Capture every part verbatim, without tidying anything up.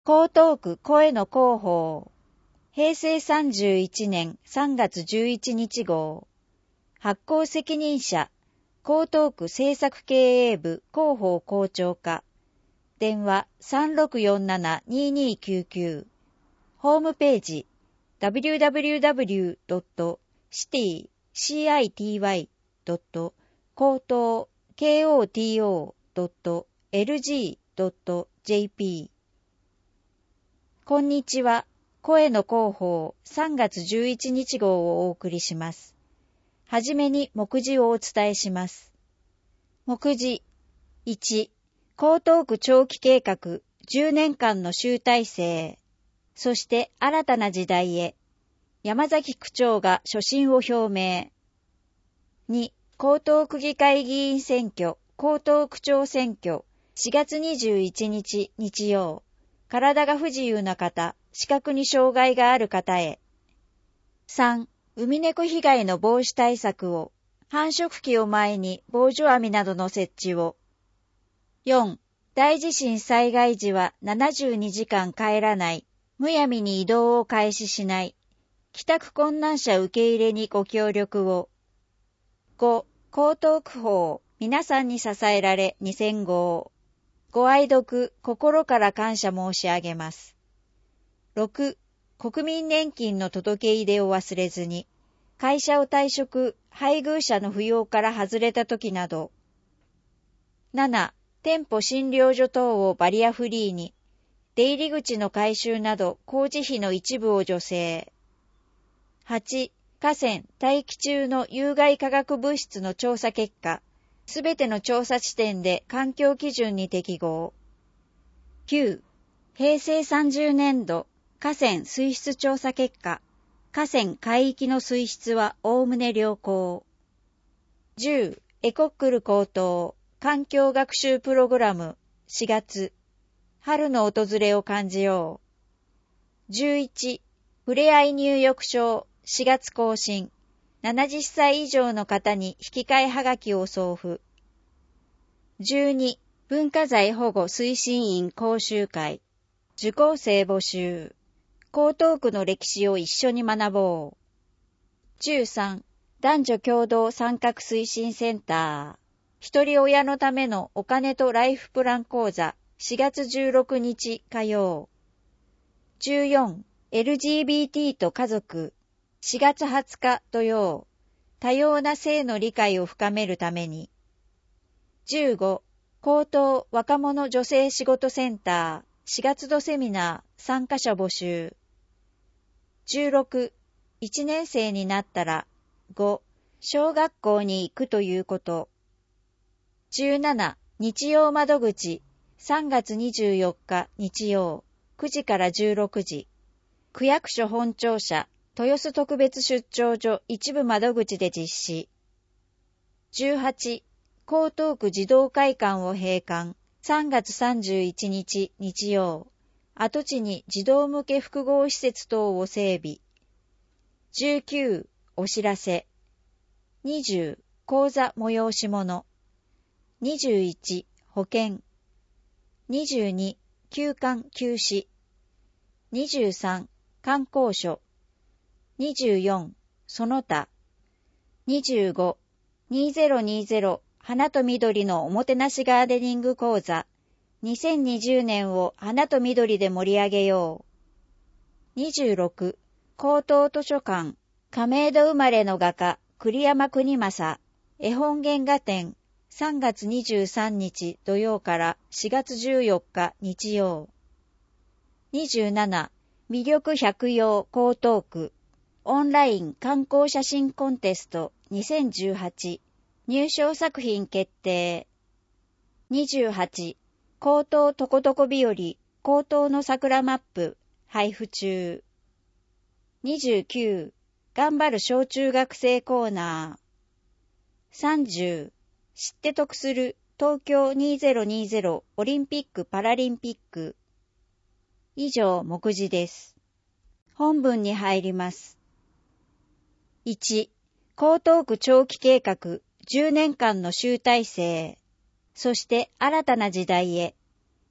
江東区声の広報。へいせいさんじゅういちねんさんがつじゅういちにち号。発行責任者、江東区政策経営部広報校長課。電話 さんろくよんななにーにーきゅうきゅう。ホームページ ダブリューダブリューダブリュードットシティシーアイティーワイドットコートーケーオーティーオードットエルジードットジェーピー。こんにちは。声の広報さんがつじゅういちにち号をお送りします。はじめに目次をお伝えします。目次いち、江東区長期計画じゅうねんかんの集大成、そして新たな時代へ、山崎区長が所信を表明。に、江東区議会議員選挙、江東区長選挙、しがつにじゅういちにち日曜、体が不自由な方、視覚に障害がある方へ。さん、ウミネコ被害の防止対策を、繁殖期を前に防除網などの設置を。よん、大地震災害時はななじゅうにじかん帰らない、むやみに移動を開始しない、帰宅困難者受け入れにご協力を。ご、江東区報、皆さんに支えられにせん号。ご愛読、心から感謝申し上げます。ろく、国民年金の届け出でを忘れずに、会社を退職、配偶者の扶養から外れた時など。なな、店舗診療所等をバリアフリーに、出入り口の改修など工事費の一部を助成。はち、河川、大気中の有害化学物質の調査結果、すべての調査地点で環境基準に適合。きゅう、へいせいさんじゅうねんど、河川水質調査結果、河川海域の水質はおおむね良好。じゅう、エコックル高等、環境学習プログラム、しがつ、春の訪れを感じよう。じゅういち、ふれあい入浴証、しがつ更新、ななじゅっさい以上の方に引き換えはがきを送付。じゅうに、文化財保護推進員講習会、受講生募集。江東区の歴史を一緒に学ぼう。じゅうさん、男女共同参画推進センター。一人親のためのお金とライフプラン講座、しがつじゅうろくにち火曜。じゅうよん、エルジービーティー と家族、しがつはつか土曜。多様な性の理解を深めるために。じゅうご、江東若者女性仕事センター、しがつどセミナー、参加者募集。じゅうろく、いちねんせいになったら、ご、小学校に行くということ。じゅうなな、日曜窓口、さんがつにじゅうよっか日曜、くじからじゅうろくじ。区役所本庁舎、豊洲特別出張所一部窓口で実施。じゅうはち、江東区児童会館を閉館、さんがつさんじゅういちにち日曜。跡地に児童向け複合施設等を整備。じゅうきゅう、お知らせ。にじゅう、講座催し物。にじゅういち、保険。にじゅうに、休館休止。にじゅうさん、観光所。にじゅうよん、その他。にじゅうご、にせんにじゅう花と緑のおもてなしガーデニング講座。にせんにじゅうねんを花と緑で盛り上げよう。にじゅうろく、江東図書館、亀戸生まれの画家、栗山国正、絵本原画展、さんがつにじゅうさんにち土曜からしがつじゅうよっか日曜。にじゅうなな、魅力百葉江東区、オンライン観光写真コンテストにせんじゅうはち、入賞作品決定。にじゅうはち、江東とことこ日和、江東の桜マップ、配布中。にじゅうきゅう、頑張る小中学生コーナー。さんじゅう、知って得する東京にせんにじゅうオリンピック・パラリンピック。以上、目次です。本文に入ります。いち、江東区長期計画じゅうねんかんの集大成。そして新たな時代へ。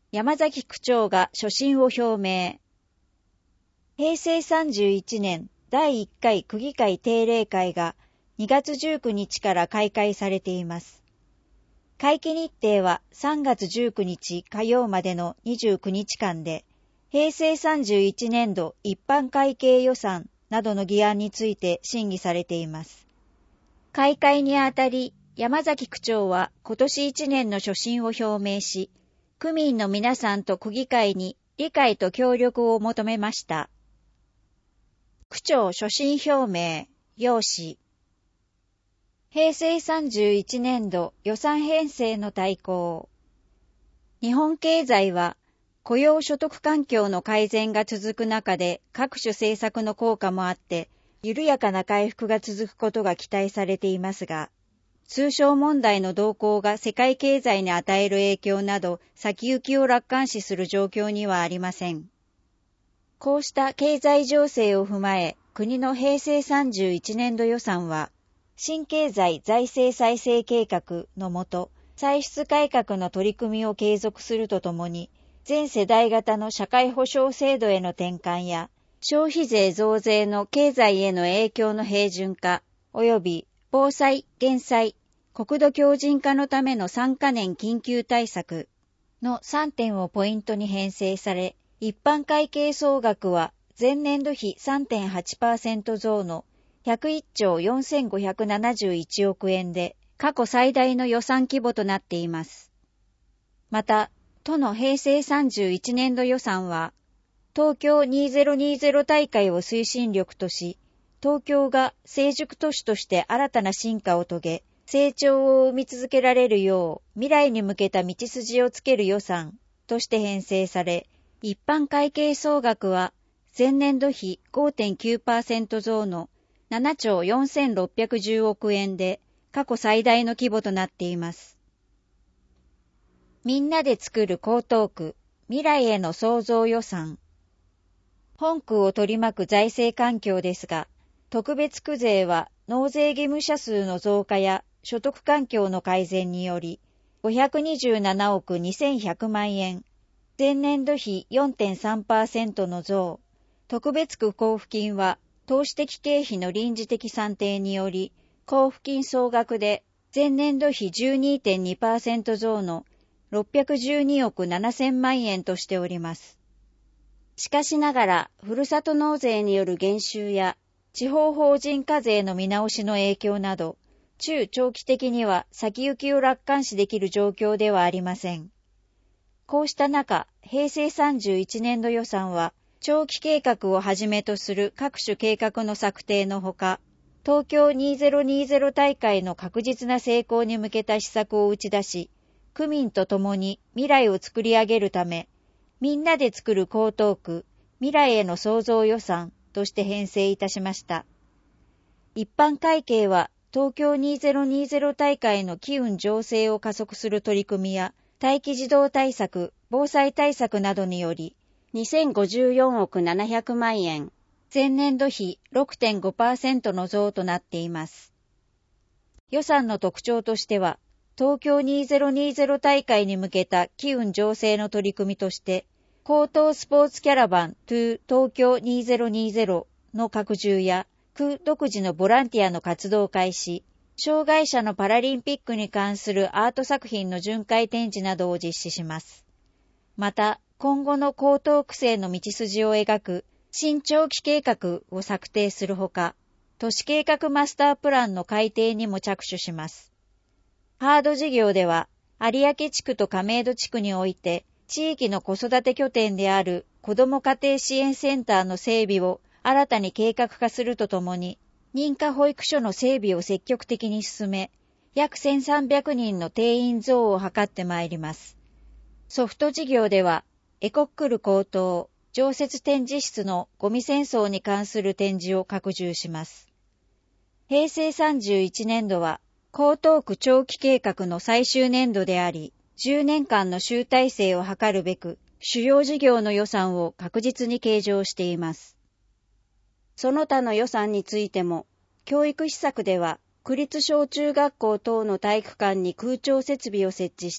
山崎区長が所信を表明。へいせいさんじゅういちねんだいいっかい区議会定例会がにがつじゅうくにちから開会されています。会期日程はさんがつじゅうくにち火曜までのにじゅうくにちかんで、へいせいさんじゅういちねんど一般会計予算などの議案について審議されています。開会にあたり、山崎区長は今年いちねんの所信を表明し、区民の皆さんと区議会に理解と協力を求めました。区長所信表明、要旨。へいせいさんじゅういちねんど予算編成の大綱。日本経済は雇用所得環境の改善が続く中で各種政策の効果もあって緩やかな回復が続くことが期待されていますが、通商問題の動向が世界経済に与える影響など先行きを楽観視する状況にはありません。こうした経済情勢を踏まえ、国のへいせいさんじゅういちねんど予算は、新経済財政再生計画のもと、歳出改革の取り組みを継続するとともに、全世代型の社会保障制度への転換や、消費税増税の経済への影響の平準化、及び防災・減災、国土強靭化のためのさんかねん緊急対策のさんてんをポイントに編成され、一般会計総額は前年度比 さんてんはちパーセント 増のひゃくいっちょうよんせんごひゃくななじゅういちおくえんで過去最大の予算規模となっています。また、都のへいせいさんじゅういちねんど予算は、東京にせんにじゅう大会を推進力とし、東京が成熟都市として新たな進化を遂げ、成長を生み続けられるよう未来に向けた道筋をつける予算として編成され、一般会計総額は前年度比 ごてんきゅうパーセント 増のななちょうよんせんろっぴゃくじゅうおくえんで過去最大の規模となっています。みんなで作る江東区未来への創造予算。本区を取り巻く財政環境ですが、特別区税は納税義務者数の増加や所得環境の改善によりごひゃくにじゅうななおくにせんひゃくまんえん、前年度比 よんてんさんパーセント の増、特別区交付金は投資的経費の臨時的算定により、交付金総額で前年度比 じゅうにてんにパーセント 増のろっぴゃくじゅうにおくななせんまんえんとしております。しかしながら、ふるさと納税による減収や地方法人課税の見直しの影響など、中長期的には先行きを楽観視できる状況ではありません。こうした中、へいせいさんじゅういちねんど予算は、長期計画をはじめとする各種計画の策定のほか、東京にせんにじゅう大会の確実な成功に向けた施策を打ち出し、区民と共に未来を作り上げるため、みんなで作る江東区、未来への創造予算として編成いたしました。一般会計は、東京にせんにじゅう大会の機運醸成を加速する取り組みや、待機児童対策、防災対策などにより、にせんごじゅうよんおくななひゃくまんえん、前年度比 ろくてんごパーセント の増となっています。予算の特徴としては、東京にせんにじゅう大会に向けた機運醸成の取り組みとして、江東スポーツキャラバン to 東京にせんにじゅうの拡充や、区独自のボランティアの活動開始、障害者のパラリンピックに関するアート作品の巡回展示などを実施します。また、今後の江東区政の道筋を描く新長期計画を策定するほか、都市計画マスタープランの改定にも着手します。ハード事業では、有明地区と亀戸地区において、地域の子育て拠点である子ども家庭支援センターの整備を新たに計画化するとともに、認可保育所の整備を積極的に進め、約せんさんびゃくにんの定員増を図ってまいります。ソフト事業では、エコックル高等、常設展示室のゴミ戦争に関する展示を拡充します。へいせいさんじゅういちねんどは、江東区長期計画の最終年度であり、じゅうねんかんの集大成を図るべく、主要事業の予算を確実に計上しています。その他の予算についても、教育施策では、区立小中学校等の体育館に空調設備を設置して、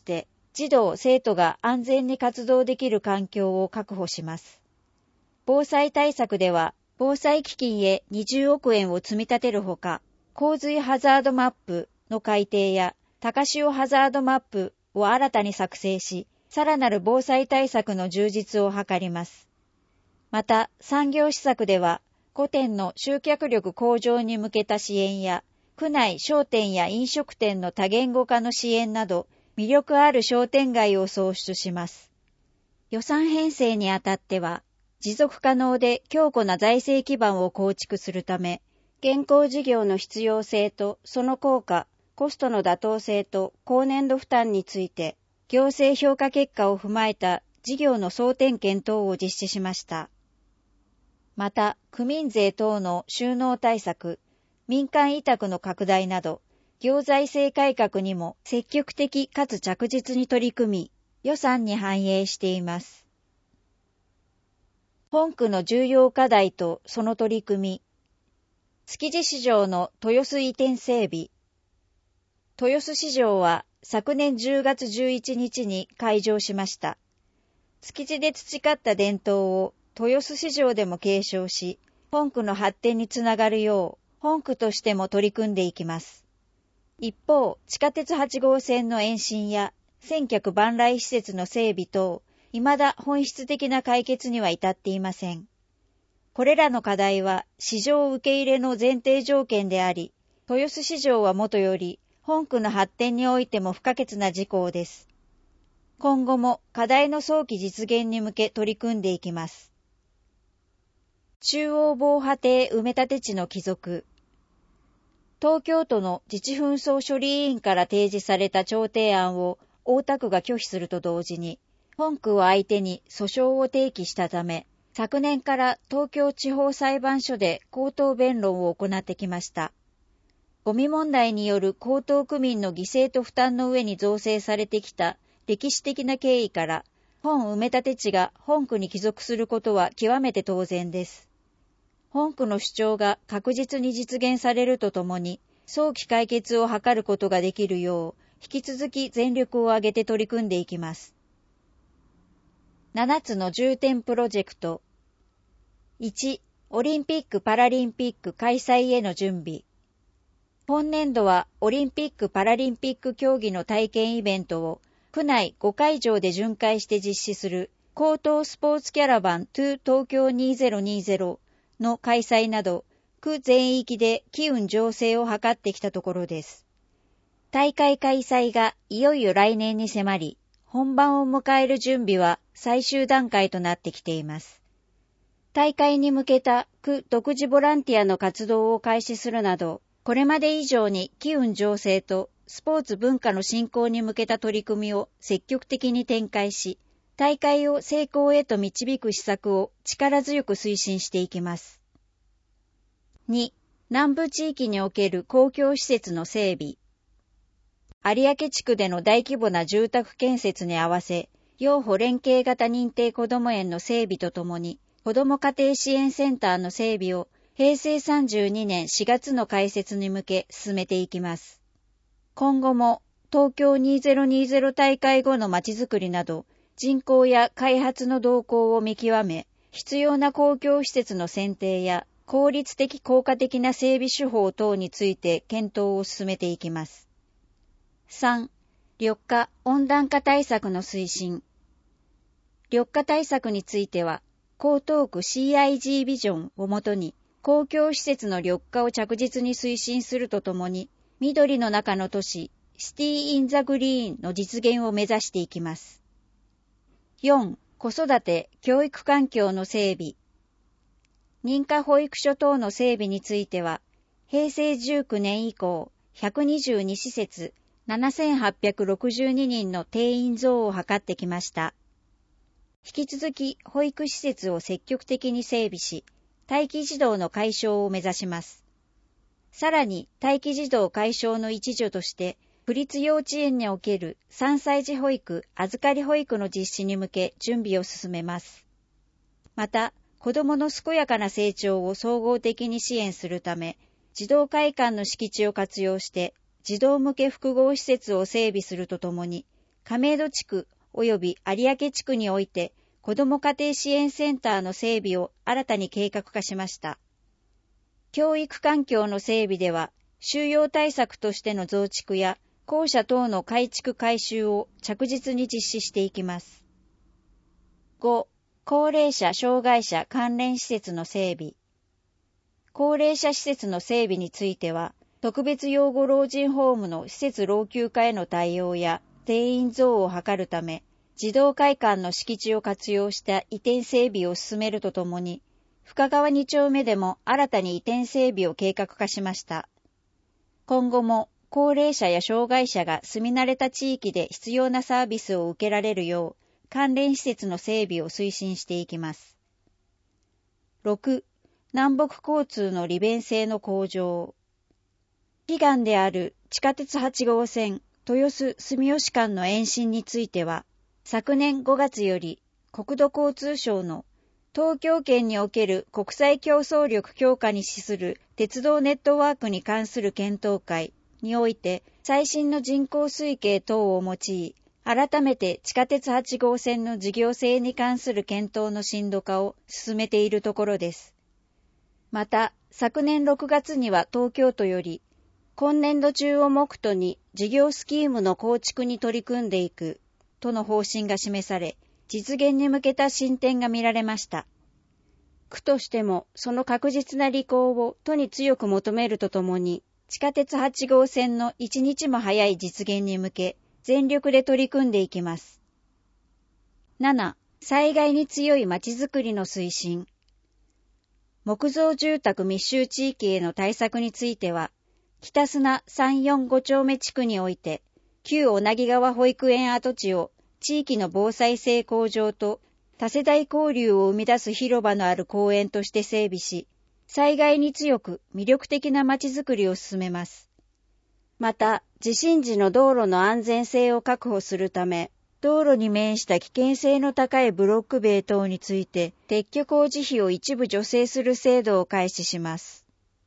児童・生徒が安全に活動できる環境を確保します。防災対策では、防災基金へにじゅうおくえんを積み立てるほか、洪水ハザードマップの改定や高潮ハザードマップを新たに作成し、さらなる防災対策の充実を図ります。また、産業施策では、個店の集客力向上に向けた支援や、区内商店や飲食店の多言語化の支援など、魅力ある商店街を創出します。予算編成にあたっては、持続可能で強固な財政基盤を構築するため、現行事業の必要性とその効果、コストの妥当性と後年度負担について、行政評価結果を踏まえた事業の総点検等を実施しました。また、区民税等の収納対策、民間委託の拡大など、行財政改革にも積極的かつ着実に取り組み、予算に反映しています。本区の重要課題とその取り組み。築地市場の豊洲移転整備。豊洲市場は昨年じゅうがつじゅういちにちに開場しました。築地で培った伝統を豊洲市場でも継承し、本区の発展につながるよう、本区としても取り組んでいきます。一方、地下鉄はちごうせんの延伸や、千客万来施設の整備等、未だ本質的な解決には至っていません。これらの課題は市場受け入れの前提条件であり、豊洲市場はもとより本区の発展においても不可欠な事項です。今後も課題の早期実現に向け取り組んでいきます。中央防波堤埋め立て地の帰属。東京都の自治紛争処理委員から提示された調停案を大田区が拒否すると同時に、本区を相手に訴訟を提起したため、昨年から東京地方裁判所で口頭弁論を行ってきました。ゴミ問題による江東区民の犠牲と負担の上に造成されてきた歴史的な経緯から、本埋め立て地が本区に帰属することは極めて当然です。本区の主張が確実に実現されるとともに、早期解決を図ることができるよう、引き続き全力を挙げて取り組んでいきます。ななつの重点プロジェクト。いち、オリンピック・パラリンピック開催への準備。本年度はオリンピック・パラリンピック競技の体験イベントを区内ごかいじょうで巡回して実施する高等スポーツキャラバントゥ東京にせんにじゅうの開催など、区全域で機運醸成を図ってきたところです。大会開催がいよいよ来年に迫り、本番を迎える準備は最終段階となってきています。大会に向けた区独自ボランティアの活動を開始するなど、これまで以上に機運醸成とスポーツ文化の振興に向けた取り組みを積極的に展開し、大会を成功へと導く施策を力強く推進していきます。に、南部地域における公共施設の整備。有明地区での大規模な住宅建設に合わせ、幼保連携型認定こども園の整備とともに、子ども家庭支援センターの整備をへいせいさんじゅうにねんしがつの開設に向け進めていきます。今後も東京にせんにじゅう大会後のまちづくりなど、人口や開発の動向を見極め、必要な公共施設の選定や効率的効果的な整備手法等について検討を進めていきます。さん、緑化・温暖化対策の推進。緑化対策については、江東区 シーアイジー ビジョンをもとに、公共施設の緑化を着実に推進するとともに、緑の中の都市、シティ・イン・ザ・グリーンの実現を目指していきます。よん、子育て・教育環境の整備。認可保育所等の整備については、へいせいじゅうきゅうねん以降、ひゃくにじゅうにしせつ、ななせんはっぴゃくろくじゅうににんの定員増を図ってきました。引き続き保育施設を積極的に整備し、待機児童の解消を目指します。さらに待機児童解消の一助として、区立幼稚園におけるさんさいじ保育、預かり保育の実施に向け準備を進めます。また、子どもの健やかな成長を総合的に支援するため、児童会館の敷地を活用して、児童向け複合施設を整備するとともに、 亀戸地区及び有明地区において子ども家庭支援センターの整備を新たに計画化しました。教育環境の整備では、収容対策としての増築や校舎等の改築改修を着実に実施していきます。ご. 高齢者・障害者関連施設の整備。高齢者施設の整備については、特別養護老人ホームの施設老朽化への対応や定員増を図るため、児童会館の敷地を活用した移転整備を進めるとともに、深川に丁目でも新たに移転整備を計画化しました。今後も高齢者や障害者が住み慣れた地域で必要なサービスを受けられるよう、関連施設の整備を推進していきます。ろく. 南北交通の利便性の向上。悲願である地下鉄はち号線豊洲住吉間の延伸については、昨年ごがつより国土交通省の東京圏における国際競争力強化に資する鉄道ネットワークに関する検討会において最新の人口推計等を用い、改めて地下鉄はち号線の事業性に関する検討の深度化を進めているところです。また、昨年ろくがつには東京都より、今年度中を目途に事業スキームの構築に取り組んでいくとの方針が示され、実現に向けた進展が見られました。区としてもその確実な履行を都に強く求めるとともに、地下鉄はち号線の一日も早い実現に向け、全力で取り組んでいきます。なな. 災害に強いまちづくりの推進。木造住宅密集地域への対策については、北砂さんよんご丁目地区において、旧小名木川保育園跡地を地域の防災性向上と多世代交流を生み出す広場のある公園として整備し、災害に強く魅力的なまちづくりを進めます。また、地震時の道路の安全性を確保するため、道路に面した危険性の高いブロック塀等について撤去工事費を一部助成する制度を開始します。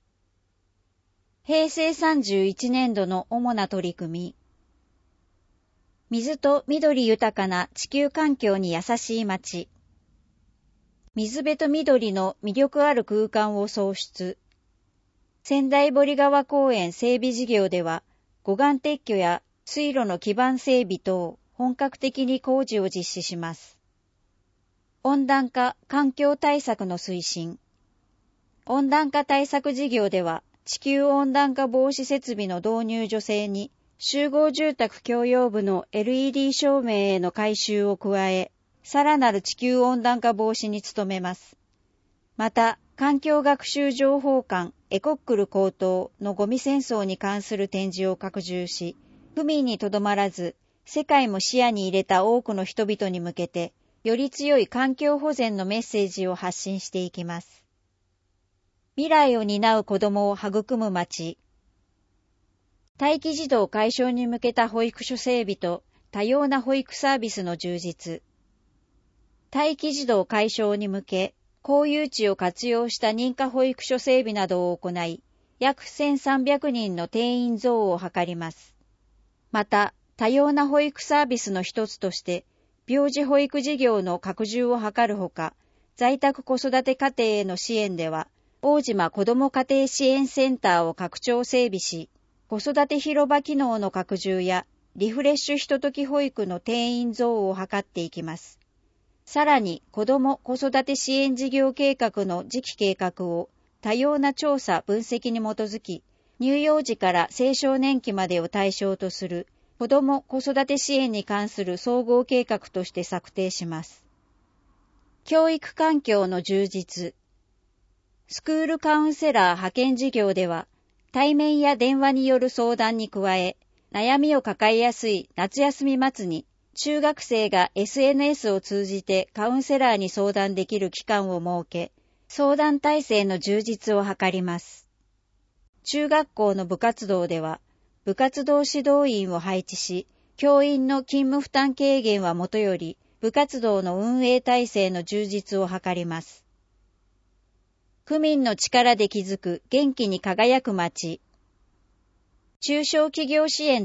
へいせいさんじゅういちねんどの主な取り組み。水と緑豊かな地球環境に優しい街。水辺と緑の魅力ある空間を創出。仙台堀川公園整備事業では、護岸撤去や水路の基盤整備等、本格的に工事を実施します。温暖化・環境対策の推進。温暖化対策事業では、地球温暖化防止設備の導入助成に、集合住宅共用部の エルイーディー 照明への改修を加え、さらなる地球温暖化防止に努めます。また、環境学習情報館エコックル高等のゴミ戦争に関する展示を拡充し、府民にとどまらず、世界も視野に入れた多くの人々に向けて、より強い環境保全のメッセージを発信していきます。未来を担う子どもを育む街。待機児童解消に向けた保育所整備と多様な保育サービスの充実。待機児童解消に向け、公有地を活用した認可保育所整備などを行い、約せんさんびゃくにんの定員増を図ります。また、多様な保育サービスの一つとして、病児保育事業の拡充を図るほか、在宅子育て家庭への支援では、大島子ども家庭支援センターを拡張整備し、子育て広場機能の拡充やリフレッシュひととき保育の定員増を図っていきます。さらに、子ども子育て支援事業計画の次期計画を多様な調査分析に基づき、乳幼児から青少年期までを対象とする子ども子育て支援に関する総合計画として策定します。教育環境の充実。スクールカウンセラー派遣事業では、対面や電話による相談に加え、悩みを抱えやすい夏休み末に、中学生が エスエヌエス を通じてカウンセラーに相談できる期間を設け、相談体制の充実を図ります。中学校の部活動では、部活動指導員を配置し、教員の勤務負担軽減はもとより、部活動の運営体制の充実を図ります。区民の力で築く元気に輝く街。中小企業支援と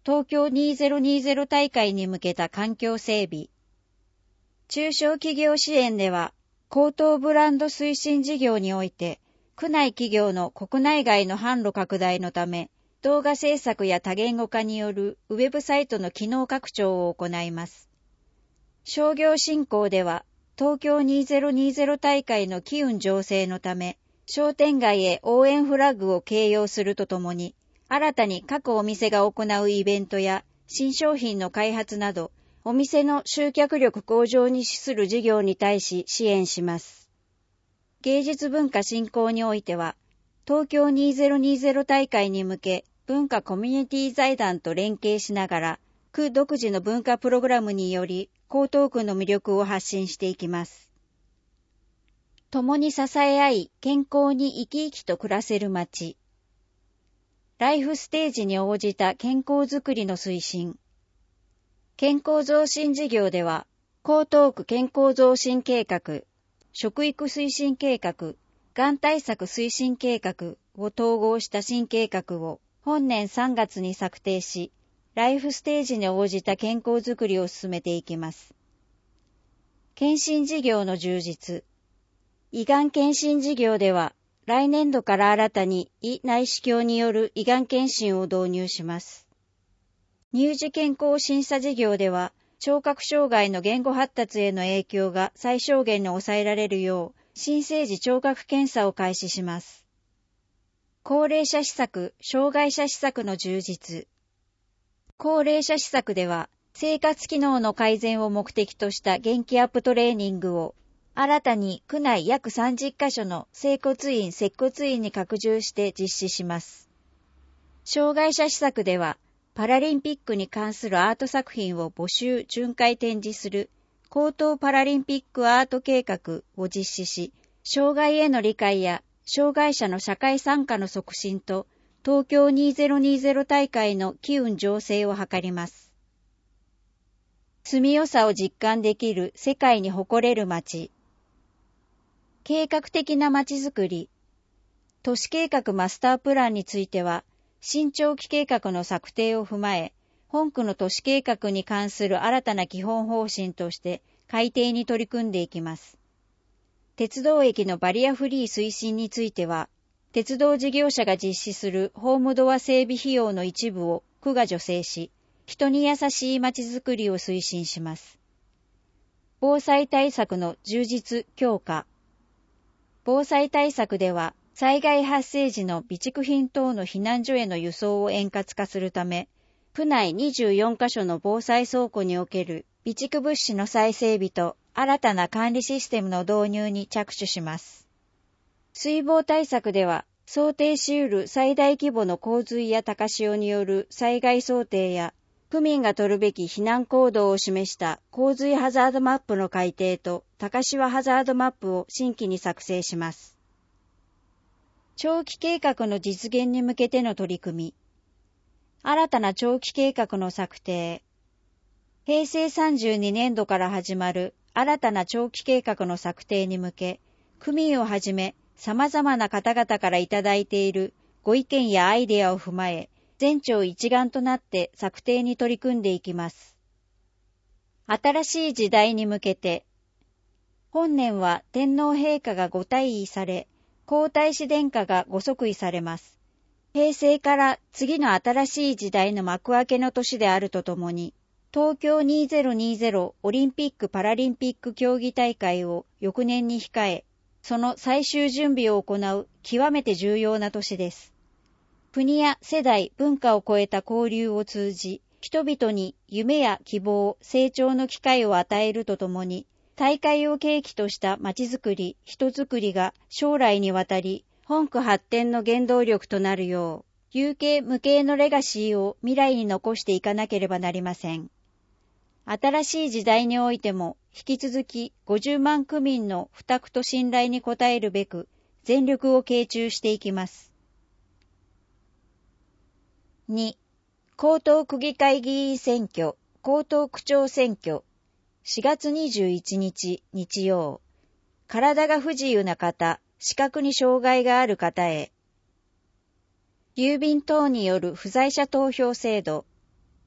東京にせんにじゅう大会に向けた環境整備。中小企業支援では、高等ブランド推進事業において、区内企業の国内外の販路拡大のため、動画制作や多言語化によるウェブサイトの機能拡張を行います。商業振興では、東京にせんにじゅう大会の機運醸成のため、商店街へ応援フラッグを掲揚するとともに、新たに各お店が行うイベントや新商品の開発など、お店の集客力向上に資する事業に対し支援します。芸術文化振興においては、東京にせんにじゅう大会に向け、文化コミュニティ財団と連携しながら、区独自の文化プログラムにより、江東区の魅力を発信していきます。共に支え合い、健康に生き生きと暮らせる街。ライフステージに応じた健康づくりの推進。健康増進事業では、江東区健康増進計画、食育推進計画、がん対策推進計画を統合した新計画を本年さんがつに策定し、ライフステージに応じた健康づくりを進めていきます。検診事業の充実。胃がん検診事業では、来年度から新たに胃内視鏡による胃がん検診を導入します。乳児健康審査事業では、聴覚障害の言語発達への影響が最小限に抑えられるよう、新生児聴覚検査を開始します。高齢者施策、障害者施策の充実。高齢者施策では、生活機能の改善を目的とした元気アップトレーニングを、新たに区内約さんじゅっカ所の整骨院・接骨院に拡充して実施します。障害者施策では、パラリンピックに関するアート作品を募集・巡回展示する高等パラリンピックアート計画を実施し、障害への理解や障害者の社会参加の促進と東京にせんにじゅう大会の機運醸成を図ります。住みよさを実感できる世界に誇れる街。計画的な街づくり。都市計画マスタープランについては、新長期計画の策定を踏まえ、本区の都市計画に関する新たな基本方針として改定に取り組んでいきます。鉄道駅のバリアフリー推進については、鉄道事業者が実施するホームドア整備費用の一部を区が助成し、人に優しい街づくりを推進します。防災対策の充実強化。防災対策では、災害発生時の備蓄品等の避難所への輸送を円滑化するため、区内にじゅうよんカ所の防災倉庫における備蓄物資の再整備と新たな管理システムの導入に着手します。水防対策では、想定し得る最大規模の洪水や高潮による災害想定や、区民が取るべき避難行動を示した洪水ハザードマップの改定と高潮ハザードマップを新規に作成します。長期計画の実現に向けての取り組み。新たな長期計画の策定。へいせいさんじゅうにねんどから始まる新たな長期計画の策定に向け、区民をはじめ様々な方々からいただいているご意見やアイデアを踏まえ、全庁一丸となって策定に取り組んでいきます。新しい時代に向けて、本年は天皇陛下がご退位され、皇太子殿下がご即位されます。平成から次の新しい時代の幕開けの年であるとともに、東京にせんにじゅうオリンピック・パラリンピック競技大会を翌年に控え、その最終準備を行う極めて重要な年です。国や世代、文化を超えた交流を通じ、人々に夢や希望、成長の機会を与えるとともに、大会を契機とした街づくり、人づくりが将来にわたり、本区発展の原動力となるよう、有形無形のレガシーを未来に残していかなければなりません。新しい時代においても、引き続きごじゅうまん区民の負託と信頼に応えるべく、全力を傾注していきます。に、江東区議会議員選挙、江東区長選挙、しがつにじゅういちにち日曜、体が不自由な方、視覚に障害がある方へ、郵便等による不在者投票制度、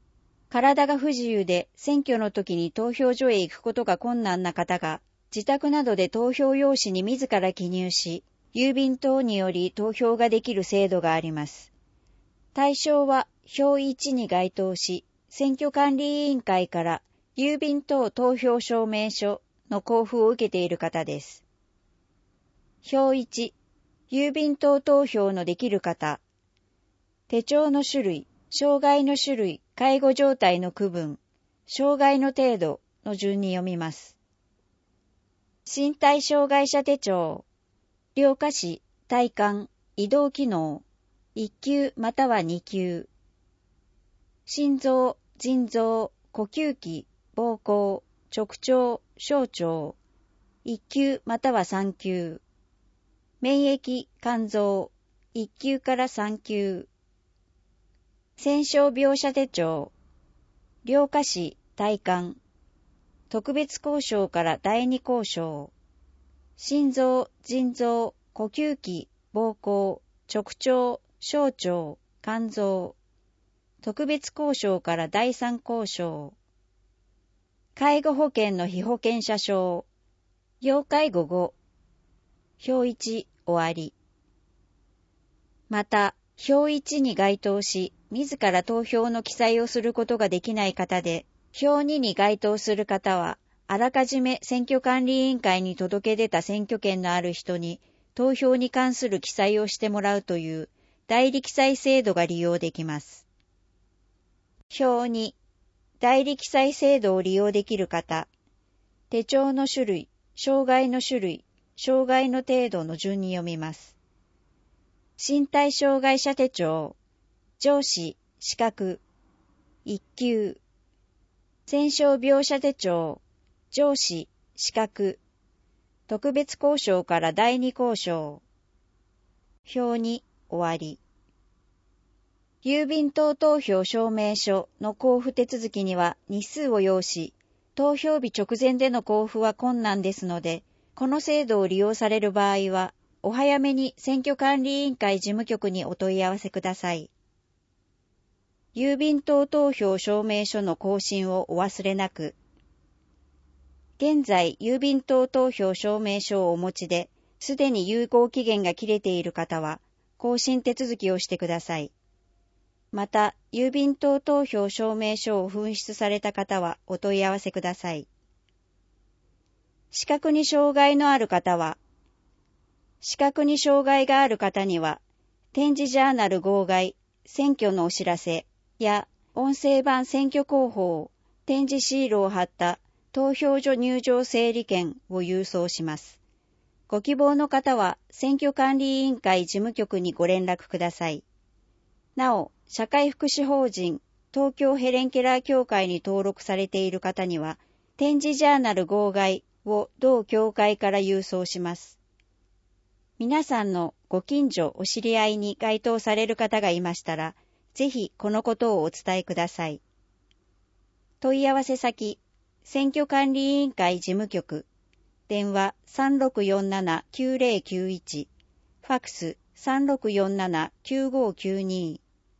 体が不自由で選挙の時に投票所へ行くことが困難な方が、自宅などで投票用紙に自ら記入し、郵便等により投票ができる制度があります。対象は表いちに該当し、選挙管理委員会から郵便等投票証明書の交付を受けている方です。表いち、郵便等投票のできる方。手帳の種類、障害の種類、介護状態の区分、障害の程度の順に読みます。身体障害者手帳、両下肢、体幹、移動機能、いっ級またはに級。心臓、腎臓、呼吸器、膀胱、直腸、小腸、いっ級またはさん級。免疫、肝臓、いっ級からさん級。戦傷病者手帳、両下肢、体幹、特別交渉からだいに交渉、心臓、腎臓、呼吸器、膀胱、直腸、小腸、肝臓、特別交渉からだいさん交渉、介護保険の被保険者証、要介護後、表いち終わり。また、表いちに該当し、自ら投票の記載をすることができない方で、表にに該当する方は、あらかじめ選挙管理委員会に届け出た選挙権のある人に、投票に関する記載をしてもらうという、代理記載制度が利用できます。表に、代理記載制度を利用できる方、手帳の種類、障害の種類、障害の程度の順に読みます。身体障害者手帳、上司、資格、いっ級。戦傷病者手帳、上司、資格、特別交渉からだいに交渉。表に終わり。郵便等投票証明書の交付手続きには日数を要し、投票日直前での交付は困難ですので、この制度を利用される場合は、お早めに選挙管理委員会事務局にお問い合わせください。郵便等投票証明書の更新をお忘れなく。現在、郵便等投票証明書をお持ちで、すでに有効期限が切れている方は、更新手続きをしてください。また、郵便等投票証明書を紛失された方はお問い合わせください。視覚に障害のある方は、視覚に障害がある方には、点字ジャーナル号外、選挙のお知らせや音声版選挙広報、点字シールを貼った投票所入場整理券を郵送します。ご希望の方は選挙管理委員会事務局にご連絡ください。なお、社会福祉法人東京ヘレンケラー協会に登録されている方には、点字ジャーナル号外を同協会から郵送します。皆さんのご近所お知り合いに該当される方がいましたら、ぜひこのことをお伝えください。問い合わせ先、選挙管理委員会事務局、電話 さんろくよんななきゅうぜろきゅういち、ファックス さんろくよんななきゅうごきゅうに。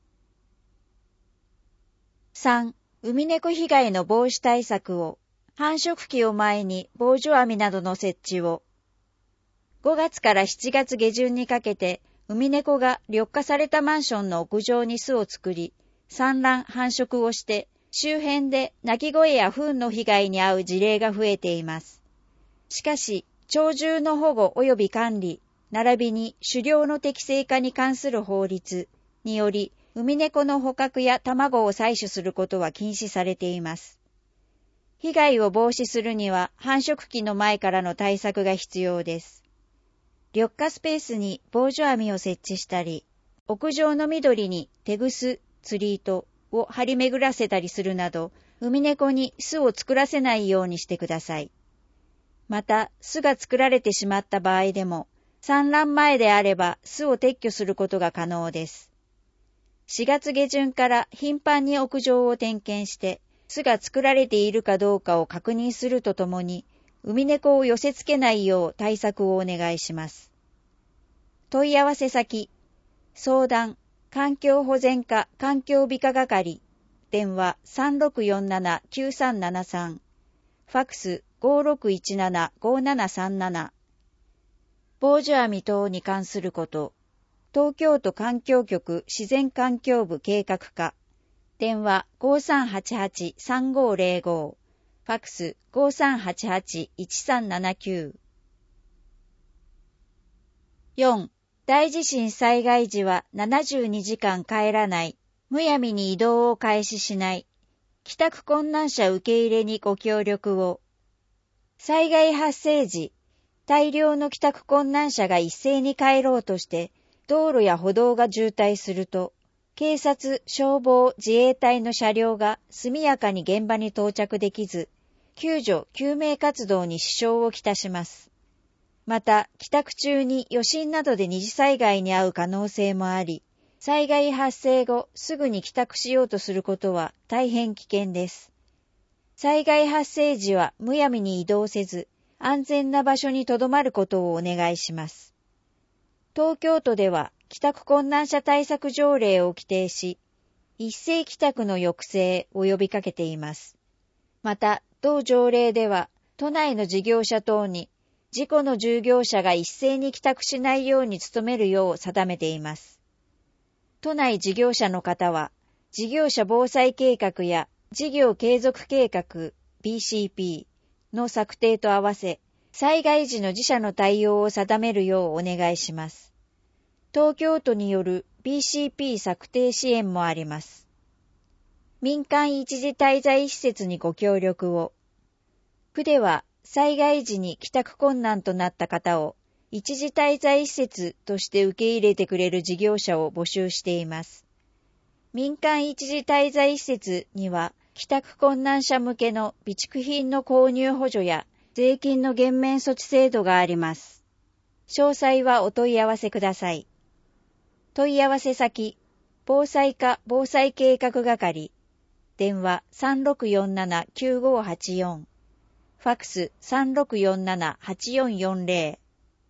さん. ウミネコ被害の防止対策を、繁殖期を前に防除網などの設置を。ごがつからしちがつ下旬にかけて、ウミネコが緑化されたマンションの屋上に巣を作り、産卵繁殖をして、周辺で鳴き声や糞の被害に遭う事例が増えています。しかし、鳥獣の保護及び管理、並びに狩猟の適正化に関する法律により、ウミネコの捕獲や卵を採取することは禁止されています。被害を防止するには繁殖期の前からの対策が必要です。緑化スペースに防除網を設置したり、屋上の緑にテグス、釣り糸を張り巡らせたりするなど、ウミネコに巣を作らせないようにしてください。また、巣が作られてしまった場合でも、産卵前であれば巣を撤去することが可能です。しがつ下旬から頻繁に屋上を点検して、巣が作られているかどうかを確認するとともに、ウミネコを寄せ付けないよう対策をお願いします。問い合わせ先、相談、環境保全課環境美化係、 電話 さんろくよんななきゅうさんななさん、ファックス ごろくいちななごななさんなな。防除網等に関すること、東京都環境局自然環境部計画課、電話 ごさんはちはちさんごぜろご、ファックス ごさんはちはちいちさんななきゅう。よん. 大地震災害時はななじゅうにじかん帰らない、むやみに移動を開始しない、帰宅困難者受け入れにご協力を。災害発生時、大量の帰宅困難者が一斉に帰ろうとして、道路や歩道が渋滞すると、警察、消防、自衛隊の車両が速やかに現場に到着できず、救助・救命活動に支障をきたします。また、帰宅中に余震などで二次災害に遭う可能性もあり、災害発生後すぐに帰宅しようとすることは大変危険です。災害発生時はむやみに移動せず、安全な場所に留まることをお願いします。東京都では帰宅困難者対策条例を規定し、一斉帰宅の抑制を呼びかけています。また、同条例では、都内の事業者等に、事故の従業者が一斉に帰宅しないように努めるよう定めています。都内事業者の方は、事業者防災計画や事業継続計画 ビーシーピー の策定と合わせ、災害時の自社の対応を定めるようお願いします。東京都による ビーシーピー 策定支援もあります。民間一時滞在施設にご協力を。区では災害時に帰宅困難となった方を一時滞在施設として受け入れてくれる事業者を募集しています。民間一時滞在施設には帰宅困難者向けの備蓄品の購入補助や税金の減免措置制度があります。詳細はお問い合わせください。問い合わせ先、防災課防災計画係、電話 さんろくよんななきゅうごはちよん、ファックス さんろくよんななはちよんよんぜ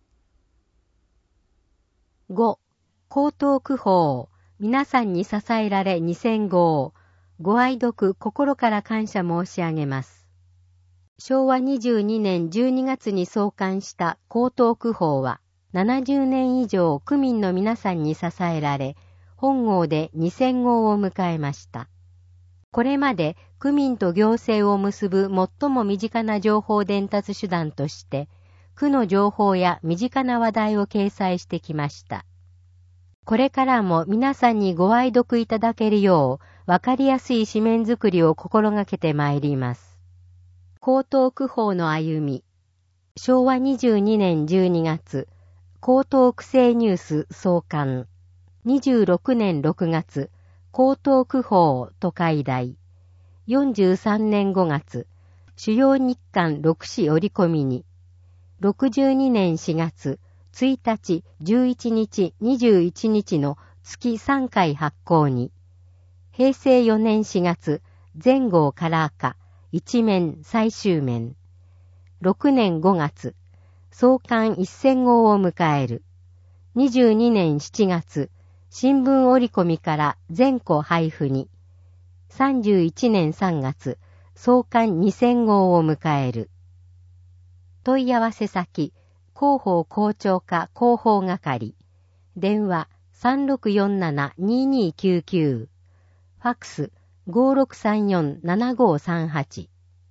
ろ。ご. 江東区報、皆さんに支えられにせんごう、ご愛読心から感謝申し上げます。しょうわにじゅうにねんじゅうにがつに創刊した江東区報は、ななじゅうねん以上区民の皆さんに支えられ、本号でにせんごうを迎えました。これまで区民と行政を結ぶ最も身近な情報伝達手段として、区の情報や身近な話題を掲載してきました。これからも皆さんにご愛読いただけるよう、わかりやすい紙面作りを心がけてまいります。江東区報の歩み。しょうわにじゅうにねんじゅうにがつ、江東区政ニュース創刊。にじゅうろくねんろくがつ、江東区報と改題。よんじゅうさんねんごがつ、主要日刊ろく紙折り込みに。ろくじゅうにねんしがつ、ついたち、じゅういちにち、にじゅういちにちの月さんかい発行に。へいせいよねんしがつ、前号カラー化、一面最終面。ろくねんごがつ、創刊せんごうを迎える。にじゅうにねんしちがつ、新聞折り込みから全戸配布に。さんじゅういちねんさんがつ、創刊にせんごうを迎える。問い合わせ先、広報校長課広報係。電話 さんろくよんななにーにーきゅうきゅう。ファックス ごろくさんよんななごさんはち。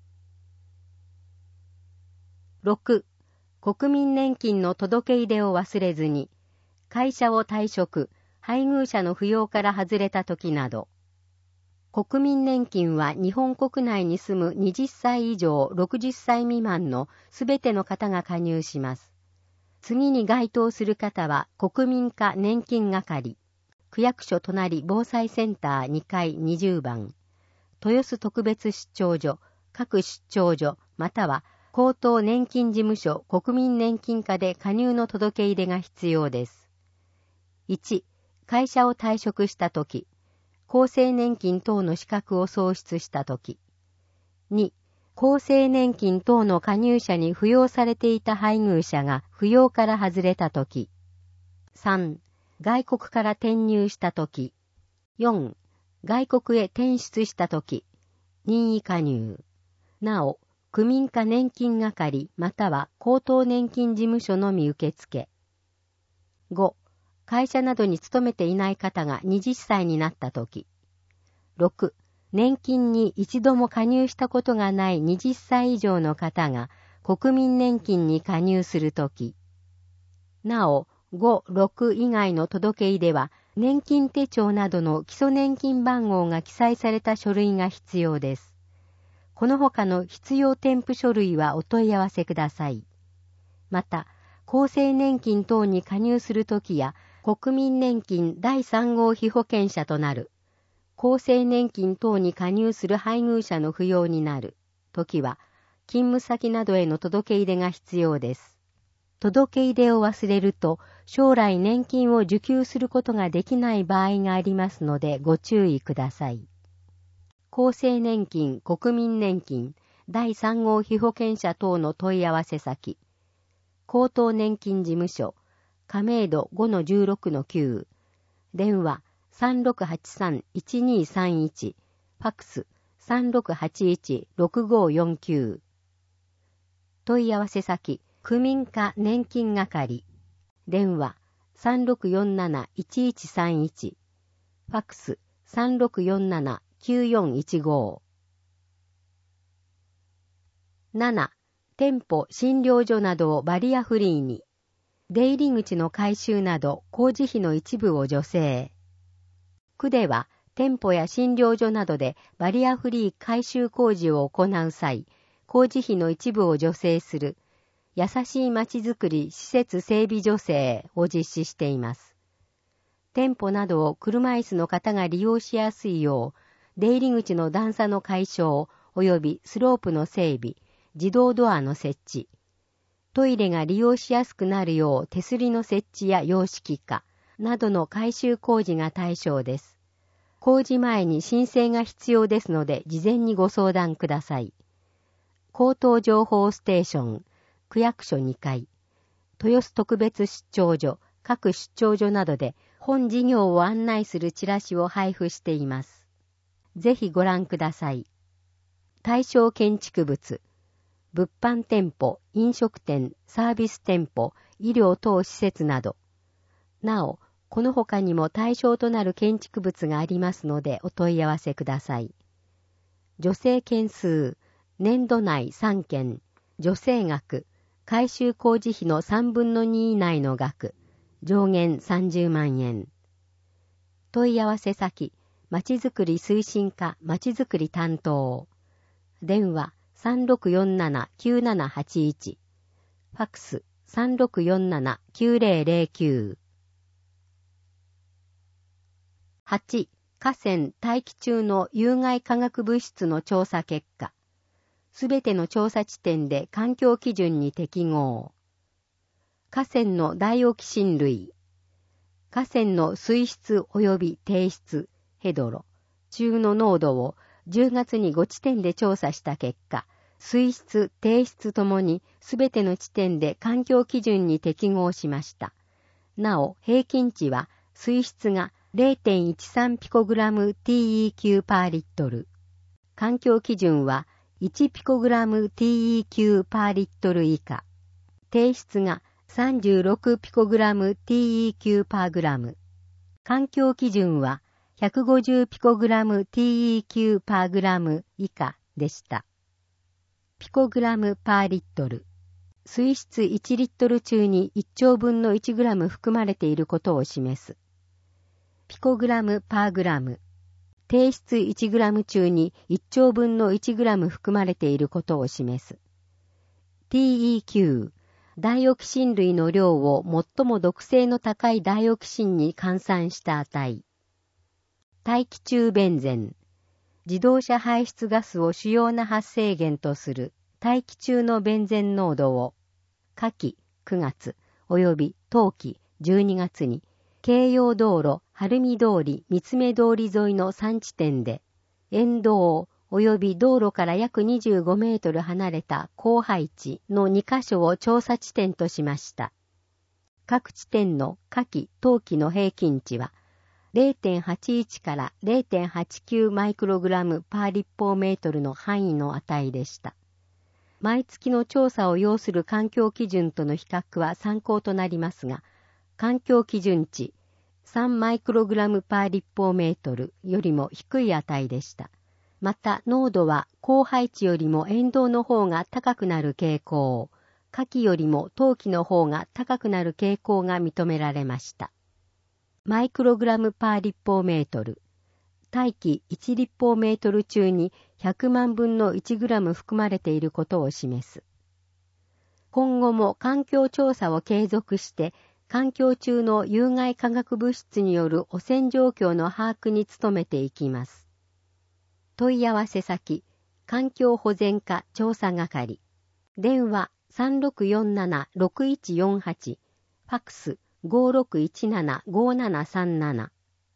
ろく. 国民年金の届け出を忘れずに、会社を退職、配偶者の扶養から外れた時など。国民年金は日本国内に住むはたち以上ろくじゅっさい未満のすべての方が加入します。次に該当する方は国民課年金係、区役所隣防災センターにかいにじゅうばん、豊洲特別出張所、各出張所、または高等年金事務所国民年金課で加入の届け入れが必要です。いち. 会社を退職したとき、厚生年金等の資格を喪失したとき。に. 厚生年金等の加入者に扶養されていた配偶者が扶養から外れたとき。さん. 外国から転入したとき。よん. 外国へ転出したとき、任意加入。なお、区民課年金係または高等年金事務所のみ受付。ご、会社などに勤めていない方がはたちになったとき。ろく、年金に一度も加入したことがないはたち以上の方が国民年金に加入するとき。なお、ご、ろく以外の届け出では、年金手帳などの基礎年金番号が記載された書類が必要です。この他の必要添付書類はお問い合わせください。また、厚生年金等に加入するときや、国民年金だいさん号被保険者となる、厚生年金等に加入する配偶者の扶養になるときは、勤務先などへの届け入れが必要です。届け入れを忘れると、将来年金を受給することができない場合がありますのでご注意ください。厚生年金、国民年金、だいさん号被保険者等の問い合わせ先、高等年金事務所、亀戸 ごのじゅうろくのきゅう、電話 さんろくはちさんいちにさんいち、ファックス さんろくはちいちろくごよんきゅう、問い合わせ先、区民課年金係、電話 さんろくよんなないちいちさんいち、ファックス さんろくよんななきゅうよんいちご。なな、店舗、診療所などをバリアフリーに。出入り口の改修など工事費の一部を助成。区では店舗や診療所などでバリアフリー改修工事を行う際、工事費の一部を助成する優しいまちづくり施設整備助成を実施しています。店舗などを車椅子の方が利用しやすいよう、出入り口の段差の解消及びスロープの整備、自動ドアの設置、トイレが利用しやすくなるよう手すりの設置や様式化などの改修工事が対象です。工事前に申請が必要ですので事前にご相談ください。口頭情報ステーション、区役所にかい、豊洲特別出張所、各出張所などで本事業を案内するチラシを配布しています。ぜひご覧ください。対象建築物、物販店舗、飲食店、サービス店舗、医療等施設など。なお、この他にも対象となる建築物がありますのでお問い合わせください。助成件数、年度内さんけん、助成額、改修工事費のさんぶんのに以内の額、上限さんじゅうまんえん。問い合わせ先、まちづくり推進課まちづくり担当。電話 さんろくよんななきゅうななはちいち、ファックス さんろくよんななきゅうぜろぜろきゅう。はち、河川大気中の有害化学物質の調査結果。すべての調査地点で環境基準に適合。河川のダイオキシン類。河川の水質及び低質、ヘドロ、中の濃度をじゅうがつにごちてんで調査した結果、水質、低質ともにすべての地点で環境基準に適合しました。なお、平均値は水質が れいてんいちさんピコグラムティーイーキュー パーリットル。環境基準はいちピコグラムティーイーキュー パーリットル以下。低質がさんじゅうろくピコグラムティーイーキュー パーグラム。環境基準はひゃくごじゅうピコグラムティーイーキュー パーグラム以下でした。ピコグラムパーリットル。水質いちリットル中にいっちょうぶんのいちグラム含まれていることを示す。ピコグラムパーグラム。低質いちグラム中にいっちょうぶんのいちグラム含まれていることを示す。ティーイーキュー、ダイオキシン類の量を最も毒性の高いダイオキシンに換算した値。大気中ベンゼン。自動車排出ガスを主要な発生源とする大気中のベンゼン濃度を、夏季くがつ及び冬季じゅうにがつに、京葉道路、晴海通り、三つ目通り沿いのさんちてんで、沿道及び道路から約にじゅうごメートル離れた高配地のにかしょを調査地点としました。各地点の夏季、冬季の平均値は、 ゼロてんはちいち から ゼロてんはちきゅう マイクログラムパー立方メートルの範囲の値でした。毎月の調査を要する環境基準との比較は参考となりますが、環境基準値さんマイクログラムパー立方メートルよりも低い値でした。また濃度は高配置よりも塩道の方が高くなる傾向、夏季よりも冬季の方が高くなる傾向が認められました。マイクログラムパー立方メートル、大気いち立方メートル中にひゃくまんぶんのいちグラム含まれていることを示す。今後も環境調査を継続して、環境中の有害化学物質による汚染状況の把握に努めていきます。問い合わせ先、環境保全課調査係。電話さんろくよんななろくいちよんはち、ファックスごろくいちななごななさんなな。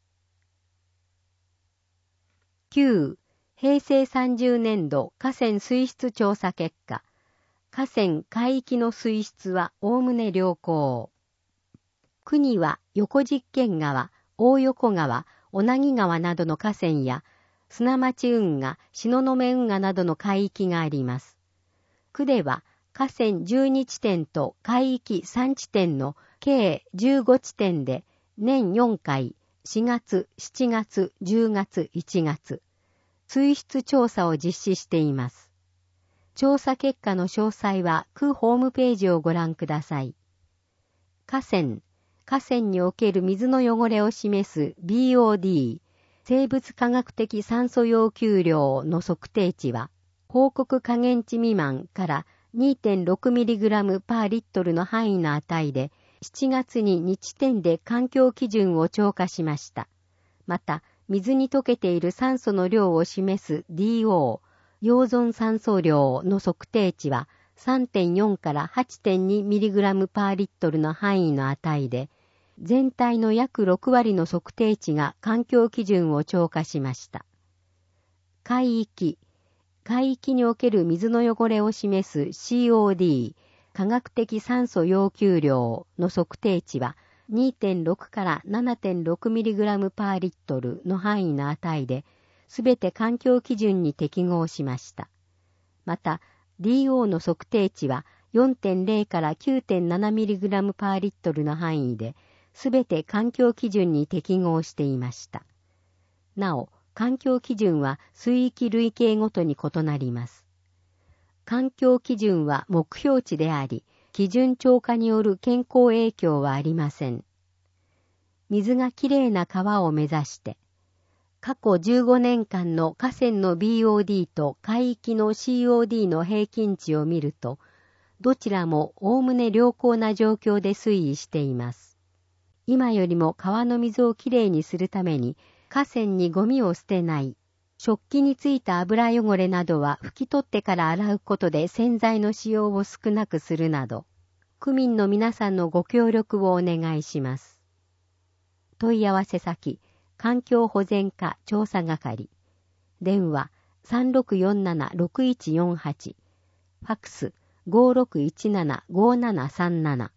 きゅう. 平成さんじゅうねんど河川水質調査結果。河川海域の水質はおおむね良好。国は横実験川、大横川、小名木川などの河川や、砂町運河、東雲運河などの海域があります。区では河川じゅうにちてんと海域さんちてんの計じゅうごちてんで年よんかい、しがつ、しちがつ、じゅうがつ、いちがつ、水質調査を実施しています。調査結果の詳細は区ホームページをご覧ください。河川、河川における水の汚れを示す ビーオーディー、生物化学的酸素要求量の測定値は、報告下限値未満から にてんろくミリグラムパーリットルの範囲の値で、しちがつににちてんで環境基準を超過しました。また、水に溶けている酸素の量を示す ディーオー、溶存酸素量の測定値は さんてんよん から はちてんにミリグラムパーリットルの範囲の値で、全体の約ろくわりの測定値が環境基準を超過しました。海域、海域における水の汚れを示す シーオーディー、化学的酸素要求量の測定値は にてんろく から ななてんろくミリグラムパーリットルの範囲の値で、すべて環境基準に適合しました。また、ディーオー の測定値は よんてんゼロ から きゅうてんななミリグラムパーリットルの範囲で、すべて環境基準に適合していました。なお、環境基準は水域類型ごとに異なります。環境基準は目標値であり、基準超過による健康影響はありません。水がきれいな川を目指して、過去じゅうごねんかんの河川の ビーオーディー と海域の シーオーディー の平均値を見ると、どちらもおおむね良好な状況で推移しています。今よりも川の水をきれいにするために、河川にゴミを捨てない。食器についた油汚れなどは拭き取ってから洗うことで洗剤の使用を少なくするなど、区民の皆さんのご協力をお願いします。問い合わせ先、環境保全課調査係。電話さんろくよんななろくいちよんはち、ファックスごろくいちななごななさんなな。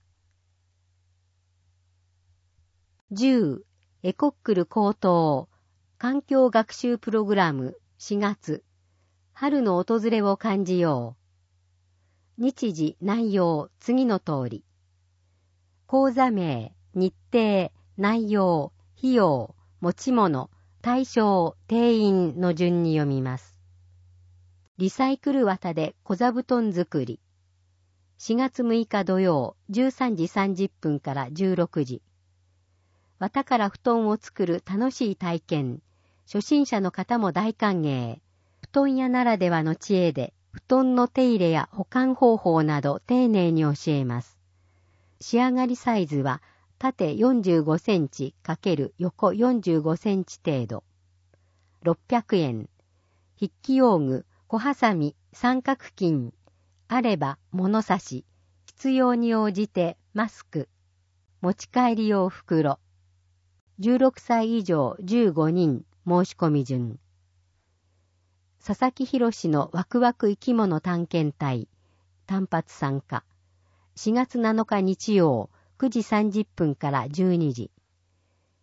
じゅう. エコックル高等環境学習プログラムしがつ、春の訪れを感じよう。日時、内容、次の通り。講座名、日程、内容、費用、持ち物、対象、定員の順に読みます。リサイクル綿で小座布団作り。しがつむいか土曜、じゅうさんじさんじゅっぷんからじゅうろくじ。綿から布団を作る楽しい体験。初心者の方も大歓迎。布団屋ならではの知恵で、布団の手入れや保管方法など丁寧に教えます。仕上がりサイズは、縦よんじゅうごセンチ×横よんじゅうごセンチ程度。ろっぴゃくえん。筆記用具、小ハサミ、三角巾。あれば物差し。必要に応じてマスク。持ち帰り用袋。じゅうろくさい以上じゅうごにん申し込み順。佐々木博のワクワク生き物探検隊単発参加。しがつなのか日曜くじさんじゅっぷんからじゅうにじ。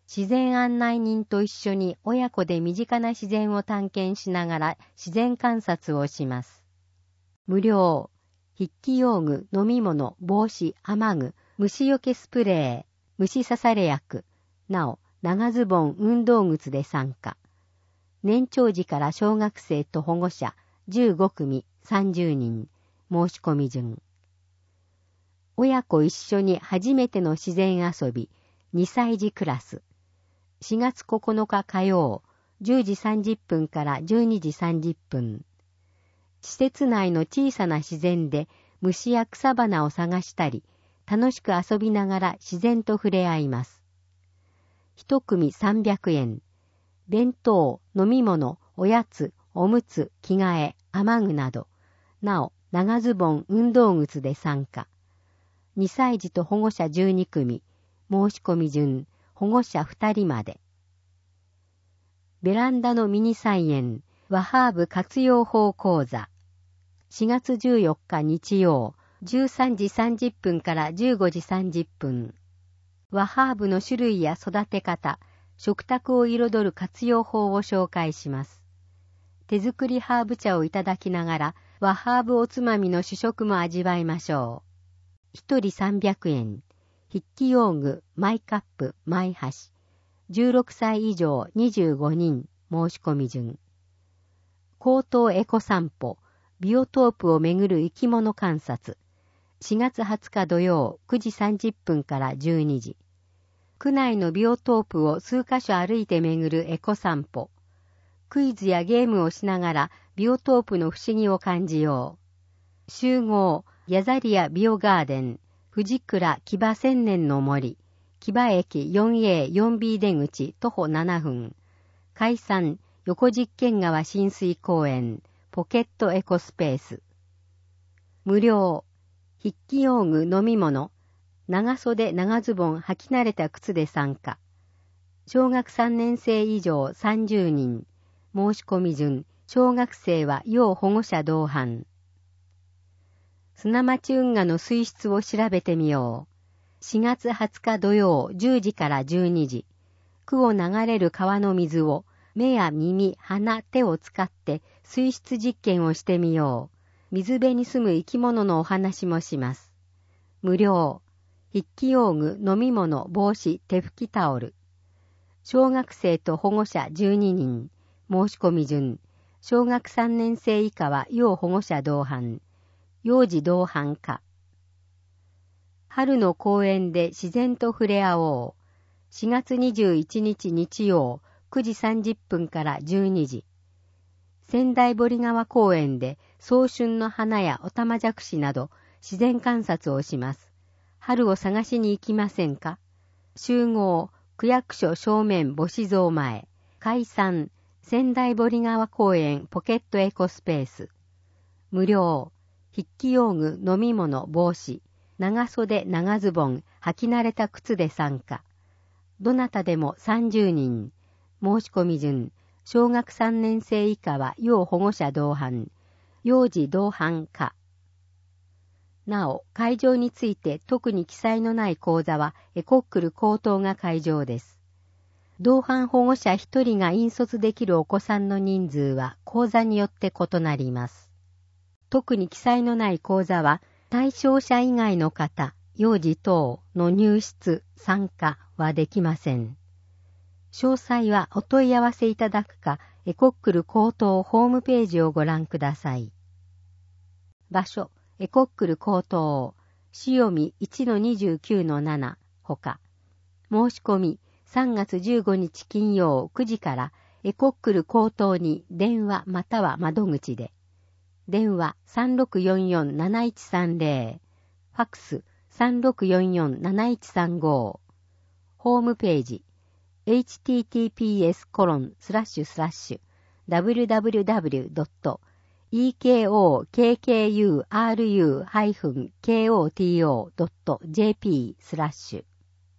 自然案内人と一緒に親子で身近な自然を探検しながら自然観察をします。無料、筆記用具、飲み物、帽子、雨具、虫除けスプレー、虫刺され薬、なお、長ズボン、運動靴で参加。年長児から小学生と保護者、じゅうごくみ、さんじゅうにん、申し込み順。親子一緒に初めての自然遊び、にさい児クラス。しがつここのか火曜、じゅうじさんじゅっぷんからじゅうにじさんじゅっぷん。施設内の小さな自然で虫や草花を探したり、楽しく遊びながら自然と触れ合います。一組さんびゃくえん。弁当、飲み物、おやつ、おむつ、着替え、雨具など。なお、長ズボン、運動靴で参加。にさい児と保護者じゅうにくみ。申し込み順、保護者ふたりまで。ベランダのミニ菜園、和ハーブ活用法講座。しがつじゅうよっか日曜、じゅうさんじさんじゅっぷんからじゅうごじさんじゅっぷん。和ハーブの種類や育て方、食卓を彩る活用法を紹介します。手作りハーブ茶をいただきながら、和ハーブおつまみの主食も味わいましょう。一人さんびゃくえん。筆記用具、マイカップ、マイ箸。じゅうろくさい以上にじゅうごにん、申し込み順。高等エコ散歩、ビオトープをめぐる生き物観察。しがつはつか土曜くじさんじゅっぷんからじゅうにじ。区内のビオトープを数カ所歩いてめぐるエコ散歩。クイズやゲームをしながらビオトープの不思議を感じよう。集合、ヤザリアビオガーデン、藤倉木場千年の森、木場駅 よんエーよんビー 出口徒歩ななふん。海山、横実験川親水公園、ポケットエコスペース。無料、筆記用具飲み物、長袖長ズボン履き慣れた靴で参加。小学さんねん生以上さんじゅうにん。申し込み順、小学生は要保護者同伴。砂町運河の水質を調べてみよう。しがつはつか土曜じゅうじからじゅうにじ。区を流れる川の水を目や耳、鼻、手を使って水質実験をしてみよう。水辺に住む生き物のお話もします。無料。筆記用具、飲み物、帽子、手拭きタオル。小学生と保護者じゅうににん。申し込み順。小学さんねん生以下は要保護者同伴。幼児同伴か。春の公園で自然と触れ合おう。しがつにじゅういちにち日曜くじさんじゅっぷんからじゅうにじ。仙台堀川公園で早春の花やオタマジャクシなど自然観察をします。春を探しに行きませんか？集合、区役所正面母子像前、海山、仙台堀川公園ポケットエコスペース。無料、筆記用具、飲み物、帽子、長袖長ズボン、履き慣れた靴で参加。どなたでもさんじゅうにん。申し込み順、小学さんねん生以下は要保護者同伴。幼児同伴か。なお、会場について特に記載のない講座はエコックル高等が会場です。同伴保護者ひとりが引率できるお子さんの人数は講座によって異なります。特に記載のない講座は対象者以外の方、幼児等の入室、参加はできません。詳細はお問い合わせいただくか、エコックル高等ホームページをご覧ください。場所、エコックル高等、潮見 いちのにじゅうきゅうのなな ほか。申し込み、さんがつじゅうごにち金曜くじからエコックル高等に電話または窓口で。電話 さんろくよんよんなないちさんぜろ、ファックス さんろくよんよんなないちさんご、ホームページ エイチティーティーピーエスコロンスラッシュスラッシュダブリュダブリュダブリュドットイーケーオーケーケーユーアールユーケーオーティーオードットジェーピースラッシュ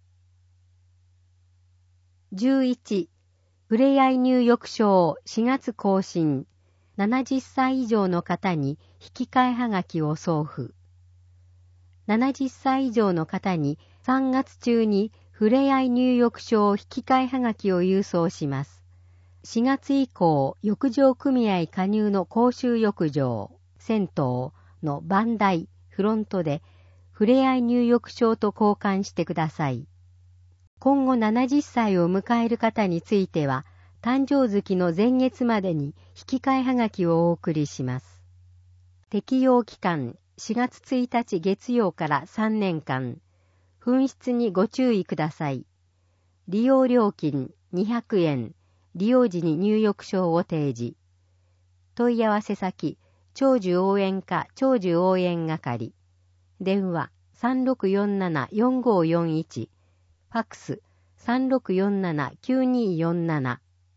じゅういちふれあい入浴証しがつ更新ななじゅっさい以上の方に引き換えはがきを送付。ななじゅっさい以上の方にさんがつ中にふふれあい入浴証引換はがきを郵送します。しがつ以降、浴場組合加入の公衆浴場、銭湯の番台、フロントで、ふれあい入浴証と交換してください。今後ななじゅっさいを迎える方については、誕生月の前月までに引換はがきをお送りします。適用期間、しがつついたち月曜からさんねんかん。紛失にご注意ください。利用料金にひゃくえん。利用時に入浴証を提示。問い合わせ先、長寿応援課長寿応援係。電話 さんろくよんななよんごよんいち。ファックス さんろくよんななきゅうによんなな。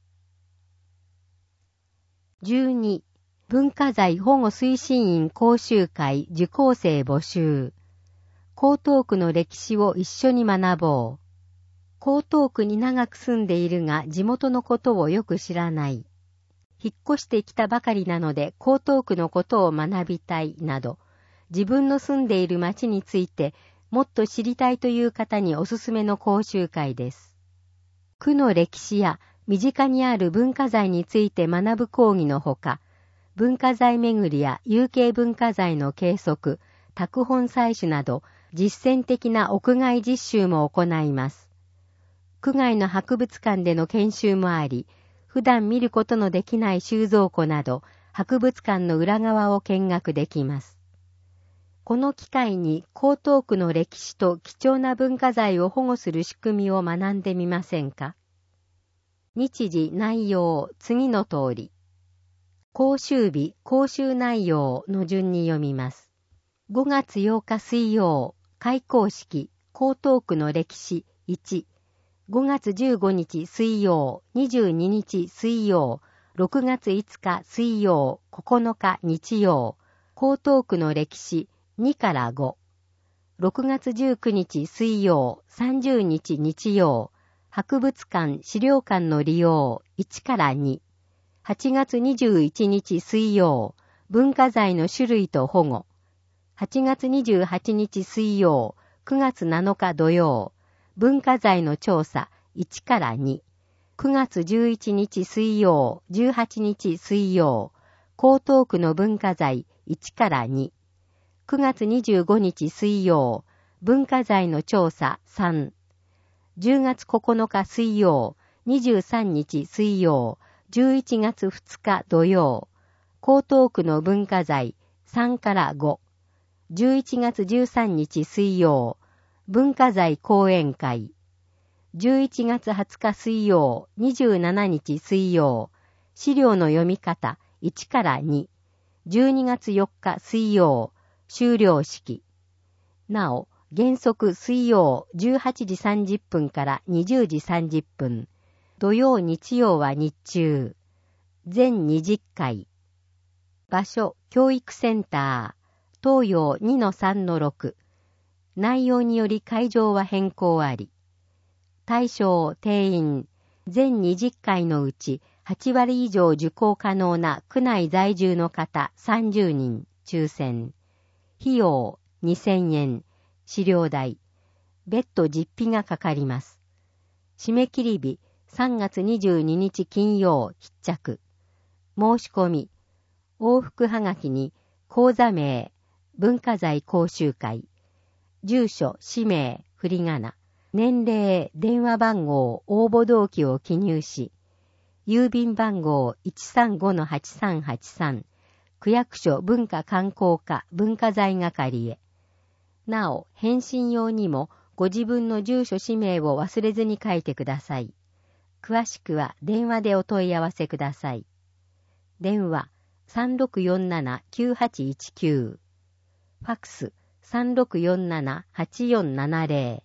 じゅうに. 文化財保護推進員講習会受講生募集。江東区の歴史を一緒に学ぼう。江東区に長く住んでいるが地元のことをよく知らない。引っ越してきたばかりなので江東区のことを学びたいなど、自分の住んでいる町についてもっと知りたいという方におすすめの講習会です。区の歴史や身近にある文化財について学ぶ講義のほか、文化財巡りや有形文化財の計測、拓本採取など実践的な屋外実習も行います。区外の博物館での研修もあり、普段見ることのできない収蔵庫など博物館の裏側を見学できます。この機会に江東区の歴史と貴重な文化財を保護する仕組みを学んでみませんか？日時内容次の通り。講習日講習内容の順に読みます。ごがつようか水曜開講式江東区の歴史いち。ごがつじゅうごにち水曜にじゅうににち水曜ろくがついつか水曜ここのか日曜江東区の歴史にからご。ろくがつじゅうくにち水曜さんじゅうにち日曜博物館資料館の利用いちからに。はちがつにじゅういちにち水曜文化財の種類と保護。はちがつにじゅうはちにち水曜くがつなのか土曜文化財の調査いちからに。くがつじゅういちにち水曜じゅうはちにち水曜江東区の文化財いちからに。くがつにじゅうごにち水曜文化財の調査さん。じゅうがつここのか水曜にじゅうさんにち水曜じゅういちがつふつか土曜江東区の文化財さんからご。じゅういちがつじゅうさんにち水曜文化財講演会。じゅういちがつはつか水曜にじゅうしちにち水曜資料の読み方いちからに。じゅうにがつよっか水曜修了式。なお、原則水曜じゅうはちじさんじゅっぷんからにじゅうじさんじゅっぷん。土曜日曜は日中。全にじゅっかい。場所、教育センター。東洋 にのさんのろく。内容により会場は変更あり。対象、定員。全にじゅっかいのうちはちわり以上受講可能な区内在住の方さんじゅうにん。抽選。費用にせんえん。資料代。別途実費がかかります。締め切り日さんがつにじゅうににち金曜必着。申し込み。往復はがきに講座名、文化財講習会。住所、氏名、振り仮名。年齢、電話番号、応募動機を記入し。郵便番号 いちさんごのはちさんはちさん。区役所文化観光課文化財係へ。なお、返信用にもご自分の住所氏名を忘れずに書いてください。詳しくは電話でお問い合わせください。電話 さんろくよんななきゅうはちいちきゅう。ファックス さんろくよんななはちよんななぜろ。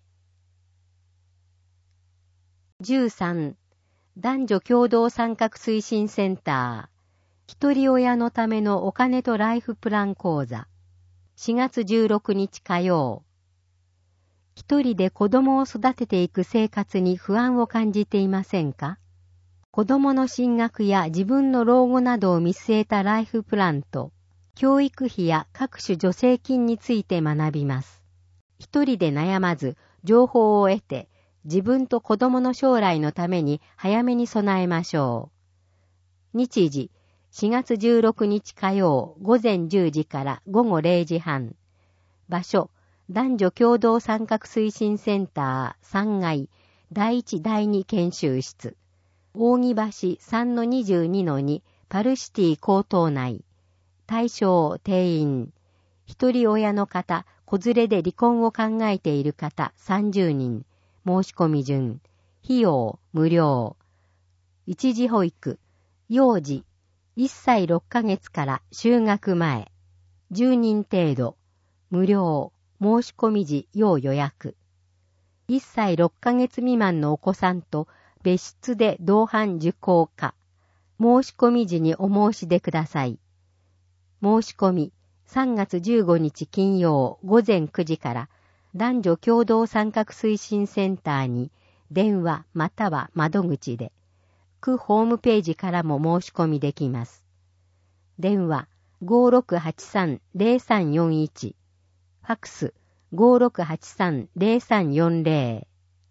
じゅうさん. 男女共同参画推進センター。一人親のためのお金とライフプラン講座。しがつじゅうろくにち火曜。一人で子供を育てていく生活に不安を感じていませんか？子供の進学や自分の老後などを見据えたライフプランと、教育費や各種助成金について学びます。一人で悩まず、情報を得て、 自分と子供の将来のために早めに備えましょう。日時、しがつじゅうろくにち火曜午前じゅうじから午後れいじはん。場所、男女共同参画推進センターさんがいだいいちだいに研修室。扇橋 さんのにじゅうにのに パルシティ高等内。対象定員。一人親の方、子連れで離婚を考えている方さんじゅうにん。申し込み順。費用無料。一時保育。幼児。いっさいろっかげつから就学前。じゅうにん程度。無料。申し込み時要予約。いっさいろっかげつ未満のお子さんと別室で同伴受講可。申し込み時にお申し出ください。申し込みさんがつじゅうごにち金曜午前くじから男女共同参画推進センターに電話または窓口で、区ホームページからも申し込みできます。電話 ごろくはちさんぜろさんよんいち、ファクス ごろくはちさんぜろさんよんぜろ。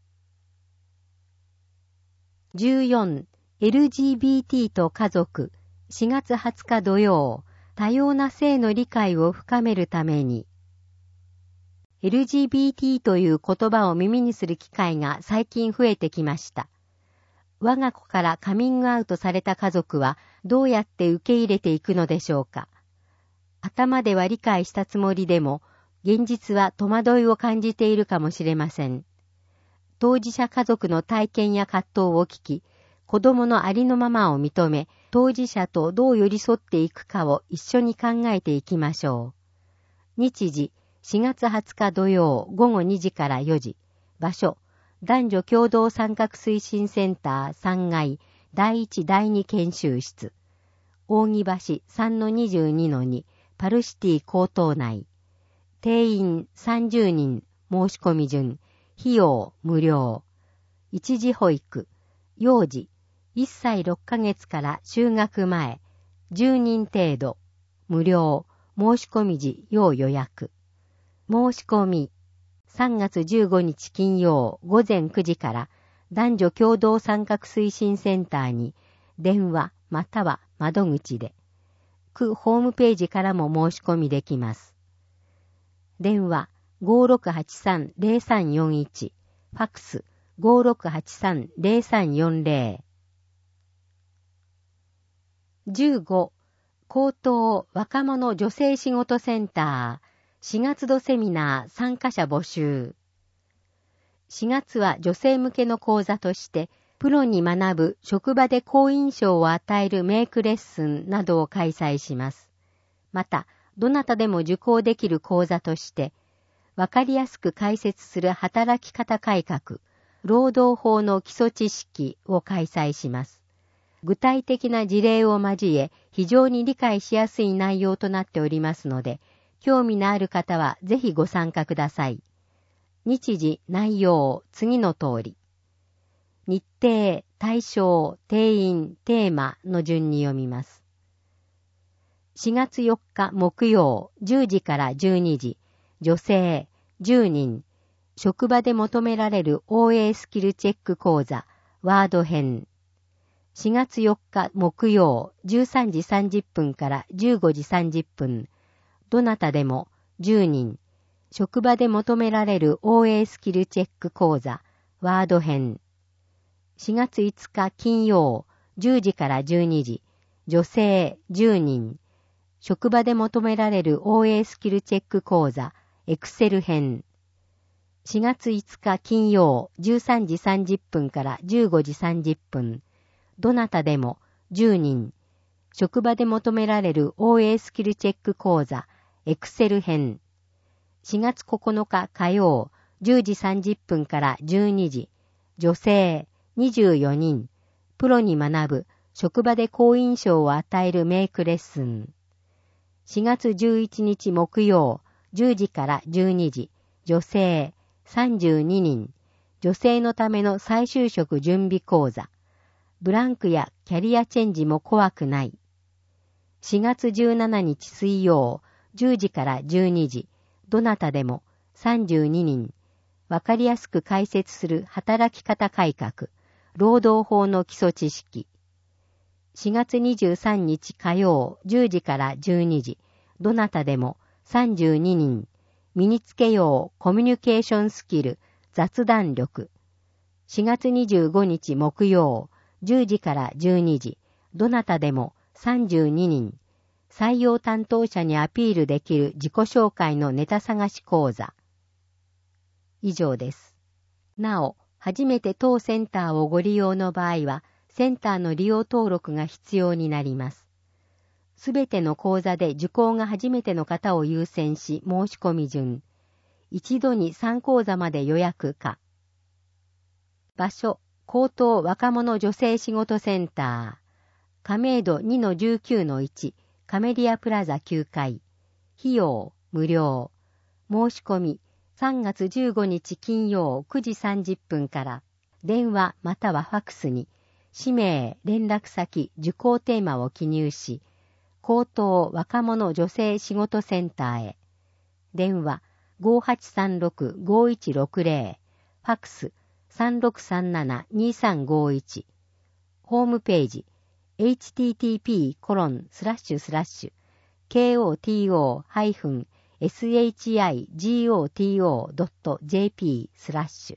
じゅうよん. エルジービーティー と家族しがつはつか土曜、多様な性の理解を深めるために。エルジービーティー という言葉を耳にする機会が最近増えてきました。我が子からカミングアウトされた家族はどうやって受け入れていくのでしょうか。頭では理解したつもりでも、現実は戸惑いを感じているかもしれません。当事者家族の体験や葛藤を聞き、子供のありのままを認め、当事者とどう寄り添っていくかを一緒に考えていきましょう。日時、しがつはつか土曜ごごにじからよじ。場所、男女共同参画推進センターさんがいだいいちだいに研修室。扇橋 さんのにじゅうにのに パルシティ高等内。定員さんじゅうにん。申し込み順。費用無料。一時保育。幼児。いっさいろっかげつから就学前。じゅうにん程度。無料。申し込み時要予約。申し込み。さんがつじゅうごにち金曜午前くじから男女共同参画推進センターに電話または窓口で。区ホームページからも申し込みできます。電話 ごろくはちさんぜろさんよんいち、ファクス ごろくはちさんぜろさんよんぜろ。じゅうご. 高等若者女性仕事センターしがつどセミナー参加者募集。しがつは女性向けの講座として、プロに学ぶ職場で好印象を与えるメイクレッスンなどを開催します。また、どなたでも受講できる講座として、わかりやすく解説する働き方改革、労働法の基礎知識を開催します。具体的な事例を交え、非常に理解しやすい内容となっておりますので、興味のある方はぜひご参加ください。日時、内容、次の通り。日程、対象、定員、テーマの順に読みます。しがつよっか木曜じゅうじからじゅうにじ、女性じゅうにん、職場で求められる オーエー スキルチェック講座、ワード編。しがつよっか木曜じゅうさんじさんじゅっぷんからじゅうごじさんじゅっぷん、どなたでもじゅうにん、職場で求められる オーエー スキルチェック講座、ワード編。しがついつか金曜じゅうじからじゅうにじ、女性じゅうにん、職場で求められる オーエー スキルチェック講座、エクセル編。しがついつか金曜じゅうさんじさんじゅっぷんからじゅうごじさんじゅっぷん、どなたでもじゅうにん、職場で求められる オーエー スキルチェック講座、エクセル編。しがつここのか火曜じゅうじさんじゅっぷんからじゅうにじ、女性にじゅうよにん、プロに学ぶ職場で好印象を与えるメイクレッスン。しがつじゅういちにち木曜じゅうじからじゅうにじ、女性さんじゅうににん、女性のための再就職準備講座。ブランクやキャリアチェンジも怖くない。しがつじゅうしちにち水曜じゅうじからじゅうにじ、どなたでもさんじゅうににん、 わかりやすく解説する働き方改革、労働法の基礎知識。しがつにじゅうさんにち火曜じゅうじからじゅうにじ、どなたでもさんじゅうににん、身につけようコミュニケーションスキル、雑談力。しがつにじゅうごにち木曜じゅうじからじゅうにじ、どなたでもさんじゅうににん、採用担当者にアピールできる自己紹介のネタ探し講座。以上です。なお、初めて当センターをご利用の場合は、センターの利用登録が必要になります。すべての講座で受講が初めての方を優先し、申し込み順。一度にさん講座まで予約可。場所、高等若者女性仕事センター。亀戸 にのじゅうきゅうのいち、カメリアプラザきゅうかい。費用、無料。申し込み、さんがつじゅうごにち金曜くじさんじゅっぷんから、電話またはファクスに、氏名、連絡先、受講テーマを記入し、高等若者女性仕事センターへ。電話 ごーはちさんろくごーいちろくぜろ、ファクス さんろくさんななにさんごいち。ホームページ エイチティーティーピーコロンスラッシュスラッシュケーオーティーオーハイフンエスエイチアイジーオーティーオードットジェーピースラッシュ。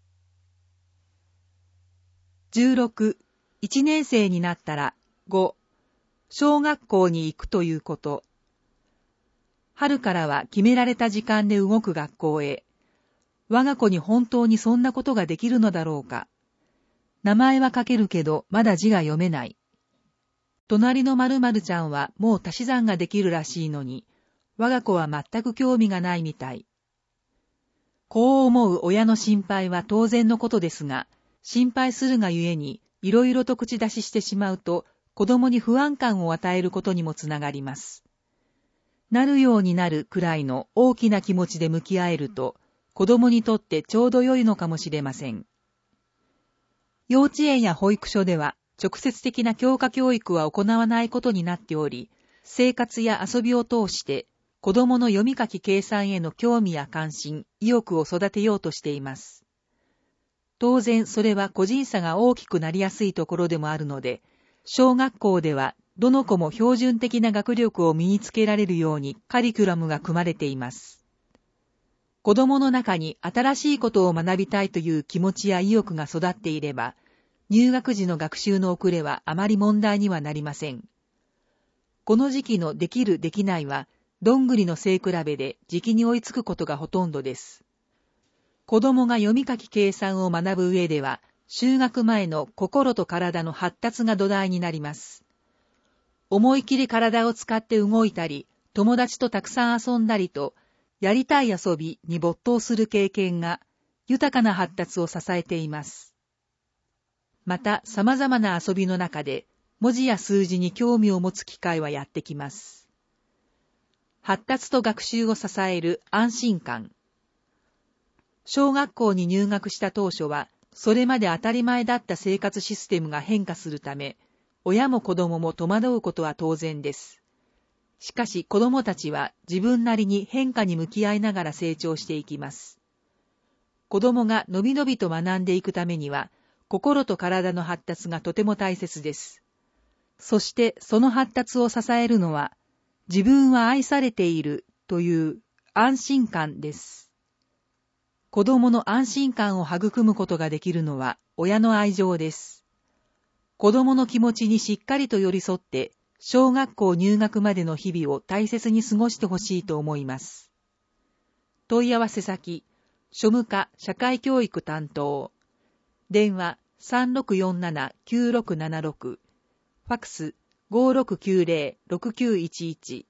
じゅうろく、いちねん生になったらご、小学校に行くということ。春からは決められた時間で動く学校へ。我が子に本当にそんなことができるのだろうか。名前は書けるけどまだ字が読めない。隣の〇〇ちゃんはもう足し算ができるらしいのに、我が子は全く興味がないみたい。こう思う親の心配は当然のことですが、心配するがゆえにいろいろと口出ししてしまうと、子供に不安感を与えることにもつながります。なるようになるくらいの大きな気持ちで向き合えると、子供にとってちょうど良いのかもしれません。幼稚園や保育所では直接的な教科教育は行わないことになっており、生活や遊びを通して子供の読み書き計算への興味や関心、意欲を育てようとしています。当然それは個人差が大きくなりやすいところでもあるので、小学校ではどの子も標準的な学力を身につけられるようにカリキュラムが組まれています。子供の中に新しいことを学びたいという気持ちや意欲が育っていれば、入学時の学習の遅れはあまり問題にはなりません。この時期のできるできないは、どんぐりの背比べで時期に追いつくことがほとんどです。子供が読み書き計算を学ぶ上では、就学前の心と体の発達が土台になります。思い切り体を使って動いたり、友達とたくさん遊んだりと、やりたい遊びに没頭する経験が、豊かな発達を支えています。また、様々な遊びの中で、文字や数字に興味を持つ機会はやってきます。発達と学習を支える安心感。小学校に入学した当初は、それまで当たり前だった生活システムが変化するため、親も子供も戸惑うことは当然です。しかし子供たちは自分なりに変化に向き合いながら成長していきます。子供がのびのびと学んでいくためには、心と体の発達がとても大切です。そしてその発達を支えるのは、自分は愛されているという安心感です。子供の安心感を育むことができるのは親の愛情です。子供の気持ちにしっかりと寄り添って、小学校入学までの日々を大切に過ごしてほしいと思います。問い合わせ先、庶務課社会教育担当。電話 さんろくよんななきゅうろくななろく。ファクス ごーろくきゅうぜろろくきゅういちいち。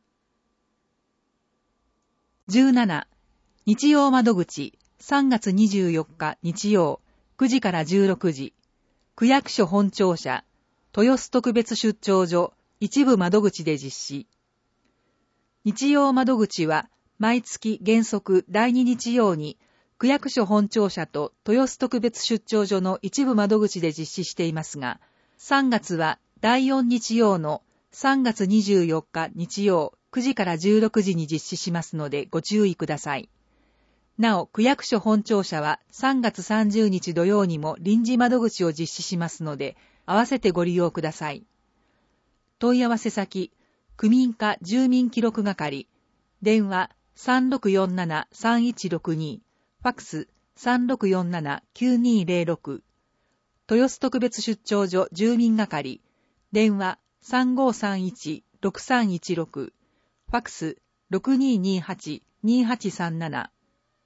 じゅうなな、日曜窓口、さんがつにじゅうよっか日曜、くじからじゅうろくじ、区役所本庁舎、豊洲特別出張所、一部窓口で実施。日曜窓口は、毎月原則だいに日曜に、区役所本庁舎と豊洲特別出張所の一部窓口で実施していますが、さんがつはだいよん日曜のさんがつにじゅうよっか日曜くじからじゅうろくじに実施しますのでご注意ください。 なお、区役所本庁舎はさんがつさんじゅうにち土曜にも臨時窓口を実施しますので、合わせてご利用ください。問い合わせ先、区民課住民記録係、電話 さんろくよんななさんいちろくに、ファックス さんろくよんななきゅうにゼロろく、豊洲特別出張所住民係、電話 さんごさんいちろくさんいちろく、ファックス ろくにーにーはちにーはちさんなな。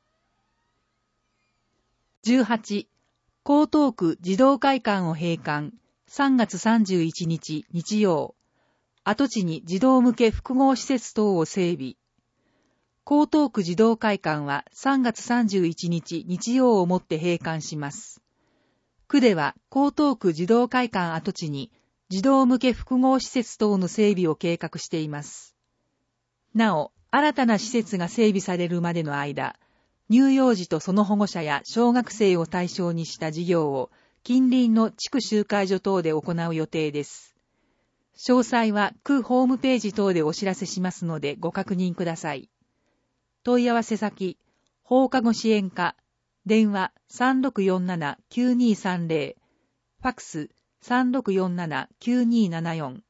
じゅうはち、江東区児童会館を閉館、さんがつさんじゅういちにち日曜。跡地に児童向け複合施設等を整備。江東区児童会館はさんがつさんじゅういちにち日曜をもって閉館します。区では江東区児童会館跡地に児童向け複合施設等の整備を計画しています。なお、新たな施設が整備されるまでの間、乳幼児とその保護者や小学生を対象にした事業を近隣の地区集会所等で行う予定です。詳細は区ホームページ等でお知らせしますのでご確認ください。問い合わせ先、放課後支援課、電話 さんろくよんななきゅうにーさんぜろ、ファックス さんろくよんななきゅうにーななよん。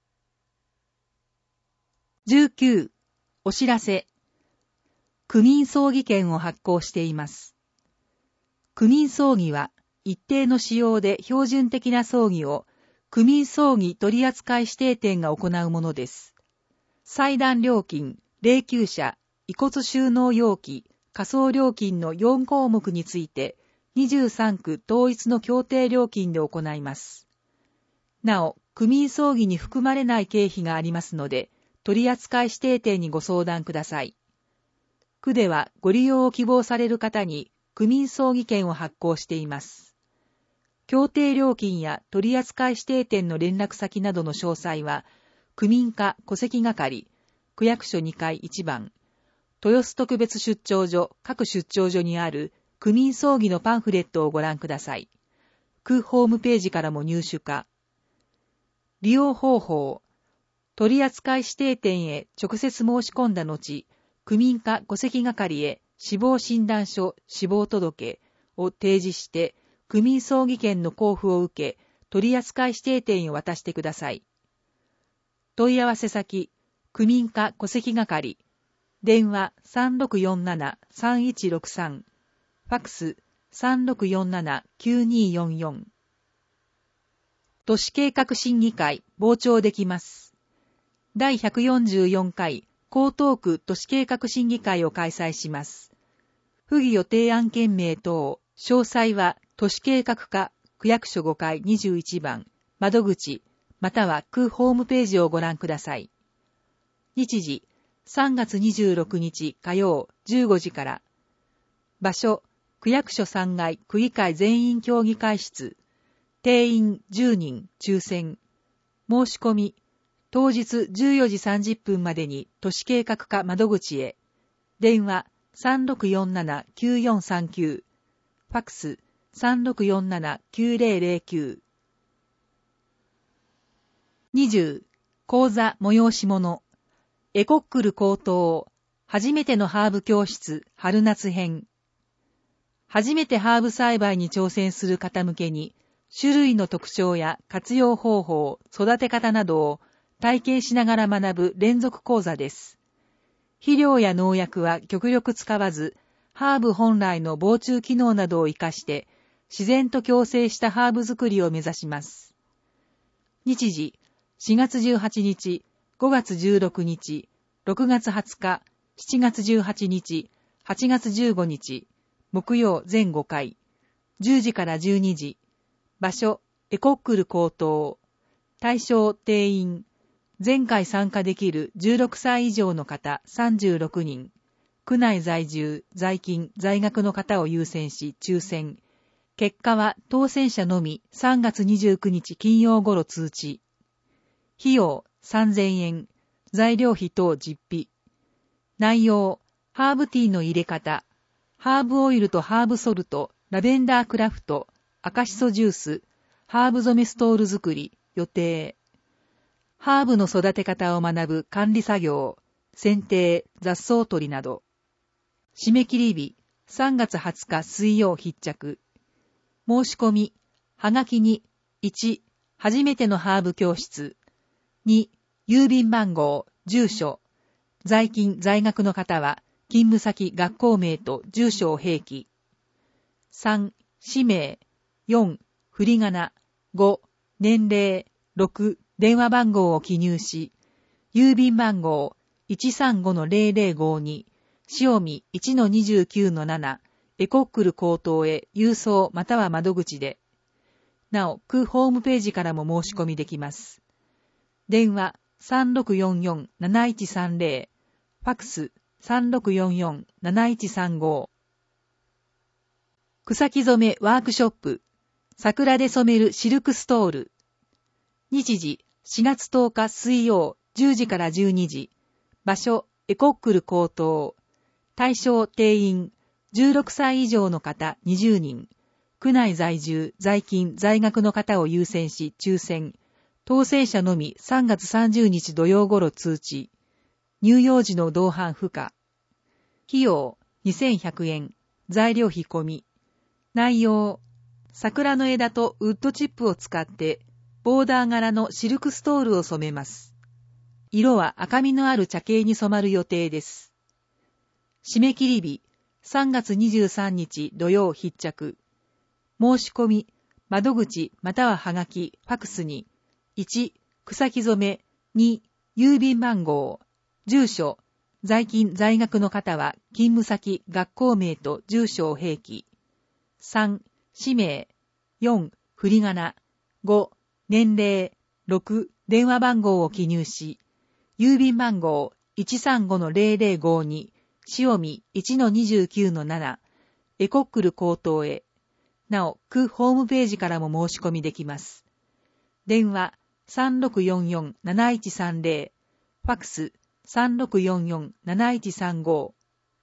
じゅうきゅう、お知らせ。区民葬儀券を発行しています。区民葬儀は一定の仕様で標準的な葬儀を区民葬儀取扱指定店が行うものです。祭壇料金、霊柩車、遺骨収納容器、火葬料金のよんこうもくについてにじゅうさんく統一の協定料金で行います。なお、区民葬儀に含まれない経費がありますので、取扱指定店にご相談ください。区ではご利用を希望される方に区民葬儀券を発行しています。協定料金や取扱指定店の連絡先などの詳細は、区民課戸籍係、区役所にかいいちばん、豊洲特別出張所各出張所にある区民葬儀のパンフレットをご覧ください。区ホームページからも入手可。利用方法、取扱指定店へ直接申し込んだ後、区民課戸籍係へ死亡診断書、死亡届を提示して、区民葬儀券の交付を受け、取扱指定店へ渡してください。問い合わせ先、区民課戸籍係、電話 さんろくよんななさんいちろくさん、ファックス さんろくよんななきゅうにーよんよん。都市計画審議会、傍聴できます。だいひゃくよんじゅうよんかい、江東区都市計画審議会を開催します。不義予定案件名等、詳細は都市計画課、区役所ごかいにじゅういちばん、窓口、または区ホームページをご覧ください。日時、さんがつにじゅうろくにち火曜じゅうごじから。場所、区役所さんがい区議会全員協議会室。定員じゅうにん抽選。申し込み、当日じゅうよじさんじゅっぷんまでに都市計画課窓口へ。電話 さんろくよんななきゅうよんさんきゅう。ファックス さんろくよんななきゅうぜろぜろきゅう。にじゅう、講座催し物。エコックル高等、初めてのハーブ教室春夏編。初めてハーブ栽培に挑戦する方向けに、種類の特徴や活用方法、育て方などを体験しながら学ぶ連続講座です。肥料や農薬は極力使わず、ハーブ本来の防虫機能などを活かして、自然と共生したハーブ作りを目指します。日時、しがつじゅうはちにち、ごがつじゅうろくにち、ろくがつはつか、しちがつじゅうはちにち、はちがつじゅうごにち、木曜全ごかい、じゅうじからじゅうにじ、場所、エコックル高等、対象定員、前回参加できるじゅうろくさい以上の方さんじゅうろくにん、区内在住、在勤、在学の方を優先し抽選。結果は当選者のみさんがつにじゅうくにち金曜頃通知。費用さんぜんえん、材料費等実費。内容、ハーブティーの入れ方、ハーブオイルとハーブソルト、ラベンダークラフト、赤しそジュース、ハーブ染めストール作り、予定。ハーブの育て方を学ぶ管理作業、剪定、雑草取りなど。締め切り日、 さんがつはつか水曜必着。申し込み、はがきに、いち、初めてのハーブ教室。に、郵便番号、住所。在勤在学の方は、勤務先学校名と住所を併記。さん、氏名。よん、振り仮名。ご、年齢。ろく、電話番号を記入し、郵便番号 いちさんごのゼロゼロごに、塩見 いちのにじゅうきゅうのなな、エコックル高等へ郵送または窓口で。なお、区ホームページからも申し込みできます。電話 さんろくよんよんなないちさんゼロ、ファックス さんろくよんよんなないちさんご。草木染めワークショップ、桜で染めるシルクストール。日時しがつとおか水曜じゅうじからじゅうにじ。場所エコックル高等。対象定員じゅうろくさい以上の方にじゅうにん。区内在住在勤在学の方を優先し抽選。当選者のみさんがつさんじゅうにち土曜頃通知。乳幼児の同伴不可。費用にせんひゃくえん。材料費込み。内容桜の枝とウッドチップを使ってボーダー柄のシルクストールを染めます。色は赤みのある茶系に染まる予定です。締め切り日、さんがつにじゅうさんにち土曜必着。申し込み、窓口またははがき、ファクスに、いち、草木染め、に、郵便番号、住所、在勤在学の方は勤務先、学校名と住所を併記。さん、氏名、よん、振り仮名、ご、年齢、ろく、電話番号を記入し、郵便番号 いちさんごのゼロゼロごに、塩見 いちのにじゅうきゅうのなな、エコックル高等へ。なお、区ホームページからも申し込みできます。電話 さんろくよんよんなないちさんゼロ、ファックス さんろくよんよんなないちさんご。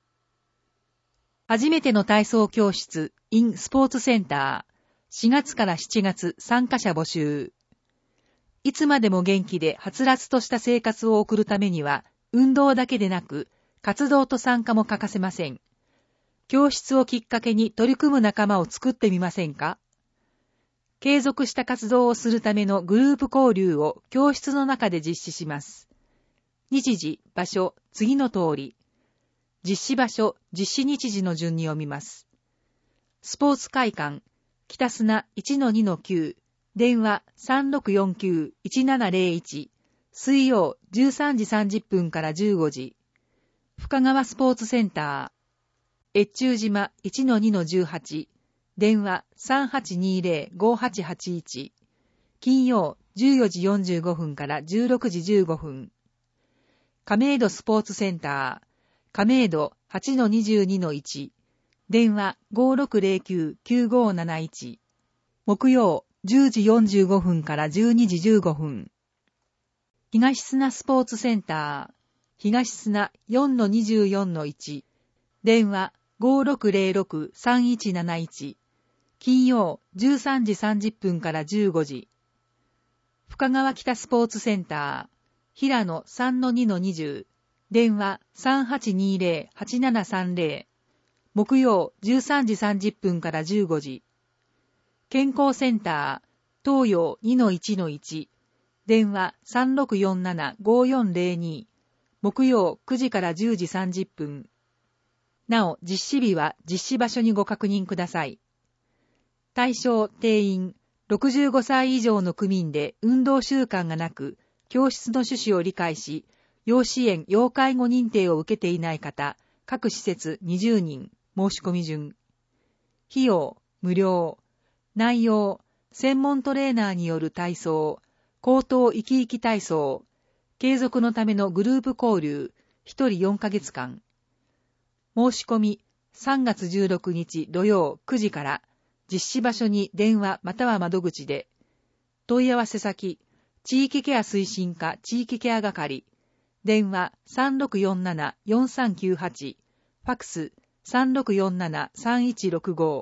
初めての体操教室 in スポーツセンター。しがつからしちがつ参加者募集。いつまでも元気ではつらつとした生活を送るためには、運動だけでなく、活動と参加も欠かせません。教室をきっかけに取り組む仲間を作ってみませんか？継続した活動をするためのグループ交流を教室の中で実施します。日時、場所、次の通り。実施場所、実施日時の順に読みます。スポーツ会館、北砂 いちのにのきゅう、電話 さんろくよんきゅういちななゼロいち、水曜じゅうさんじさんじゅっぷんからじゅうごじ。深川スポーツセンター、越中島 いちのにのじゅうはち、電話 さんはちにゼロごはちはちいち、金曜じゅうよじよんじゅうごふんからじゅうろくじじゅうごふん。亀戸スポーツセンター、亀戸 はちのにじゅうにのいち、電話 ごろくゼロきゅうきゅうごなないち、木曜じゅうじよんじゅうごふんからじゅうにじじゅうごふん。東砂スポーツセンター、東砂 よんのにじゅうよんのいち、電話 ごろくゼロろくさんいちなないち、金曜じゅうさんじさんじゅっぷんからじゅうごじ。深川北スポーツセンター、平野 さんのにのにじゅう、電話 さんはちにゼロはちななさんゼロ、木曜じゅうさんじさんじゅっぷんからじゅうごじ。健康センター、東洋 にのいちのいち、電話 さんろくよんななごよんゼロに、木曜くじからじゅうじさんじゅっぷん。なお、実施日は実施場所にご確認ください。対象定員、ろくじゅうごさい以上の区民で運動習慣がなく、教室の趣旨を理解し、要支援・要介護認定を受けていない方、各施設にじゅうにん、申し込み順。費用、無料。内容、専門トレーナーによる体操、高等生き生き体操、継続のためのグループ交流、ひとりよんかげつかん。申し込み、さんがつじゅうろくにち土曜くじから、実施場所に電話または窓口で。問い合わせ先、地域ケア推進課地域ケア係。電話 さんろくよんななよんさんきゅうはち、ファックス さんろくよんななさんいちろくご。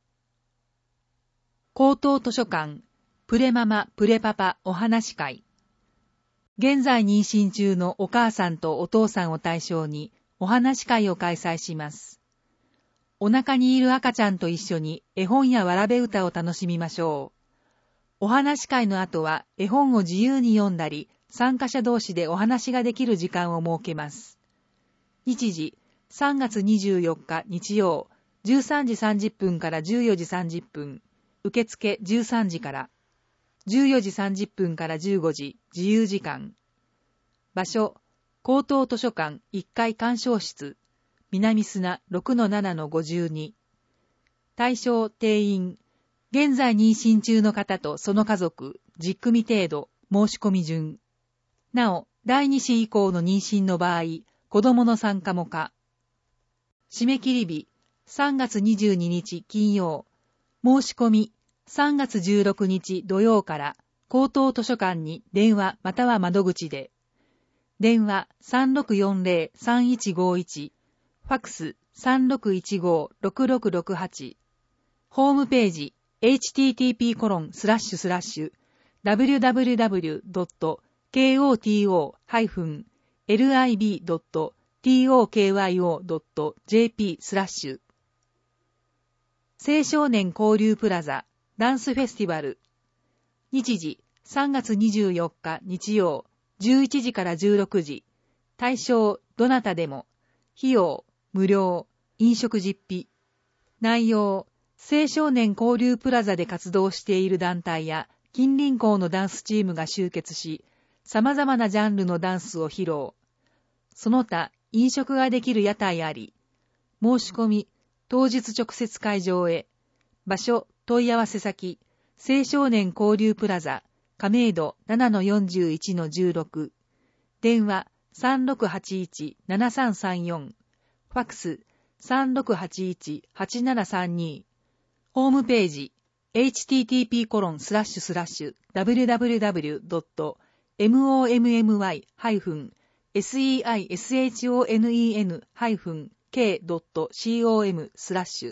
高等図書館、プレママプレパパお話し会。現在妊娠中のお母さんとお父さんを対象にお話し会を開催します。 お腹にいる赤ちゃんと一緒に絵本やわらべ歌を楽しみましょう。お話会の後は絵本を自由に読んだり、参加者同士でお話ができる時間を設けます。日時、さんがつにじゅうよっか日曜、じゅうさんじさんじゅっぷんからじゅうよじさんじゅっぷん、受付じゅうさんじから、じゅうよじさんじゅっぷんからじゅうごじ、自由時間。場所、高等図書館いっかい鑑賞室、南砂 ろくのななのごじゅうに。対象定員、現在妊娠中の方とその家族、じゅっくみ程度、申し込み順。なお、だいに子以降の妊娠の場合、子供の参加も可。締め切り日、さんがつにじゅうににち金曜。申し込み、さんがつじゅうろくにち土曜から、高等図書館に電話または窓口で。電話 さんろくよんぜろさんいちごいち、ファックス さんろくいちごろくろくろくはち。ホームページ、エイチティーティーピーコロンスラッシュスラッシュダブリューダブリューダブリュードットケーオーティーオーハイフンエルアイビードットトーキョドットジェーピー スラッシュ青少年交流プラザダンスフェスティバル。日時、さんがつにじゅうよっか日曜、じゅういちじからじゅうろくじ。対象、どなたでも。費用、無料。飲食実費。内容、青少年交流プラザで活動している団体や近隣校のダンスチームが集結し、様々なジャンルのダンスを披露。その他、飲食ができる屋台あり。申し込み、当日直接会場へ。場所、問い合わせ先、青少年交流プラザ、亀戸 ななのよんじゅういちのじゅうろく。電話 さんろくはちいちななさんさんよん。ファックス さんろくはちいちはちななさんに。ホームページ エイチティーティーピーコロンスラッシュスラッシュダブリューダブリューダブリュードットモムワイハイフンセイショネンハイフンケードットコムスラッシュ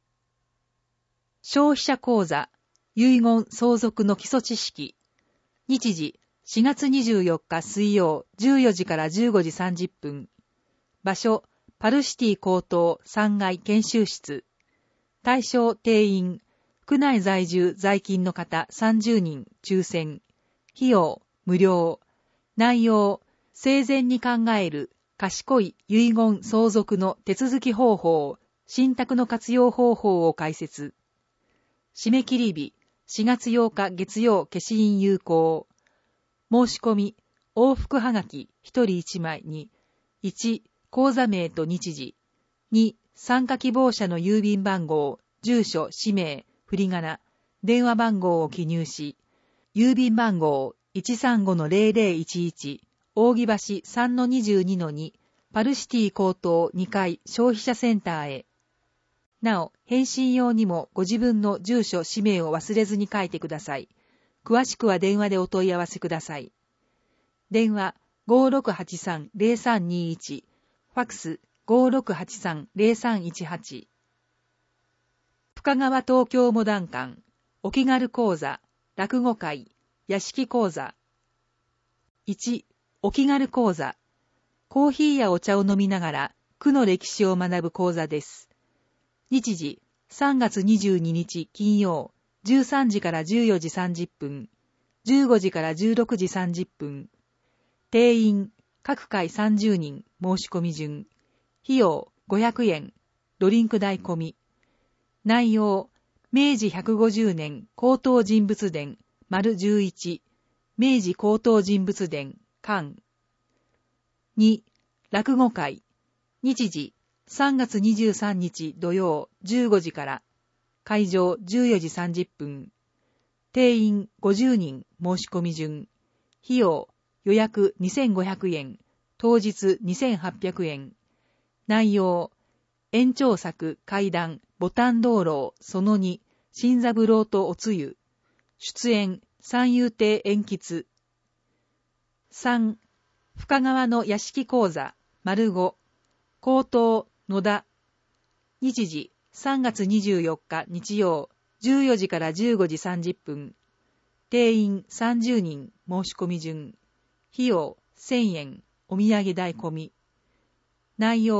消費者講座遺言相続の基礎知識。日時、しがつにじゅうよっか水曜じゅうよじからじゅうごじさんじゅっぷん。場所、パルシティ高等さんがい研修室。対象定員、区内在住在勤の方さんじゅうにん抽選。費用、無料。内容、生前に考える賢い遺言相続の手続き方法、信託の活用方法を解説。締め切り日、しがつようか月曜消印有効。申し込み、往復はがきひとりいちまいに、いち、口座名と日時、に、参加希望者の郵便番号、住所、氏名、振り仮名、電話番号を記入し、郵便番号 いちさんごのゼロゼロいちいち、扇橋 さんのにじゅうにのに、パルシティ高等にかい消費者センターへ。なお、返信用にもご自分の住所、氏名を忘れずに書いてください。詳しくは電話でお問い合わせください。電話 ごろくはちさんゼロさんにいち、ファックス ごろくはちさんゼロさんいちはち。深川東京モダン館、お気軽講座、落語会、屋敷講座。いち、お気軽講座。コーヒーやお茶を飲みながら、区の歴史を学ぶ講座です。日時、さんがつにじゅうににち金曜、じゅうさんじからじゅうよじさんじゅっぷん、じゅうごじからじゅうろくじさんじゅっぷん。定員、各回さんじゅうにん、申し込み順。費用、ごひゃくえん、ドリンク代込み。内容、明治ひゃくごじゅうねん高等人物伝、丸じゅういち、明治高等人物伝、巻。に、落語会。日時、さんがつにじゅうさんにち土曜じゅうごじから、会場じゅうよじさんじゅっぷん。定員ごじゅうにん、申し込み順。費用、予約にせんごひゃくえん、当日にせんはっぴゃくえん。内容、延長作怪談、ボタン道路そのに、新三郎とおつゆ。出演、三遊亭円吉。さん、深川の屋敷講座、丸ご。高等、野田。日時、さんがつにじゅうよっか日曜、じゅうよじからじゅうごじさんじゅっぷん。定員さんじゅうにん、申し込み順。費用せんえん、お土産代込み。内容、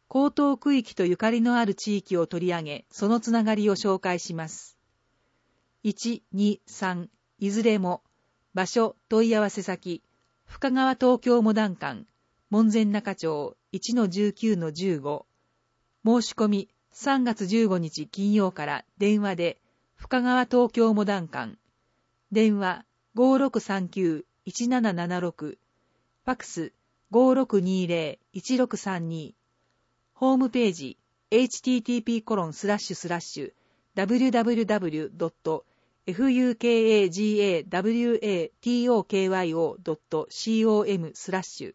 江東区域とゆかりのある地域を取り上げ、そのつながりを紹介します。いち、に、さん、いずれも、場所、問い合わせ先、深川東京モダン館、門前仲町 いちのじゅうきゅうのじゅうご、申し込みさんがつじゅうごにち金曜から電話で、深川東京モダン館、電話 ごーろくさんきゅういちななななろく、ファックス ごーろくにーぜろいちろくさんに、ホームページ エイチティーティーピーコロンスラッシュスラッシュダブリュダブリュダブリュドットファカガワトドットコム スラッシュ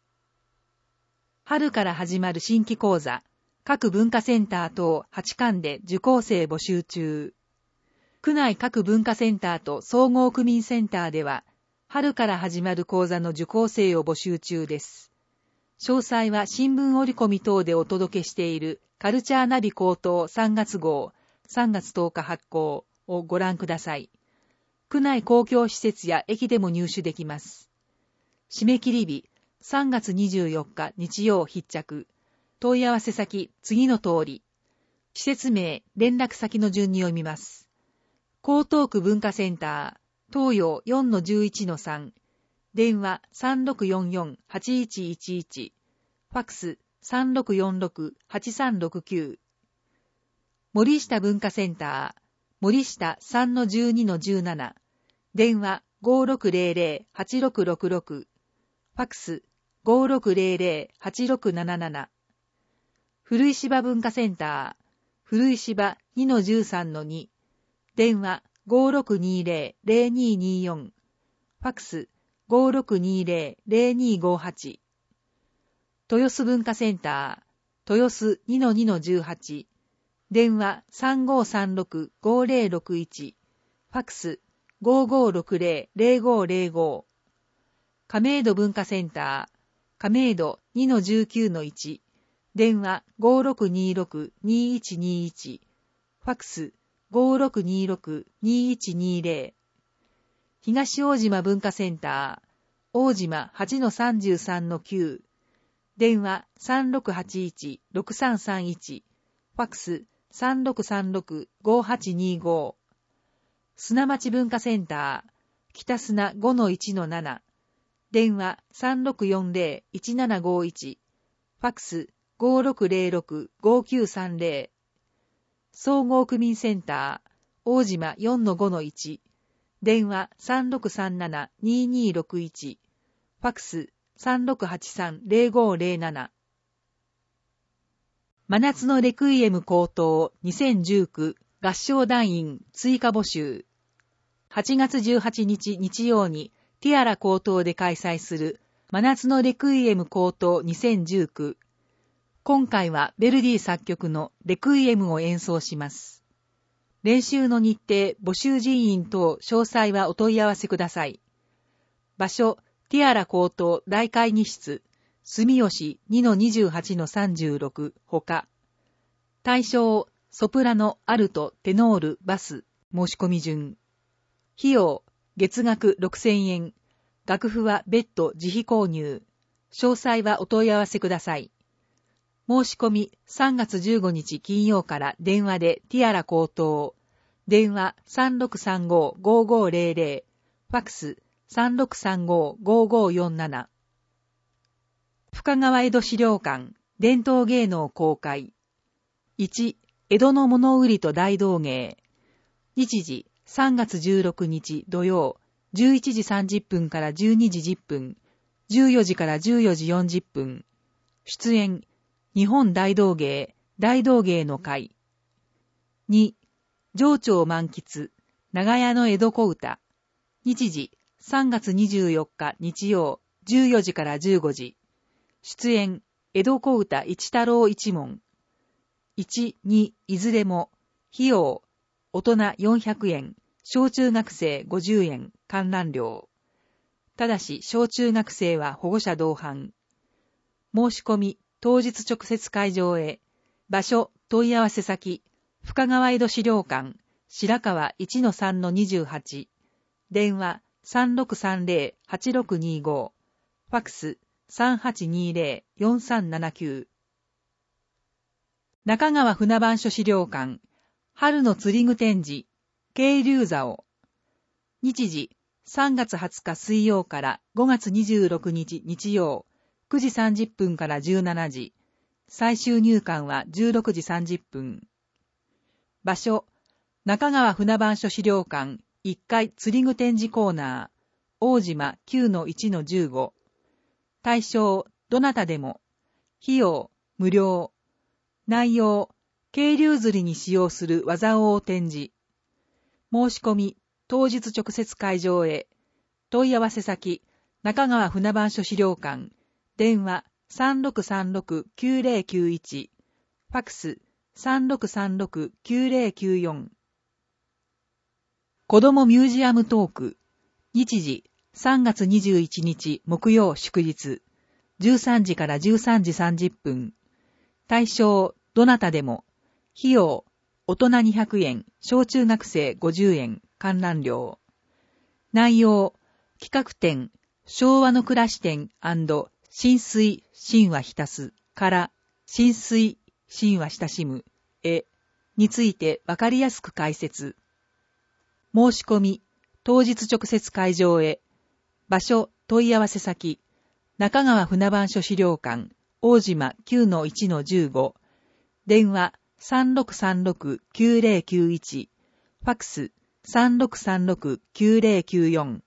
春から始まる新規講座、各文化センター等はちかんで受講生募集中。区内各文化センターと総合区民センターでは、春から始まる講座の受講生を募集中です。詳細は新聞折り込み等でお届けしているカルチャーナビ高等さんがつごうさんがつとおか発行をご覧ください。区内公共施設や駅でも入手できます。締め切り日さんがつにじゅうよっか日曜必着。問い合わせ先次の通り。施設名、連絡先の順に読みます。江東区文化センター、東洋 よんのじゅういちのさん、電話 さんろくよんよんはちいちいちいち、ファックス さんろくよんろくはちさんろくきゅう。森下文化センター、森下 さんのじゅうにのじゅうなな、電話 ごーろくぜろぜろはちろくろくろく、ファックス ごーろくぜろぜろはちろくなななな。古石場文化センター、古石場 にのじゅうさんのに、電話 ごーろくにーぜろぜろにーにーよん、ファックス ごーろくにーぜろぜろにーごはち。豊洲文化センター、豊洲 にのにのじゅうはち、電話 さんごーさんろくごーぜろろくいち、ファックス ごーごーろくぜろぜろごーぜろご。亀戸文化センター、亀戸 にのじゅうきゅうのいち、電話 ごーろくにーろくにーいちにーいち、ファックス ごーろくにーろくにーいちにーぜろ。東大島文化センター、大島 はちのさんじゅうさんのきゅう、電話 さんろくはちいちろくさんさんいち、ファックス さんろくさんろくごーはちにーご。砂町文化センター、北砂 ごのいちのなな、電話 さんろくよんぜろいちななごいち、ファックス ごーろくぜろろくごーきゅうさんぜろ。総合区民センター、大島 よんのごのいち、電話 さんろくさんななにーにーろくいち、ファックス さんろくはちさんぜろごーぜろなな。真夏のレクイエム高等にせんじゅうきゅう合唱団員追加募集。はちがつじゅうはちにち日曜にティアラ高等で開催する真夏のレクイエム高等にせんじゅうきゅう。今回はベルディ作曲のレクイエムを演奏します。練習の日程、募集人員等詳細はお問い合わせください。場所、ティアラ高等大会議室、住吉 にのにじゅうはちのさんじゅうろくほか。対象、ソプラノ、アルト、テノール、バス、申し込み順。費用、月額ろくせんえん。楽譜は別途自費購入。詳細はお問い合わせください。申し込みさんがつじゅうごにち金曜から電話でティアラ高等。電話 さんろくさんごごーごーぜろぜろ。ファックス さんろくさんごごーごーよんなな。深川江戸資料館伝統芸能公開。いち、江戸の物売りと大道芸。日時さんがつじゅうろくにち土曜じゅういちじさんじゅっぷんからじゅうにじじゅっぷん、じゅうよじからじゅうよじよんじゅっぷん。出演日本大道芸、大道芸の会。に、情緒を満喫、長屋の江戸小歌。日時、さんがつにじゅうよっか日曜、じゅうよじからじゅうごじ。出演、江戸小歌一太郎一門。いち、に、いずれも、費用、大人よんひゃくえん、小中学生ごじゅうえん、観覧料。ただし、小中学生は保護者同伴。申し込み、当日直接会場へ。場所、問い合わせ先、深川江戸資料館、白川 いちのさんのにじゅうはち。電話 さんろくさんぜろはちろくにーご。ファックス さんはちにーぜろよんさんななきゅう。 中川船番所資料館、春の釣り具展示、渓流竿。日時、さんがつはつか水曜からごがつにじゅうろくにち日曜、くじさんじゅっぷんからじゅうしちじ。最終入館はじゅうろくじさんじゅっぷん。場所、中川船番所資料館いっかい釣り具展示コーナー、大島 きゅうのいちのじゅうご。対象、どなたでも。費用、無料。内容、渓流釣りに使用する技を展示。申し込み、当日直接会場へ。問い合わせ先、中川船番所資料館。電話 さんろくさんろくきゅうぜろきゅういち。ファクス さんろくさんろくきゅうぜろきゅうよん。子どもミュージアムトーク。日時、さんがつにじゅういちにち木曜祝日。じゅうさんじからじゅうさんじさんじゅっぷん。対象、どなたでも。費用、大人にひゃくえん、小中学生ごじゅうえん、観覧料。内容、企画展、昭和の暮らし展&浸水、神話浸すから、浸水、神話親しむ、絵についてわかりやすく解説。申し込み、当日直接会場へ。場所、問い合わせ先、中川船番所資料館、大島 きゅうのいちのじゅうご。電話 さんろくさんろくきゅうぜろきゅういち。ファクス さんろくさんろくきゅうぜろきゅうよん。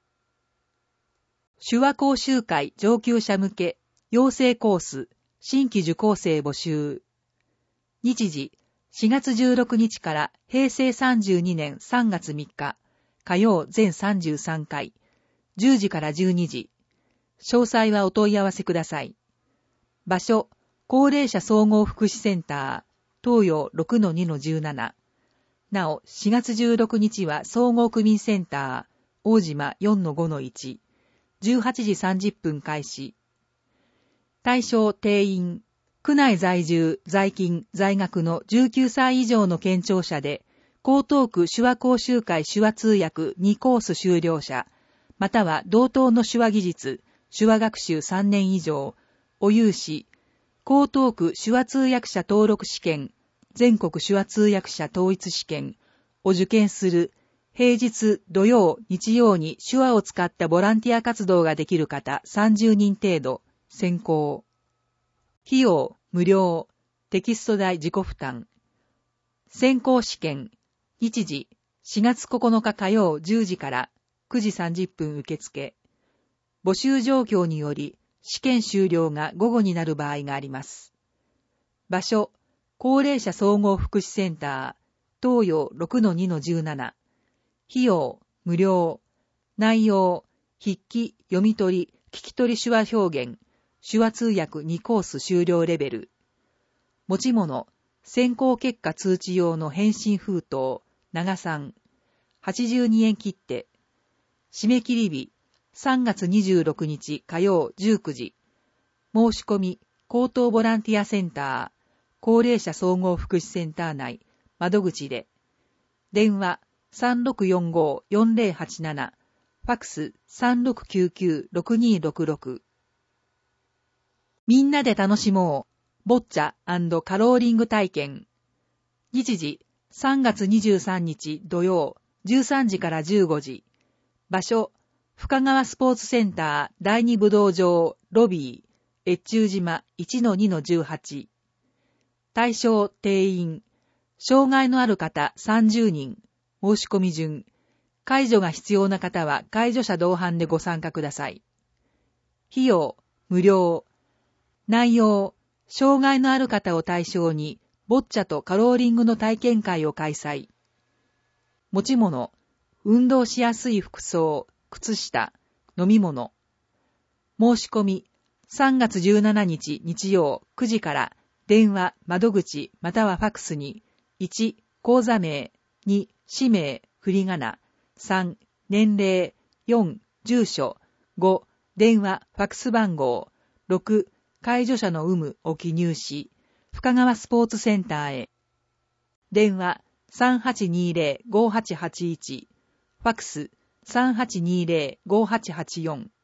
手話講習会上級者向け養成コース新規受講生募集。日時、しがつじゅうろくにちからへいせいさんじゅうにねんさんがつみっか、火曜全さんじゅうさんかい、じゅうじからじゅうにじ。詳細はお問い合わせください。場所、高齢者総合福祉センター、東洋 ろくのにのじゅうなな。なお、しがつじゅうろくにちは総合区民センター、大島 よんのごのいち。じゅうはちじさんじゅっぷん開始。対象定員、区内在住、在勤、在学のじゅうきゅうさい以上の健聴者で、江東区手話講習会手話通訳にコース修了者、または同等の手話技術、手話学習さんねん以上、お有志、江東区手話通訳者登録試験、全国手話通訳者統一試験を受験する、平日、土曜、日曜に手話を使ったボランティア活動ができる方さんじゅうにん程度、選考。費用、無料、テキスト代自己負担。選考試験、日時、しがつここのか火曜じゅうじからくじさんじゅっぷん受付。募集状況により、試験終了が午後になる場合があります。場所、高齢者総合福祉センター、東洋 ろくのにのじゅうなな。費用、無料。内容、筆記、読み取り、聞き取り手話表現、手話通訳にコース終了レベル。持ち物、選考結果通知用の返信封筒、長さん、はちじゅうにえん切手。締め切り日、さんがつにじゅうろくにち火曜じゅうくじ。申し込み、高等ボランティアセンター、高齢者総合福祉センター内、窓口で。電話、さんろくよんご よんぜろはちなな。ファクス さんろくきゅうきゅう ろくにろくろく。みんなで楽しもう。ボッチャ&カローリング体験。日時、さんがつにじゅうさんにち土曜、じゅうさんじからじゅうごじ。場所、深川スポーツセンター第二武道場ロビー、越中島 いちのにのじゅうはち。対象定員、障害のある方さんじゅうにん。申し込み順。介助が必要な方は介助者同伴でご参加ください。費用、無料。内容、障害のある方を対象に、ボッチャとカローリングの体験会を開催。持ち物、運動しやすい服装、靴下、飲み物。申し込み、さんがつじゅうしちにち日曜くじから電話、窓口またはファクスに、いち、口座名、に、氏名、振り仮名、さん、年齢、よん、住所、ご、電話、ファクス番号、ろく、介助者の有無を記入し、深川スポーツセンターへ。電話 さんはちにぜろ ごはちはちいち、ファクス さんはちにぜろ ごはちはちよん。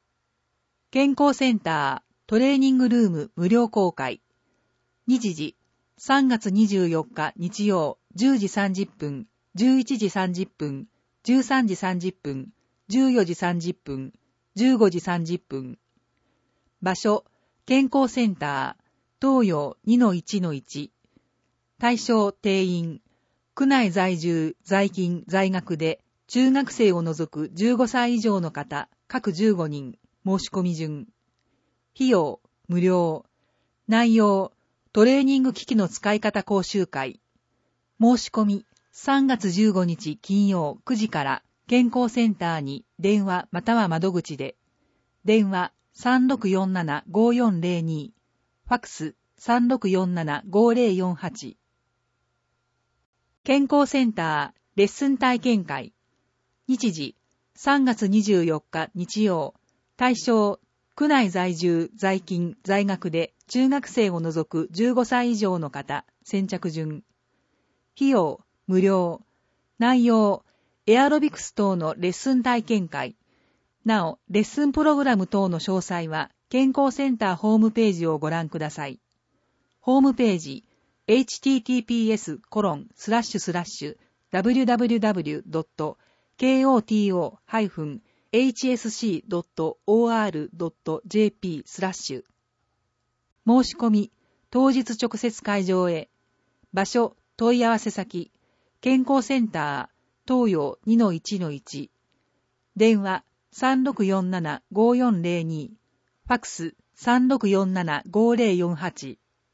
健康センタートレーニングルーム無料公開。日時さんがつにじゅうよっか日曜じゅうじさんじゅっぷん、じゅういちじさんじゅっぷん、じゅうさんじさんじゅっぷん、じゅうよじさんじゅっぷん、じゅうごじさんじゅっぷん。場所、健康センター、東洋 にのいちのいち。対象定員、区内在住、在勤、在学で、中学生を除くじゅうごさい以上の方、各じゅうごにん、申し込み順。費用、無料。内容、トレーニング機器の使い方講習会。申し込み、さんがつじゅうごにち金曜くじから健康センターに電話または窓口で。電話 さんろくよんななごよんぜろに、ファックス さんろくよんななごぜろよんはち。健康センターレッスン体験会。日時、さんがつにじゅうよっか日曜。対象、区内在住、在勤、在学で中学生を除くじゅうごさい以上の方、先着順。費用、無料。内容、エアロビクス等のレッスン体験会。なお、レッスンプログラム等の詳細は、健康センターホームページをご覧ください。ホームページ、エイチティーティーピーエスコロンスラッシュスラッシュダブリュダブリュダブリュドットケーオーティーオーハイフンエイチエスシードットオーアールドットジェーピー スラッシュ。申し込み、当日直接会場へ。場所、問い合わせ先、健康センター、東洋 にのいちのいち。電話 さんろくよんななごよんぜろに、ファックス さんろくよんななごぜろよんはち。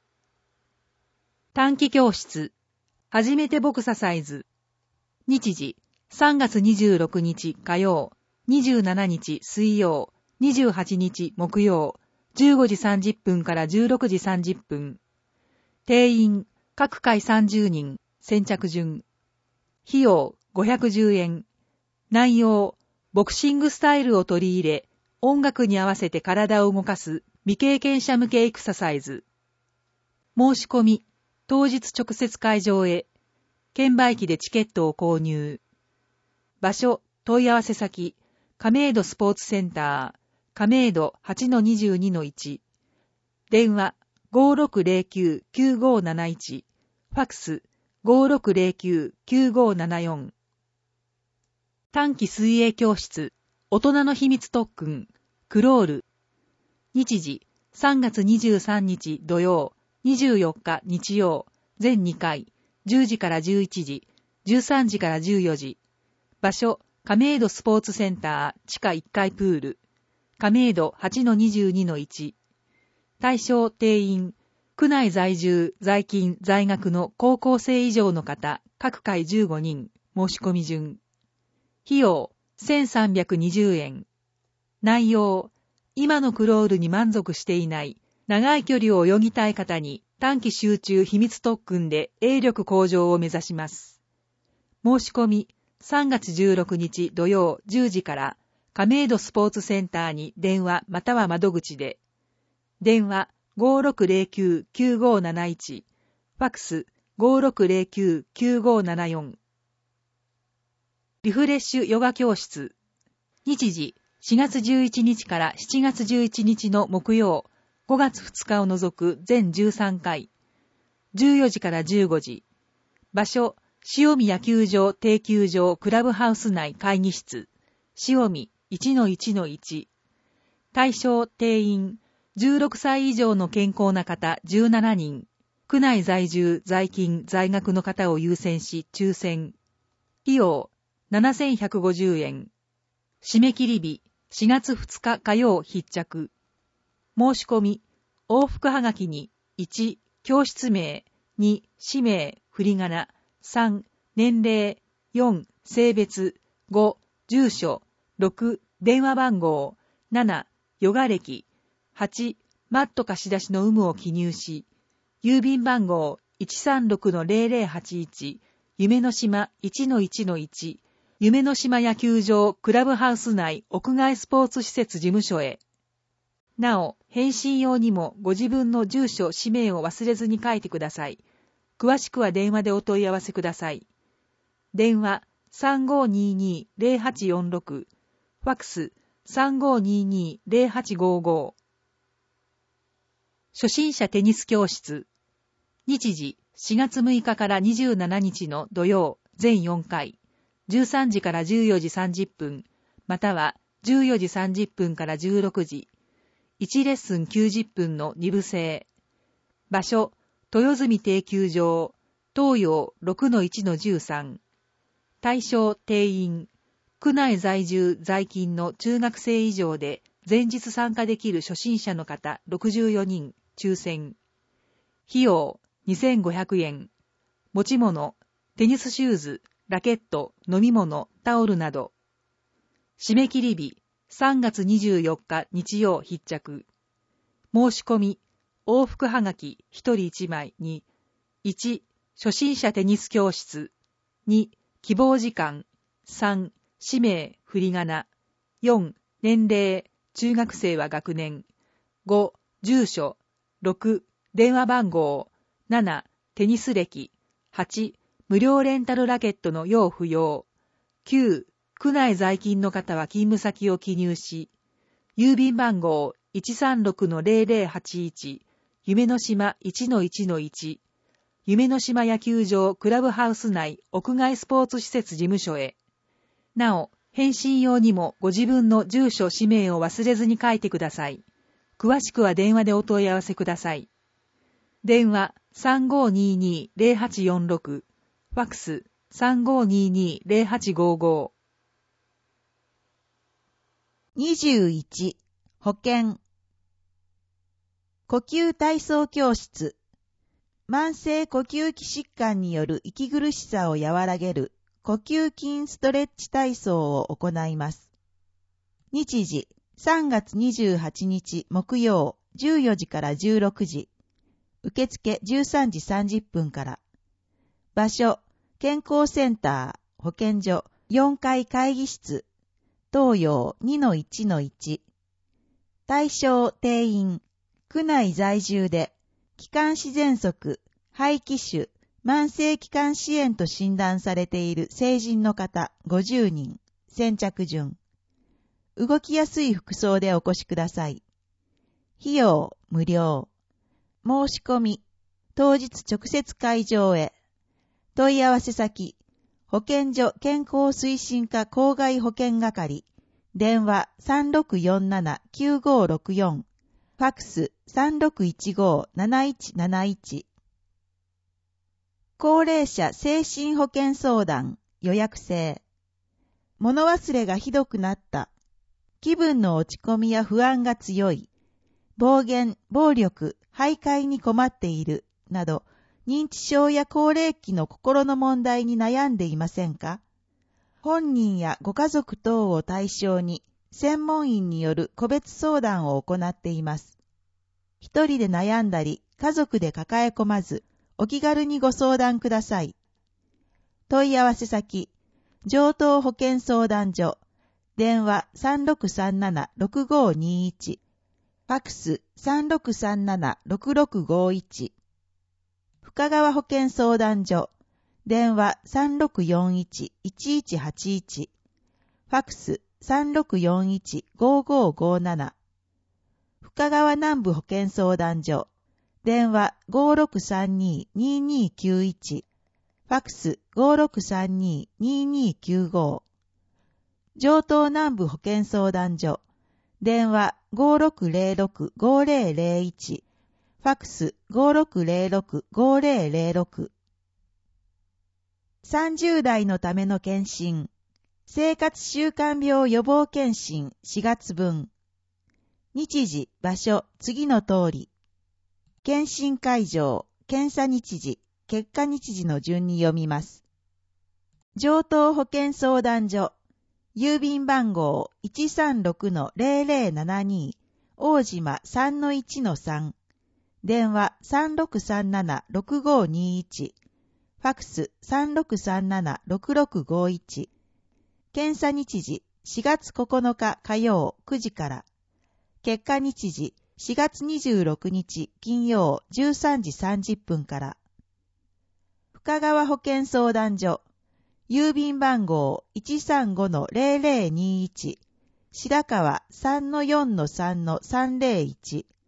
短期教室、初めてボクササイズ。日時、さんがつにじゅうろくにち火曜、にじゅうしちにち水曜、にじゅうはちにち木曜、じゅうごじさんじゅっぷんからじゅうろくじさんじゅっぷん。定員、各回さんじゅうにん、先着順。費用、ごひゃくじゅうえん。内容、ボクシングスタイルを取り入れ、音楽に合わせて体を動かす未経験者向けエクササイズ。申し込み、当日直接会場へ。券売機でチケットを購入。場所、問い合わせ先、亀戸スポーツセンター、亀戸 はちのにじゅうにのいち。電話 ごろくぜろきゅうきゅうごなないち。ファックス ごろくぜろきゅうきゅうごななよん。短期水泳教室、大人の秘密特訓、クロール。日時、さんがつにじゅうさんにち土曜、にじゅうよっか日曜、全にかい、じゅうじからじゅういちじ、じゅうさんじからじゅうよじ。場所、亀戸スポーツセンター地下いっかいプール。亀戸 はちのにじゅうにのいち。対象定員、区内在住、在勤、在学の高校生以上の方、各回じゅうごにん、申し込み順。費用、せんさんびゃくにじゅうえん。内容、今のクロールに満足していない、長い距離を泳ぎたい方に短期集中秘密特訓で泳力向上を目指します。申し込み、さんがつじゅうろくにち土曜じゅうじから亀戸スポーツセンターに電話または窓口で。電話 ごろくぜろきゅうきゅうごなないち、ファックス ごろくぜろきゅうきゅうごななよん。リフレッシュヨガ教室。日時、しがつじゅういちにちからしちがつじゅういちにちの木曜、ごがつふつかを除く全じゅうさんかい。じゅうよじからじゅうごじ。場所、塩見野球場定休場クラブハウス内会議室。塩見 いちのいちのいち。対象定員、じゅうろくさい以上の健康な方じゅうななにん。区内在住、在勤、在学の方を優先し抽選。費用、ななせんひゃくごじゅうえん。締め切り日、しがつふつか火曜必着。申し込み、往復はがきに、いち、教室名、に、氏名、振り仮名、さん、年齢、よん、性別、ご、住所、ろく、電話番号、なな、ヨガ歴、はち、マット貸し出しの有無を記入し、郵便番号 いちさんろくのぜろぜろはちいち、夢の島 いちのいちのいち、夢の島野球場クラブハウス内屋外スポーツ施設事務所へ。なお、返信用にもご自分の住所、氏名を忘れずに書いてください。詳しくは電話でお問い合わせください。電話 さんごににぜろはちよんろく、ファックス さんごににぜろはちごご。初心者テニス教室。 日時しがつむいかからにじゅうしちにちの土曜全よんかい、じゅうさんじからじゅうよじさんじゅっぷん、またはじゅうよじさんじゅっぷんからじゅうろくじ、いちレッスンきゅうじゅっぷんのに部制。場所、豊住定休場、東洋 ろくのいちのじゅうさん。対象定員、区内在住在勤の中学生以上で前日参加できる初心者の方ろくじゅうよにん、抽選。費用にせんごひゃくえん。持ち物、テニスシューズ、ラケット、飲み物、タオルなど。締め切り日、さんがつにじゅうよっか日曜必着。申し込み、往復はがきひとりいちまいに、いち、初心者テニス教室、に、希望時間、さん、氏名、振り仮名、よん、年齢、中学生は学年、ご、住所、ろく、電話番号、なな、テニス歴、はち、無料レンタルラケットの用不要、きゅう、区内在勤の方は勤務先を記入し、郵便番号 いちさんろくのぜろぜろはちいち、夢の島 いちのいちのいち、夢の島野球場クラブハウス内屋外スポーツ施設事務所へ。なお、返信用にもご自分の住所氏名を忘れずに書いてください。詳しくは電話でお問い合わせください。電話 さんごーにーにーぜろはちよんろく、ファックス さんごーにーにーぜろはちごーごー。にじゅういち、保健。呼吸体操教室。慢性呼吸器疾患による息苦しさを和らげる呼吸筋ストレッチ体操を行います。日時、さんがつにじゅうはちにち木曜じゅうよじからじゅうろくじ。受付じゅうさんじさんじゅっぷんから。場所、健康センター、保健所、よんかい会議室、東洋 にのいちのいち。対象定員、区内在住で、気管支喘息、肺気腫、慢性気管支炎と診断されている成人の方ごじゅうにん、先着順。動きやすい服装でお越しください。費用無料。申し込み、当日直接会場へ。問い合わせ先、保健所健康推進課郊外保健係、電話 さんろくよんななきゅうごろくよん、ファックス さんろくいちごなないちなないち。高齢者精神保健相談予約制。物忘れがひどくなった。気分の落ち込みや不安が強い。暴言、暴力、徘徊に困っている。など、認知症や高齢期の心の問題に悩んでいませんか？本人やご家族等を対象に、専門員による個別相談を行っています。一人で悩んだり、家族で抱え込まず、お気軽にご相談ください。問い合わせ先、上東保健相談所、電話 さんろくさんななろくごにいち、ファックス さんろくさんななろくろくごいち、深川保健相談所、電話 さんろくよんいちいちいちはちいち、ファックス さんろくよんいちごごごなな、深川南部保健相談所、電話 ごろくさんににににきゅういち、ファックス ごろくさんにににきゅうご、上東南部保健相談所、電話 ごろくぜろろくごぜろぜろいち、ファックス ごろくぜろろくごぜろぜろろく。さんじゅう代のための検診、生活習慣病予防検診しがつぶん。日時、場所、次の通り。検診会場、検査日時、結果日時の順に読みます。上東保健相談所、郵便番号 いちさんろくのぜろぜろななに、大島 さんのいちのさん、電話 さんろくさんななろくごにいち、ファックス さんろくさんななろくろくごいち、検査日時しがつここのか火曜くじから、結果日時しがつにじゅうろくにち金曜じゅうさんじさんじゅっぷんから。深川保健相談所、郵便番号 いちさんごのぜろぜろにいち、白川 さんのよんのさんのさんぜろいち、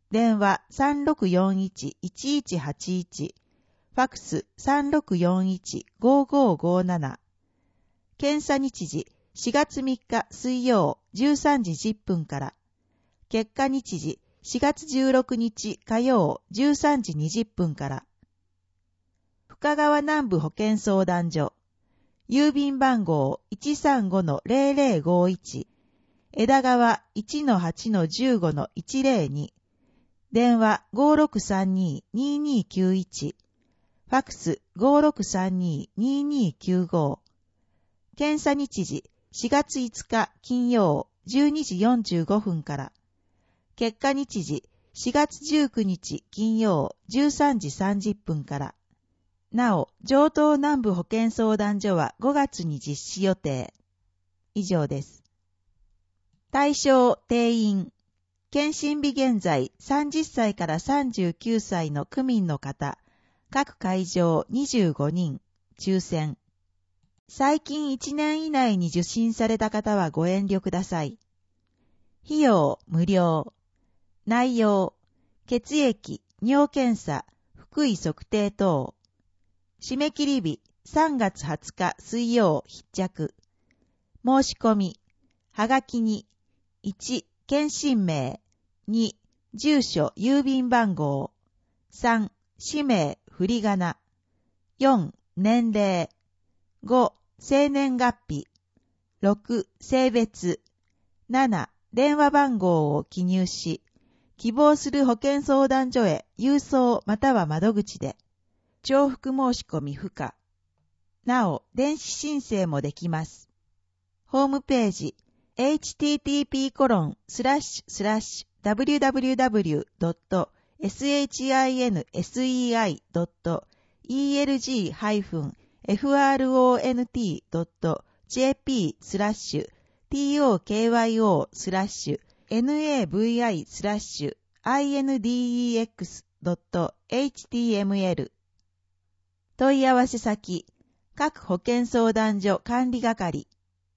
電話 さんろくよんいち いちいちはちいち、ファックス さんろくよんいち ごごごなな。検査日時しがつみっか水曜じゅうさんじじゅっぷんから。結果日時しがつじゅうろくにち火曜じゅうさんじにじゅっぷんから。深川南部保健相談所。郵便番号 いちさんごのゼロゼロごいち。枝川 いちのはちのじゅうごのいちゼロに。電話 ごろくさんに ににきゅういち。ファックス ごろくさんに ににきゅうご。検査日時しがついつか金曜じゅうにじよんじゅうごふんから。結果日時しがつじゅうくにち金曜じゅうさんじさんじゅっぷんから。なお、城東南部保健相談所はごがつに実施予定。以上です。対象定員。検診日現在さんじゅっさいからさんじゅうきゅうさいの区民の方、各会場にじゅうごにん、抽選。最近いちねん以内に受診された方はご遠慮ください。費用無料。内容、血液、尿検査、腹囲測定等。締め切り日さんがつはつか水曜必着。申し込み、はがきに、いち、検診名、に、住所、郵便番号、さん、氏名、振り仮名、よん、年齢、ご、生年月日、ろく、性別、なな、電話番号を記入し、希望する保健相談所へ郵送または窓口で、重複申し込み不可。なお、電子申請もできます。ホームページ、エイチティーティーピーコロンスラッシュスラッシュダブリューダブリューダブリュードットシンセイドットイーエルジーハイフンエフアールオーエヌティードットジェーピースラッシュティーオーケーワイオースラッシュエヌエーブイアイスラッシュアイエヌディーイーエックスドットエイチティーエムエル。問い合わせ先、各保健相談所管理係。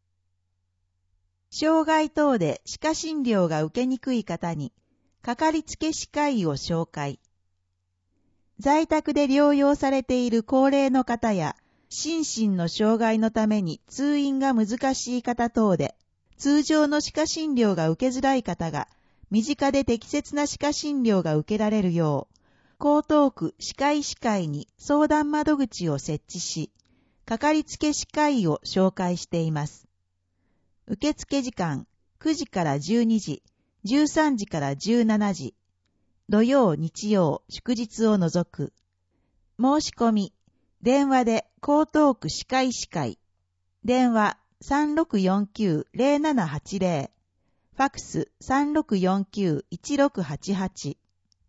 障害等で歯科診療が受けにくい方に、かかりつけ歯科医を紹介。在宅で療養されている高齢の方や、心身の障害のために通院が難しい方等で、通常の歯科診療が受けづらい方が、身近で適切な歯科診療が受けられるよう、江東区歯科医師会に相談窓口を設置し、かかりつけ歯科医を紹介しています。受付時間くじからじゅうにじ、じゅうさんじからじゅうしちじ、土曜、日曜、祝日を除く。申し込み、電話で江東区歯科医師会、電話 さんろくよんきゅうゼロななはちゼロ、ファックス さんろくよんきゅういちろくはちはち。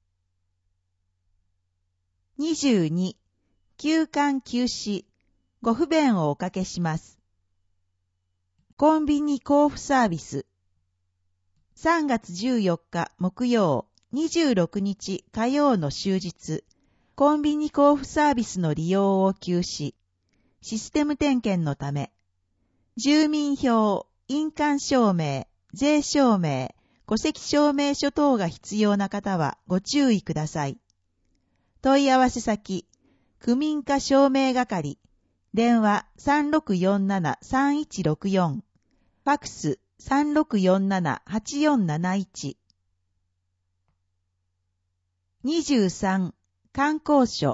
にじゅうに、休館休止、ご不便をおかけします。コンビニ交付サービス。さんがつじゅうよっか木曜、にじゅうろくにち火曜の終日、コンビニ交付サービスの利用を休止。システム点検のため、住民票、印鑑証明、税証明、戸籍証明書等が必要な方はご注意ください。問い合わせ先、区民課証明係、電話 さんろくよんななさんいちろくよん、ファックス さんろくよんななはちよんなないち。にじゅうさん、観光所。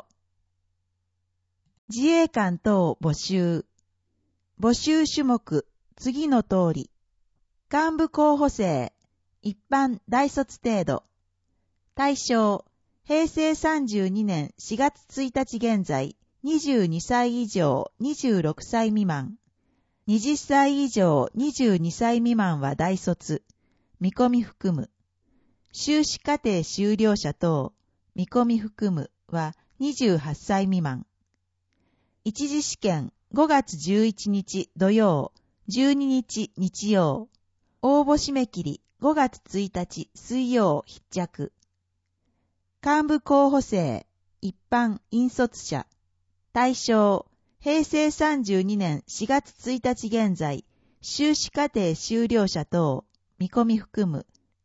自衛官等募集。募集種目、次の通り。幹部候補生、一般大卒程度。対象、平成さんじゅうにねんしがつついたち現在、にじゅうにさい以上にじゅうろくさい未満。はたち以上にじゅうにさい未満は大卒、見込み含む。修士課程修了者等、見込み含むはにじゅうはっさい未満。一次試験ごがつじゅういちにち土曜、じゅうににち日曜。応募締め切りごがつついたち水曜必着。幹部候補生、一般引率者。対象、平成さんじゅうにねんしがつついたち現在、修士課程修了者等、見込み含むで、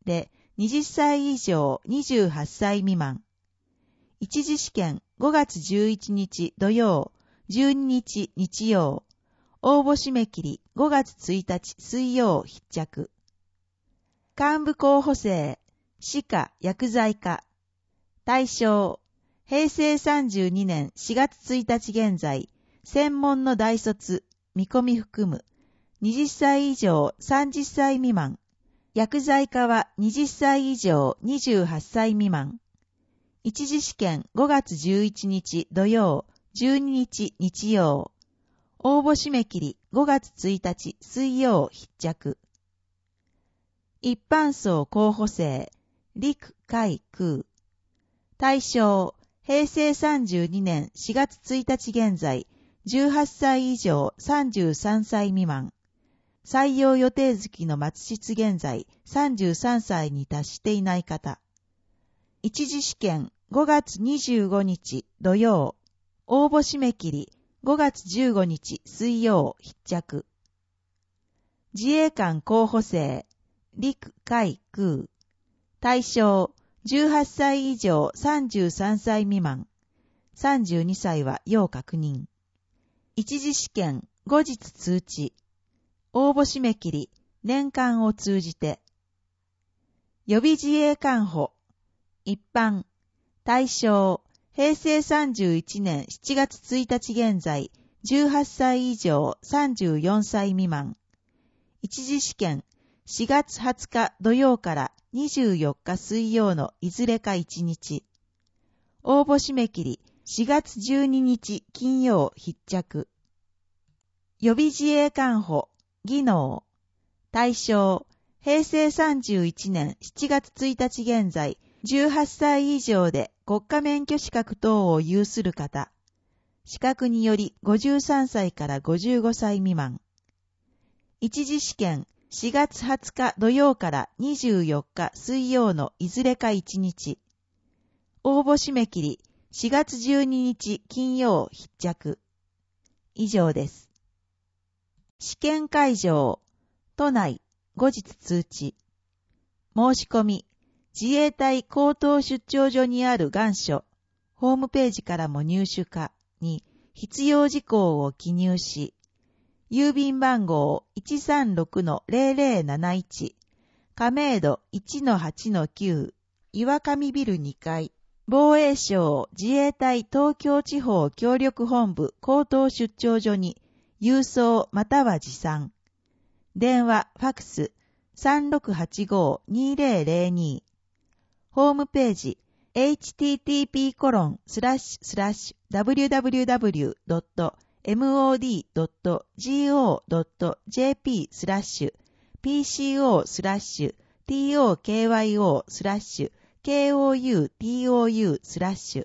はたち以上にじゅうはっさい未満。一次試験ごがつじゅういちにち土曜、じゅうににち日曜。応募締め切りごがつついたち水曜必着。幹部候補生、歯科薬剤科。対象、へいせいさんじゅうにねんしがつついたち現在、専門の大卒、見込み含む、はたち以上さんじゅっさい未満。薬剤科ははたち以上にじゅうはっさい未満。一次試験ごがつじゅういちにち土曜、じゅうににち日曜。応募締め切りごがつついたち水曜必着。一般層候補生、陸海空。対象、へいせいさんじゅうにねんしがつついたち現在、じゅうはっさい以上さんじゅうさんさい未満。採用予定月の末日現在さんじゅうさんさいに達していない方。一次試験ごがつにじゅうごにち土曜。応募締め切りごがつじゅうごにち水曜必着。自衛官候補生、陸海空。対象、じゅうはっさい以上さんじゅうさんさい未満。さんじゅうにさいは要確認。一次試験後日通知。応募締め切り年間を通じて。予備自衛官補。一般。対象、へいせいさんじゅういちねんしちがつついたち現在、じゅうはっさい以上さんじゅうよんさい未満。一次試験しがつはつか土曜からにじゅうよっか水曜のいずれかいちにち。応募締め切りしがつじゅうににち金曜必着。予備自衛官補、技能。対象、へいせいさんじゅういちねんしちがつついたち現在、じゅうはっさい以上で国家免許資格等を有する方。資格によりごじゅうさんさいからごじゅうごさい未満。一次試験しがつはつか土曜からにじゅうよっか水曜のいずれかいちにち。応募締め切りしがつじゅうににち金曜必着。以上です。試験会場、都内、後日通知。申し込み、自衛隊高等出張所にある願書、ホームページからも入手可に必要事項を記入し、郵便番号 いちさんろくのぜろぜろなないち、亀戸 いちのはちのきゅう、岩上ビルにかい、防衛省自衛隊東京地方協力本部高等出張所に郵送または持参。電話、ファクス さんろくはちごにぜろぜろに。ホームページ エイチティーティーピーコロンスラッシュスラッシュダブリューダブリューダブリュードットエムオーディードットジーオードットジェーピースラッシュピーシーオースラッシュティーオーケーワイオースラッシュケーオーユーティーオーユースラッシュ。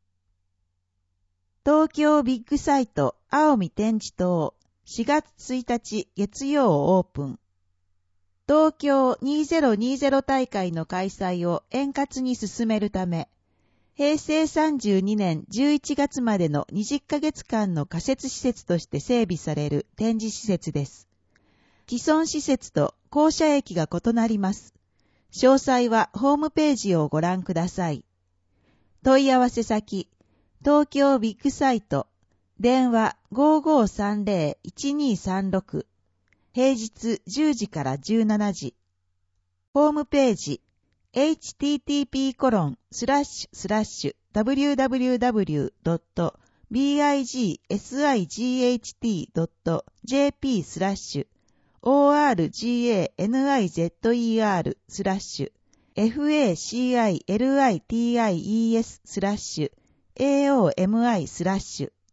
東京ビッグサイト青海展示棟しがつついたち月曜オープン。東京にせんにじゅう大会の開催を円滑に進めるため、へいせいさんじゅうにねんじゅういちがつまでのにじゅっかげつかんの仮設施設として整備される展示施設です。既存施設と降車駅が異なります。詳細はホームページをご覧ください。問い合わせ先、東京ビッグサイト、電話 ごーごーさんぜろいちにーさんろく、平日じゅうじからじゅうしちじ。ホームページ、エイチティーティーピーコロンスラッシュスラッシュダブリューダブリューダブリュードットビッグサイトドットジェーピースラッシュオーアールジーエーエヌアイゼットイーアールスラッシュエフエーシーアイエルアイティーアイイーエススラッシュエーオーエムアイスラッシュ。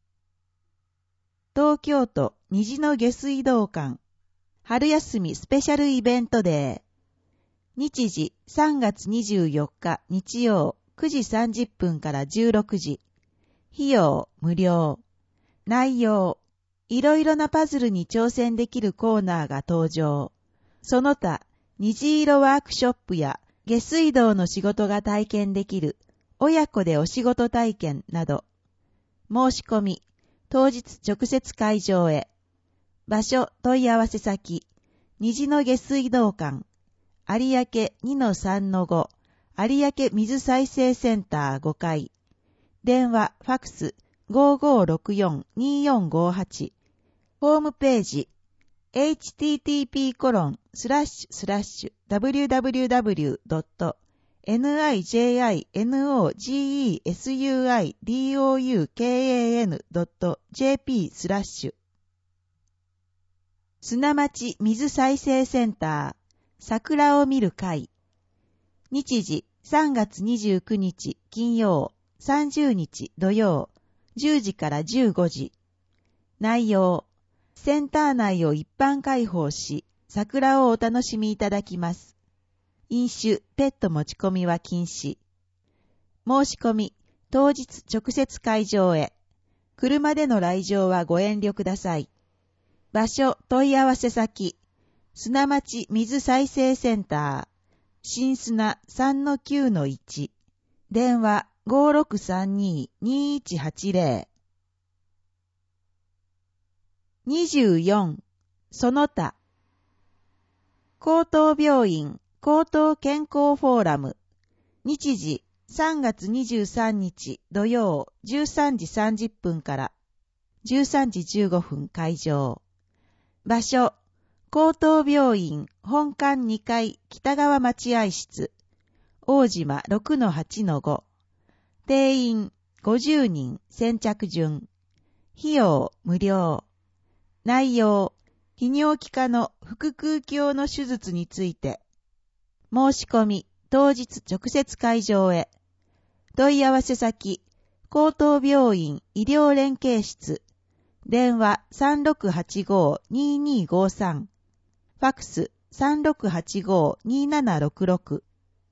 東京都虹の下水道管春休みスペシャルイベントデー。日時さんがつにじゅうよっか日曜くじさんじゅっぷんからじゅうろくじ。費用無料。内容、いろいろなパズルに挑戦できるコーナーが登場。その他、虹色ワークショップや下水道の仕事が体験できる親子でお仕事体験など。申し込み、当日直接会場へ。場所問い合わせ先、虹の下水道管有明 にのさんのご 有明水再生センターごかい。電話、ファクス ごーごーろくよん にーよんごはち。ホームページ エイチティーティーピーコロンスラッシュスラッシュダブリューダブリューダブリュードットニジノゲスユイドウカンドットジェーピー スラッシュ砂町水再生センター桜を見る会。日時さんがつにじゅうくにち金曜、さんじゅうにち土曜、じゅうじからじゅうごじ。内容、センター内を一般開放し、桜をお楽しみいただきます。飲酒、ペット持ち込みは禁止。申し込み、当日直接会場へ。車での来場はご遠慮ください。場所、問い合わせ先、砂町水再生センター、新砂 さんのきゅうのいち、電話 ごーろくさんにーにーいちはちゼロ。にじゅうよん、その他。高等病院高等健康フォーラム。日時さんがつにじゅうさんにち土曜じゅうさんじさんじゅっぷんからじゅうさんじじゅうごふん会場。場所、高等病院本館にかい北側待合室。大島 ろくのはちのご。定員ごじゅうにん先着順。費用無料。内容、泌尿器科の腹腔鏡の手術について。申し込み、当日直接会場へ。問い合わせ先、高等病院医療連携室。電話 さんろくはちごーにーにーごさん。ファクス さんろくはちごーにーななろくろく。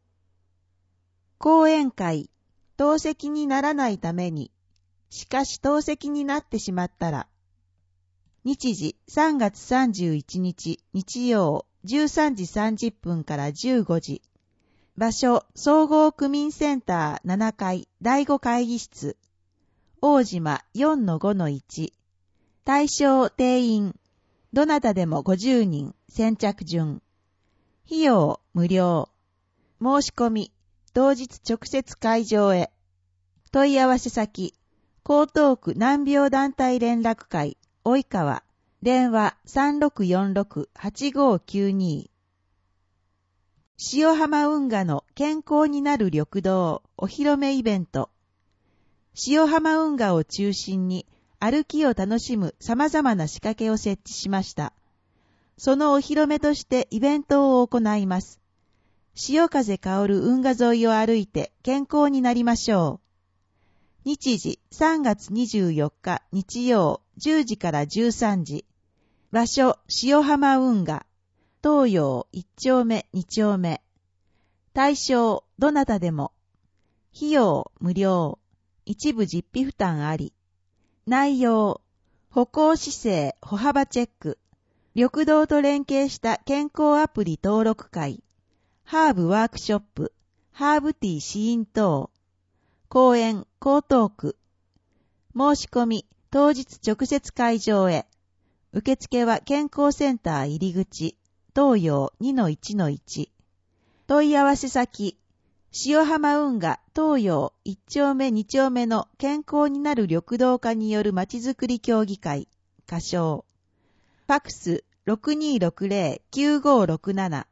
講演会、透析にならないために。しかし透析になってしまったら。日時さんがつさんじゅういちにち日曜じゅうさんじさんじゅっぷんからじゅうごじ。場所、総合区民センターななかいだいご会議室。大島 よんのごのいち。対象定員。どなたでもごじゅうにん先着順。費用無料。申し込み、当日直接会場へ。問い合わせ先、江東区難病団体連絡会、及川、電話 さんろくよんろくはちごきゅうに。塩浜運河の健康になる緑道お披露目イベント。塩浜運河を中心に歩きを楽しむ様々な仕掛けを設置しました。そのお披露目としてイベントを行います。潮風香る運河沿いを歩いて健康になりましょう。日時さんがつにじゅうよっか日曜じゅうじからじゅうさんじ。場所塩浜運河。東洋いっ丁目に丁目。対象どなたでも。費用無料。一部実費負担あり。内容歩行姿勢歩幅チェック。緑道と連携した健康アプリ登録会。ハーブワークショップ。ハーブティー試飲等。公園江東区。申し込み当日直接会場へ。受付は健康センター入り口。東洋 にのいちのいち。問い合わせ先、塩浜運河東洋いっ丁目に丁目の健康になる緑道化によるまちづくり協議会、仮称。ファクス ろくにーろくぜろきゅうごろくなな。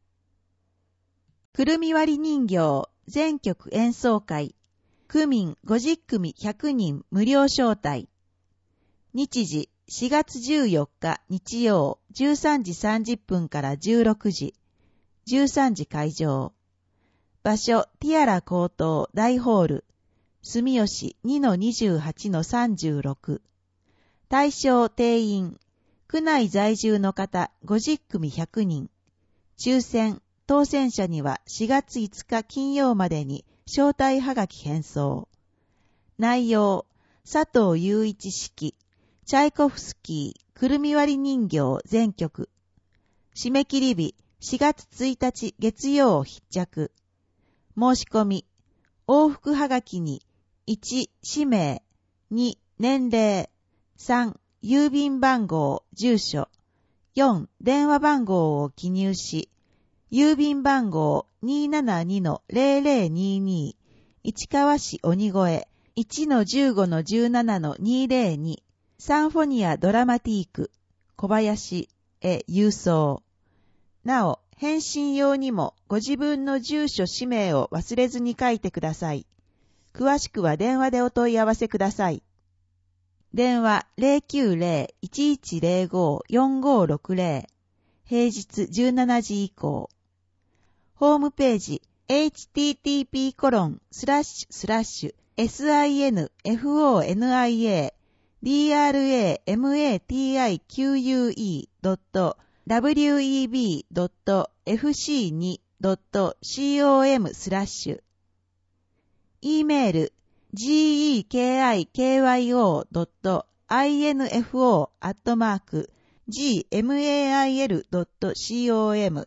くるみ割り人形全曲演奏会、区民ごじゅっくみひゃくにん無料招待。日時しがつじゅうよっか日曜じゅうさんじさんじゅっぷんからじゅうろくじ。じゅうさんじ会場。場所ティアラ高等大ホール。住吉 にのにじゅうはちのさんじゅうろく。対象定員。区内在住の方ごじゅっくみひゃくにん。抽選、当選者にはしがついつか金曜までに招待はがき返送。内容、佐藤雄一式。チャイコフスキー、くるみ割り人形全曲。締め切り日、しがつついたち月曜必着。申し込み、往復はがきに、いち、氏名、に、年齢、さん、郵便番号、住所、よん、電話番号を記入し、 郵便番号 にーななにのゼロゼロにーにー 市川市鬼越 いちのじゅうごのじゅうななのにーゼロに サンフォニアドラマティーク小林へ郵送。なお、返信用にもご自分の住所氏名を忘れずに書いてください。詳しくは電話でお問い合わせください。電話 ゼロきゅうゼロ いちいちゼロご よんごろくゼロ 平日じゅうしちじ以降。ホームページ エイチティーティーピーコロンスラッシュスラッシュエスアイエヌエフオーエヌアイエーディーアールエーエムエーティーアイキューユーイードットダブリューイービードットエフシーツードットコム スラッシュ E メール ジーイーケーアイケーワイオードットアイエヌエフオー アットマーク ジーエムエーアイエルドットコム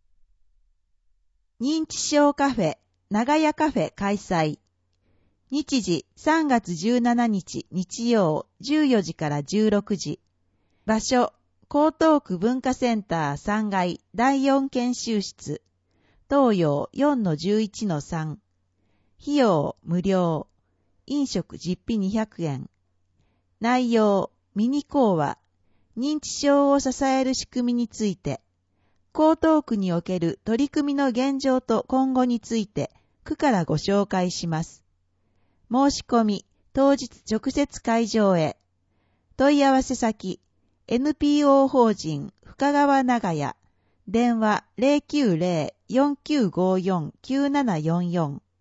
認知症カフェ長屋カフェ開催。日時さんがつじゅうしちにち日曜じゅうよじからじゅうろくじ。場所江東区文化センターさんがいだいよん研修室。東洋 よんのじゅういちのさん。費用無料。飲食実費にひゃくえん。内容ミニ講話。認知症を支える仕組みについて。江東区における取り組みの現状と今後について区からご紹介します。申し込み当日直接会場へ。問い合わせ先 エヌピーオー 法人深川長屋電話 ゼロきゅうゼロ よんきゅうごよん きゅうななよんよん。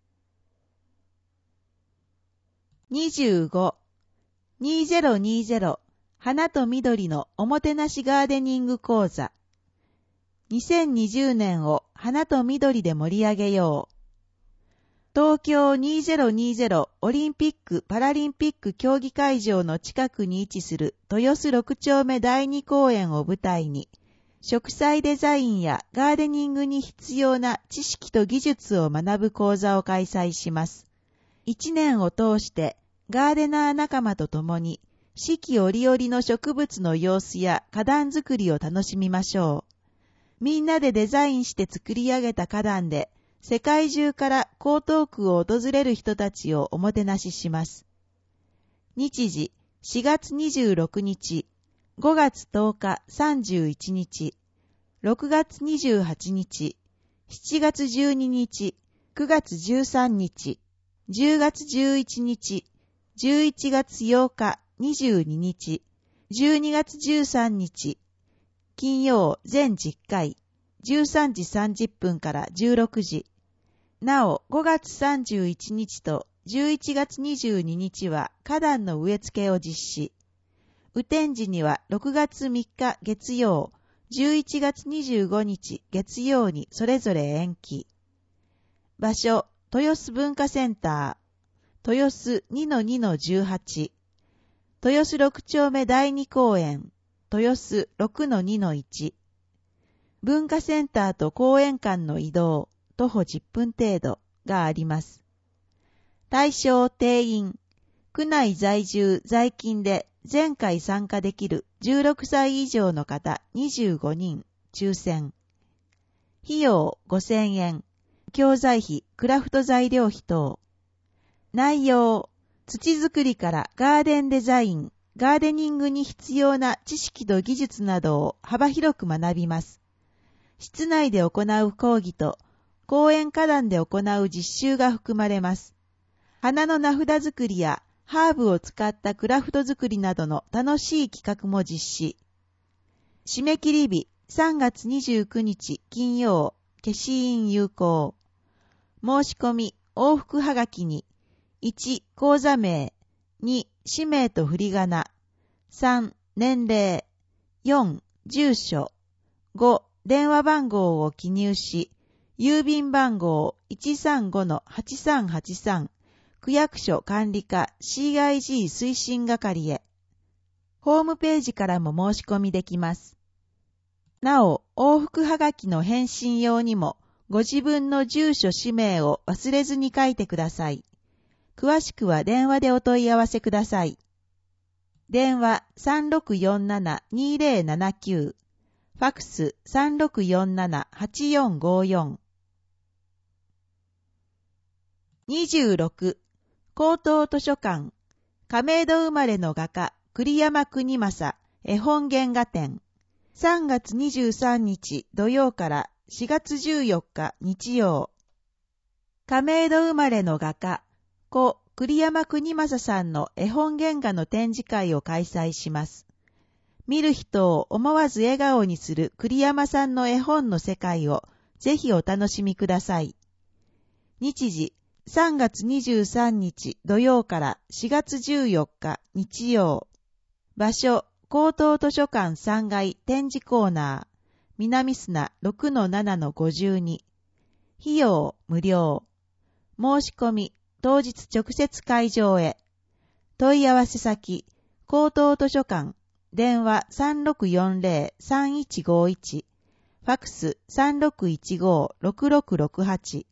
にじゅうご にせんにじゅう花と緑のおもてなしガーデニング講座。にせんにじゅうねんを花と緑で盛り上げよう。東京にせんにじゅうオリンピック・パラリンピック競技会場の近くに位置する豊洲ろく丁目だいに公園を舞台に、植栽デザインやガーデニングに必要な知識と技術を学ぶ講座を開催します。一年を通してガーデナー仲間と共に四季折々の植物の様子や花壇作りを楽しみましょう。みんなでデザインして作り上げた花壇で、世界中から江東区を訪れる人たちをおもてなしします。日時しがつにじゅうろくにち、ごがつとおかさんじゅういちにち、ろくがつにじゅうはちにち、しちがつじゅうににち、くがつじゅうさんにち、じゅうがつじゅういちにち、じゅういちがつようかにじゅうににち、じゅうにがつじゅうさんにち、金曜全じゅっかい、じゅうさんじさんじゅっぷんからじゅうろくじ。なお、ごがつさんじゅういちにちとじゅういちがつにじゅうににちは花壇の植え付けを実施。雨天時にはろくがつみっか月曜、じゅういちがつにじゅうごにち月曜にそれぞれ延期。場所、豊洲文化センター、豊洲 にのにのじゅうはち。豊洲ろく丁目だいに公園、豊洲 ろくのにのいち。文化センターと公園間の移動、徒歩じゅっぷん程度があります。対象定員、区内在住在勤で前回参加できるじゅうろくさい以上の方にじゅうごにん、抽選。費用ごせんえん、教材費、クラフト材料費等。内容、土作りからガーデンデザイン、ガーデニングに必要な知識と技術などを幅広く学びます。室内で行う講義と公園花壇で行う実習が含まれます。花の名札作りやハーブを使ったクラフト作りなどの楽しい企画も実施。締め切り日さんがつにじゅうくにち金曜、消印有効。申し込み往復はがきにいち講座名、に氏名と振り仮名、さん年齢、よん住所、ご電話番号を記入し、郵便番号 いちさんごのはちさんはちさん 区役所管理課 シーアイジー 推進係へ。ホームページからも申し込みできます。なお、往復はがきの返信用にもご自分の住所氏名を忘れずに書いてください。詳しくは電話でお問い合わせください。電話 さんろくよんななにゼロななきゅう、フファックス さんろくよんなな はちよんごよん。にじゅうろく、高等図書館、亀戸生まれの画家、栗山国正、絵本原画展。さんがつにじゅうさんにち土曜からしがつじゅうよっか日曜。亀戸生まれの画家、故栗山国正さんの絵本原画の展示会を開催します。見る人を思わず笑顔にする栗山さんの絵本の世界をぜひお楽しみください。日時、さんがつにじゅうさんにち土曜からしがつじゅうよっか日曜。場所、高等図書館さんがい展示コーナー、南砂 ろくのななのごじゅうに。費用無料。申し込み、当日直接会場へ。問い合わせ先、高等図書館、電話 さんろくよんぜろ さんいちごいち、ファックス さんろくいちご ろくろくろくはち。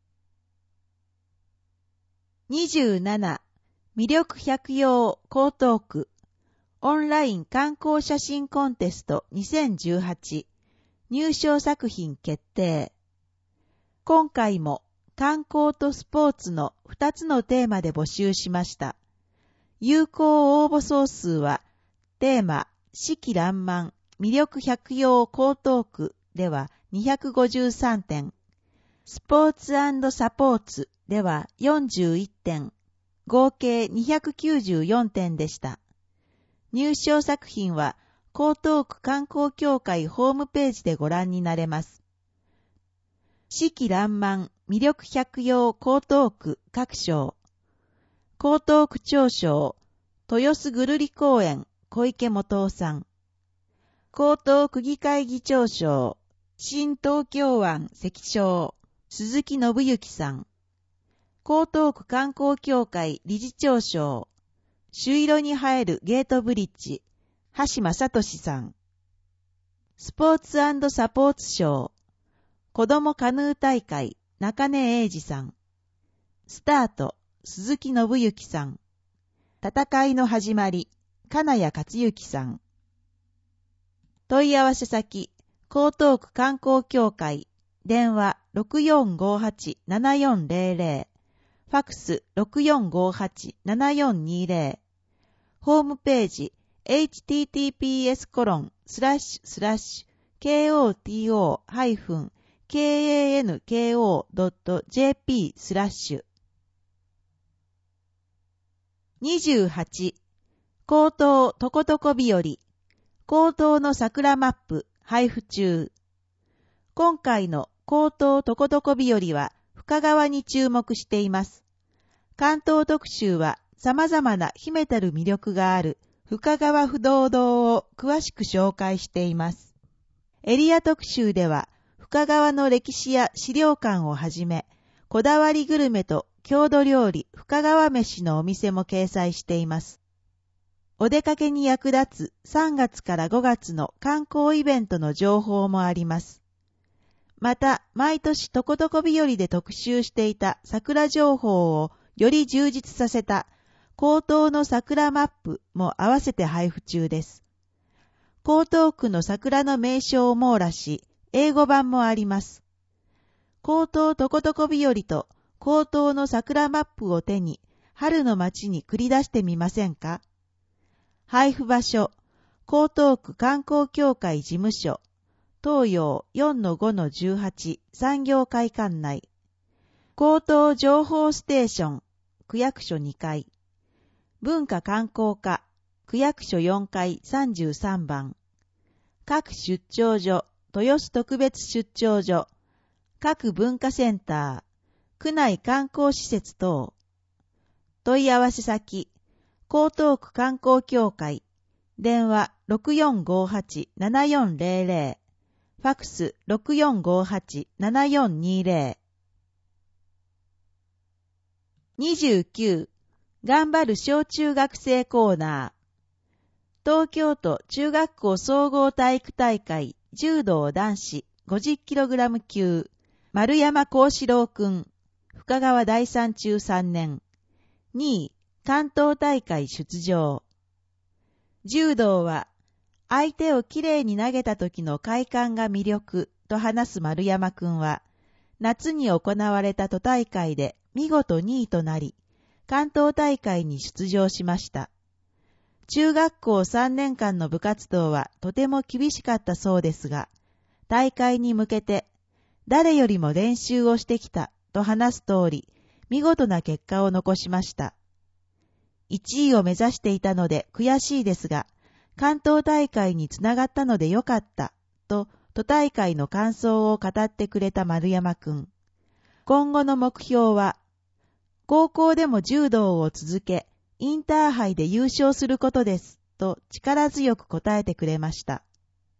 にじゅうなな、魅力百葉江東区、オンライン観光写真コンテストにせんじゅうはち、入賞作品決定。今回も観光とスポーツのふたつのテーマで募集しました。有効応募総数は、テーマ、四季爛漫、魅力百葉江東区ではにひゃくごじゅうさんてん、スポーツ&サポーツではよんじゅういってん、合計にひゃくきゅうじゅうよんてんでした。入賞作品は、江東区観光協会ホームページでご覧になれます。四季爛漫、魅力百葉江東区各賞。江東区長賞、豊洲ぐるり公園、小池元夫さん。江東区議会議長賞、新東京湾関賞、鈴木信之さん。江東区観光協会理事長賞、朱色に映えるゲートブリッジ、橋正俊さん。スポーツ&サポーツ賞、子どもカヌー大会、中根英二さん。スタート、鈴木信之さん。戦いの始まり、金谷克之さん。問い合わせ先、江東区観光協会、電話 ろくよんごはち ななよんぜろぜろ、ファックス ろくよんごはち ななよんにぜろ、ホームページ エイチティーティーピーエスコロンスラッシュスラッシュケーオーティーオーハイフンケーエーエヌケーオードットジェーピースラッシュ。にじゅうはち、江東とことこ日和、江東の桜マップ配布中。今回の江東とことこ日和は深川に注目しています。関東特集は様々な秘めたる魅力がある深川不動堂を詳しく紹介しています。エリア特集では深川の歴史や資料館をはじめ、こだわりグルメと郷土料理深川飯のお店も掲載しています。お出かけに役立つさんがつからごがつの観光イベントの情報もあります。また、毎年とことこ日和で特集していた桜情報をより充実させた江東の桜マップも合わせて配布中です。江東区の桜の名所を網羅し、英語版もあります。江東とことこ日和と江東の桜マップを手に春の街に繰り出してみませんか？配布場所、江東区観光協会事務所、東洋 よんのごのじゅうはち 産業会館内。江東情報ステーション、区役所にかい。文化観光課、区役所よんかいさんじゅうさんばん。各出張所、豊洲特別出張所、各文化センター、区内観光施設等。問い合わせ先、江東区観光協会、電話 ろくよんごはち ななよんぜろぜろ、ファックス ろくよんごはち ななよんにぜろ。にじゅうきゅう、頑張る小中学生コーナー。東京都中学校総合体育大会柔道男子 ごじゅっキログラム 級、丸山幸四郎くん、深川第三中さんねん。にい、関東大会出場。柔道は、 相手をきれいに投げた時の快感が魅力と話す丸山くんは、夏に行われた都大会で見事にいとなり、関東大会に出場しました。中学校さんねんかんの部活動はとても厳しかったそうですが、大会に向けて誰よりも練習をしてきたと話す通り、見事な結果を残しました。いちいを目指していたので悔しいですが、関東大会につながったのでよかったと都大会の感想を語ってくれた丸山くん。今後の目標は、高校でも柔道を続け、インターハイで優勝することです、と力強く答えてくれました。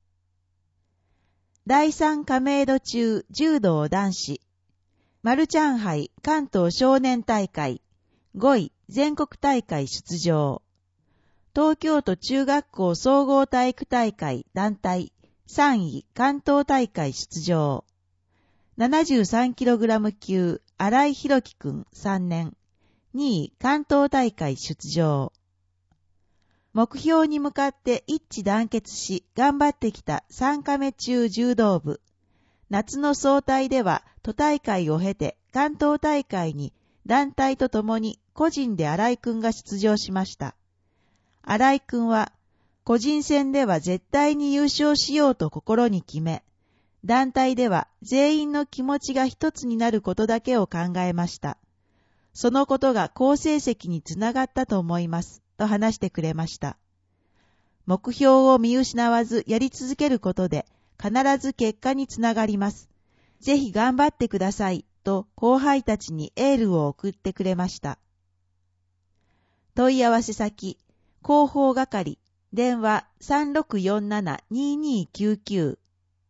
だいさん亀戸中柔道男子、マルチャン杯関東少年大会、ごい全国大会出場。東京都中学校総合体育大会団体、さんい関東大会出場。ななじゅうさんキログラム 級、新井宏樹くんさんねん、にい関東大会出場。目標に向かって一致団結し頑張ってきたさん亀中柔道部。夏の総体では都大会を経て関東大会に団体とともに個人で新井くんが出場しました。新井くんは個人戦では絶対に優勝しようと心に決め、団体では全員の気持ちが一つになることだけを考えました。そのことが好成績につながったと思います、と話してくれました。目標を見失わずやり続けることで必ず結果につながります。ぜひ頑張ってください、と後輩たちにエールを送ってくれました。問い合わせ先、広報係、電話 さんろくよんななにーにーきゅうきゅう。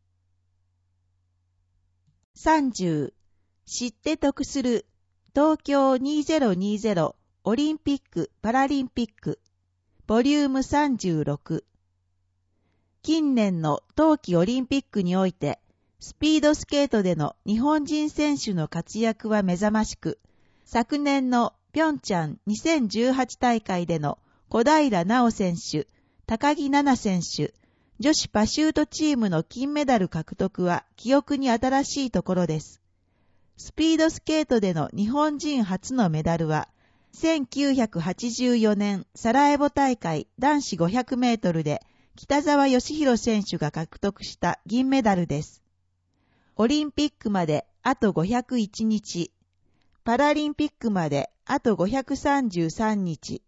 さんじゅう、知って得する東京にせんにじゅうオリンピック・パラリンピックボリュームさんじゅうろく。近年の冬季オリンピックにおいてスピードスケートでの日本人選手の活躍は目覚ましく、昨年のピョンチャンにせんじゅうはち大会での小平奈緒選手、高木菜那選手、女子パシュートチームの金メダル獲得は記憶に新しいところです。スピードスケートでの日本人初のメダルは、せんきゅうひゃくはちじゅうよねんサラエボ大会男子ごひゃくメートルで北沢義弘選手が獲得した銀メダルです。オリンピックまであとごひゃくいちにち、パラリンピックまであとごひゃくさんじゅうさんにち。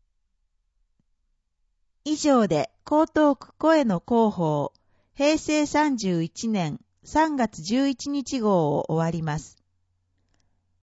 以上で江東区声の広報、へいせいさんじゅういちねんさんがつじゅういちにち号を終わります。